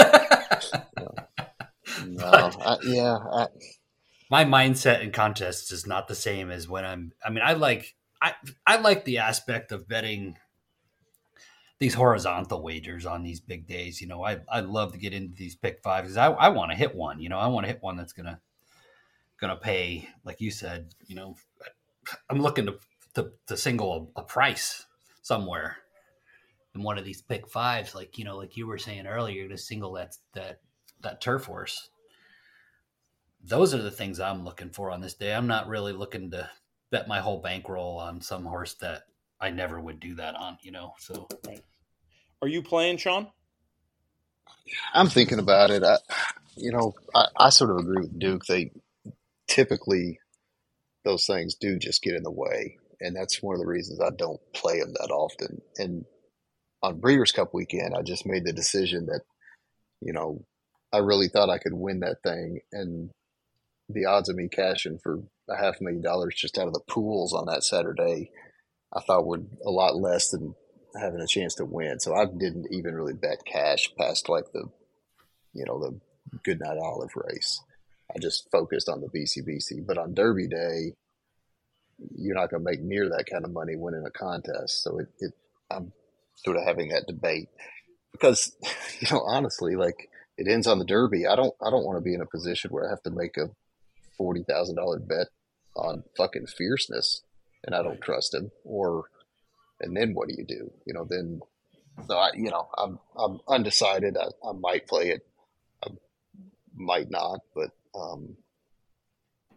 No. I, yeah. I,
My mindset in contests is not the same as when I'm. I mean, I like. I I like the aspect of betting these horizontal wagers on these big days. You know, I I love to get into these pick fives because I, I want to hit one. You know, I want to hit one that's gonna gonna pay, like you said. You know, I'm looking to to, to single a, a price somewhere in one of these pick fives. Like you know, like you were saying earlier, you're gonna single that that that turf horse. Those are the things I'm looking for on this day. I'm not really looking to bet my whole bankroll on some horse that I never would do that on. You know, so.
Are you playing, Sean?
I'm thinking about it. I, you know, I, I sort of agree with Duke. They typically, those things do just get in the way. And that's one of the reasons I don't play them that often. And on Breeders' Cup weekend, I just made the decision that, you know, I really thought I could win that thing. And the odds of me cashing for a half million dollars just out of the pools on that Saturday, I thought were a lot less than having a chance to win. So I didn't even really bet cash past like the, you know, the Goodnight Olive race. I just focused on the B C B C. But on Derby Day, you're not going to make near that kind of money winning a contest. So it, it, I'm sort of having that debate because, you know, honestly, like it ends on the Derby. I don't, I don't want to be in a position where I have to make a forty thousand dollars bet on fucking Fierceness and I don't trust him. Or, and then what do you do? You know, then, so I, you know, I'm, I'm undecided. I, I might play it. I might not, but, um,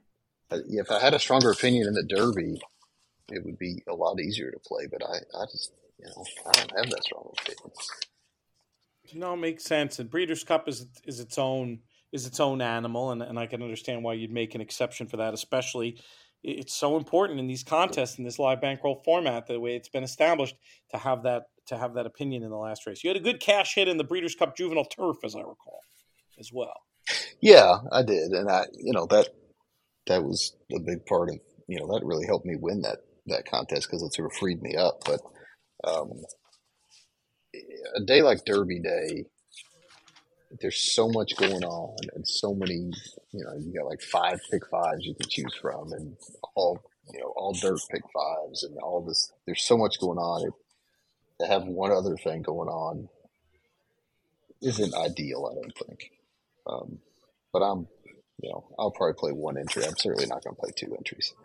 if I had a stronger opinion in the Derby, it would be a lot easier to play. But I, I just, you know, I don't have that strong opinion.
No, it makes sense. And Breeders' Cup is is its own is its own animal, and, and I can understand why you'd make an exception for that. Especially, it's so important in these contests in this live bankroll format, the way it's been established, to have that to have that opinion in the last race. You had a good cash hit in the Breeders' Cup Juvenile Turf, as I recall, as well.
Yeah, I did, and I, you know, that that was a big part of, you know, that really helped me win that that contest because it sort of freed me up. But um, a day like Derby Day, there's so much going on and so many, you know, you got like five pick fives you can choose from, and all, you know, all dirt pick fives and all this. There's so much going on. It, to have one other thing going on isn't ideal, I don't think. Um, but I'm, you know, I'll probably play one entry. I'm certainly not going to play two entries.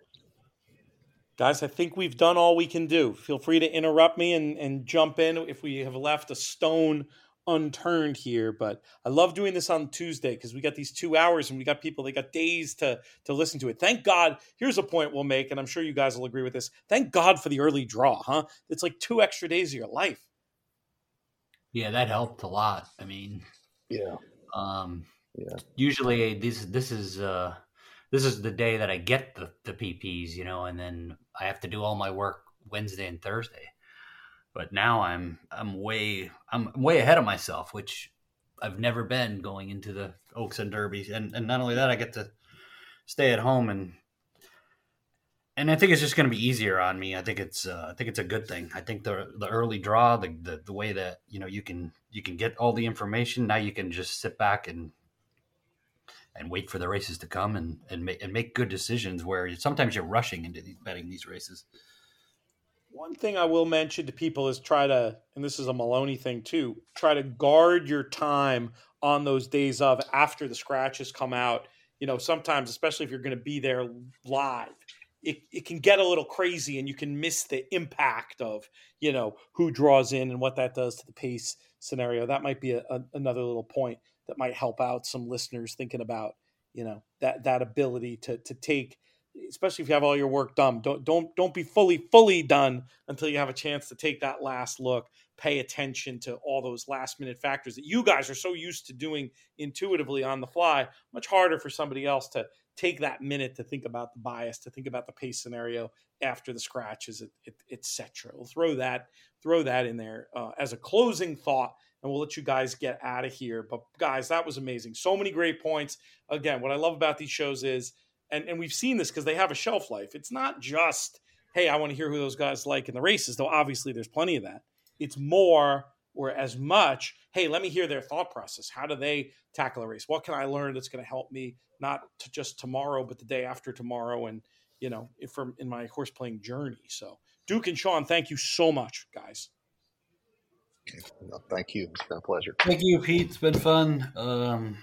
Guys, I think we've done all we can do. Feel free to interrupt me and, and jump in if we have left a stone unturned here. But I love doing this on Tuesday because we got these two hours and we got people, they got days to, to listen to it. Thank God. Here's a point we'll make, and I'm sure you guys will agree with this. Thank God for the early draw, huh? It's like two extra days of your life.
Yeah, that helped a lot. I mean,
yeah.
Um,
yeah.
Usually this, this is, uh, this is the day that I get the, the P Ps, you know, and then I have to do all my work Wednesday and Thursday. But now I'm I'm way I'm way ahead of myself, which I've never been going into the Oaks and Derbies. And and not only that, I get to stay at home, and and I think it's just going to be easier on me. I think it's uh, I think it's a good thing. I think the the early draw, the, the the way that, you know, you can you can get all the information. Now you can just sit back and and wait for the races to come and and make and make good decisions. Where sometimes you're rushing into these, betting these races.
One thing I will mention to people is try to, and this is a Maloney thing too, try to guard your time on those days of after the scratches come out. You know, sometimes, especially if you're going to be there live, it, it can get a little crazy and you can miss the impact of, you know, who draws in and what that does to the pace scenario. That might be a, a, another little point that might help out some listeners thinking about, you know, that, that ability to, to take, especially if you have all your work done. Don't don't don't be fully fully done until you have a chance to take that last look. Pay attention to all those last minute factors that you guys are so used to doing intuitively on the fly. Much harder for somebody else to take that minute to think about the bias, to think about the pace scenario after the scratches, et cetera. We'll throw that throw that in there uh, as a closing thought, and we'll let you guys get out of here. But guys, that was amazing. So many great points. Again, what I love about these shows is, And and we've seen this because they have a shelf life. It's not just, hey, I want to hear who those guys like in the races, though obviously there's plenty of that. It's more or as much, hey, let me hear their thought process. How do they tackle a race? What can I learn that's going to help me not to just tomorrow, but the day after tomorrow and, you know, from in my horse playing journey. So Duke and Sean, thank you so much, guys.
No, thank you. It's been a pleasure.
Thank you, Pete. It's been fun. Um,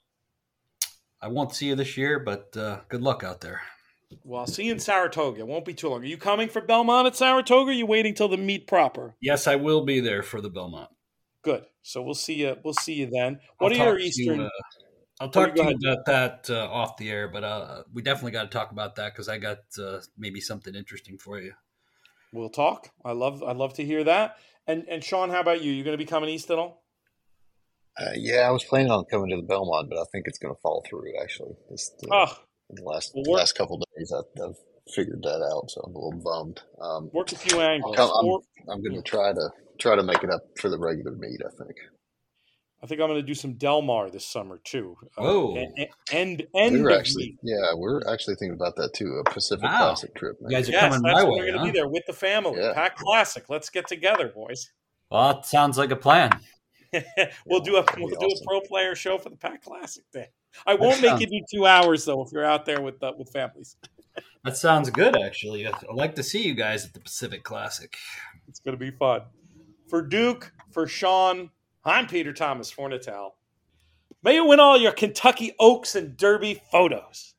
I won't see you this year, but uh, good luck out there.
Well, I'll see you in Saratoga. It won't be too long. Are you coming for Belmont at Saratoga, or are you waiting till the meet proper?
Yes, I will be there for the Belmont.
Good. So we'll see you. We'll see you then. What
I'll
are your Eastern?
You, uh, I'll talk to you about that uh, off the air, but uh, we definitely got to talk about that because I got uh, maybe something interesting for you.
We'll talk. I love. I love to hear that. And and Sean, how about you? You going to be coming east at all?
Uh, yeah, I was planning on coming to the Belmont, but I think it's going to fall through. Actually, this the,
oh,
in the last
well,
the last couple of days, I, I've figured that out, so I'm a little bummed. Um,
work a few angles.
I'm,
or,
I'm going to try to try to make it up for the regular meet. I think.
I think I'm going to do some Del Mar this summer too.
Oh,
uh, and and, and
we we're actually meet. yeah, we're actually thinking about that too. A Pacific
wow.
Classic trip.
Maybe. You guys are
yes,
coming
that's
my
when
way.
We're going to
huh?
be there with the family. Yeah. Pack Classic. Let's get together, boys.
Well, it sounds like a plan.
we'll do a we'll do awesome. a pro player show for the Pack Classic Day. I won't make you do two hours though if you're out there with uh, with families.
That sounds good, actually. I'd like to see you guys at the Pacific Classic.
It's going to be fun. For Duke, for Sean, I'm Peter Thomas Fornatel. May you win all your Kentucky Oaks and Derby photos.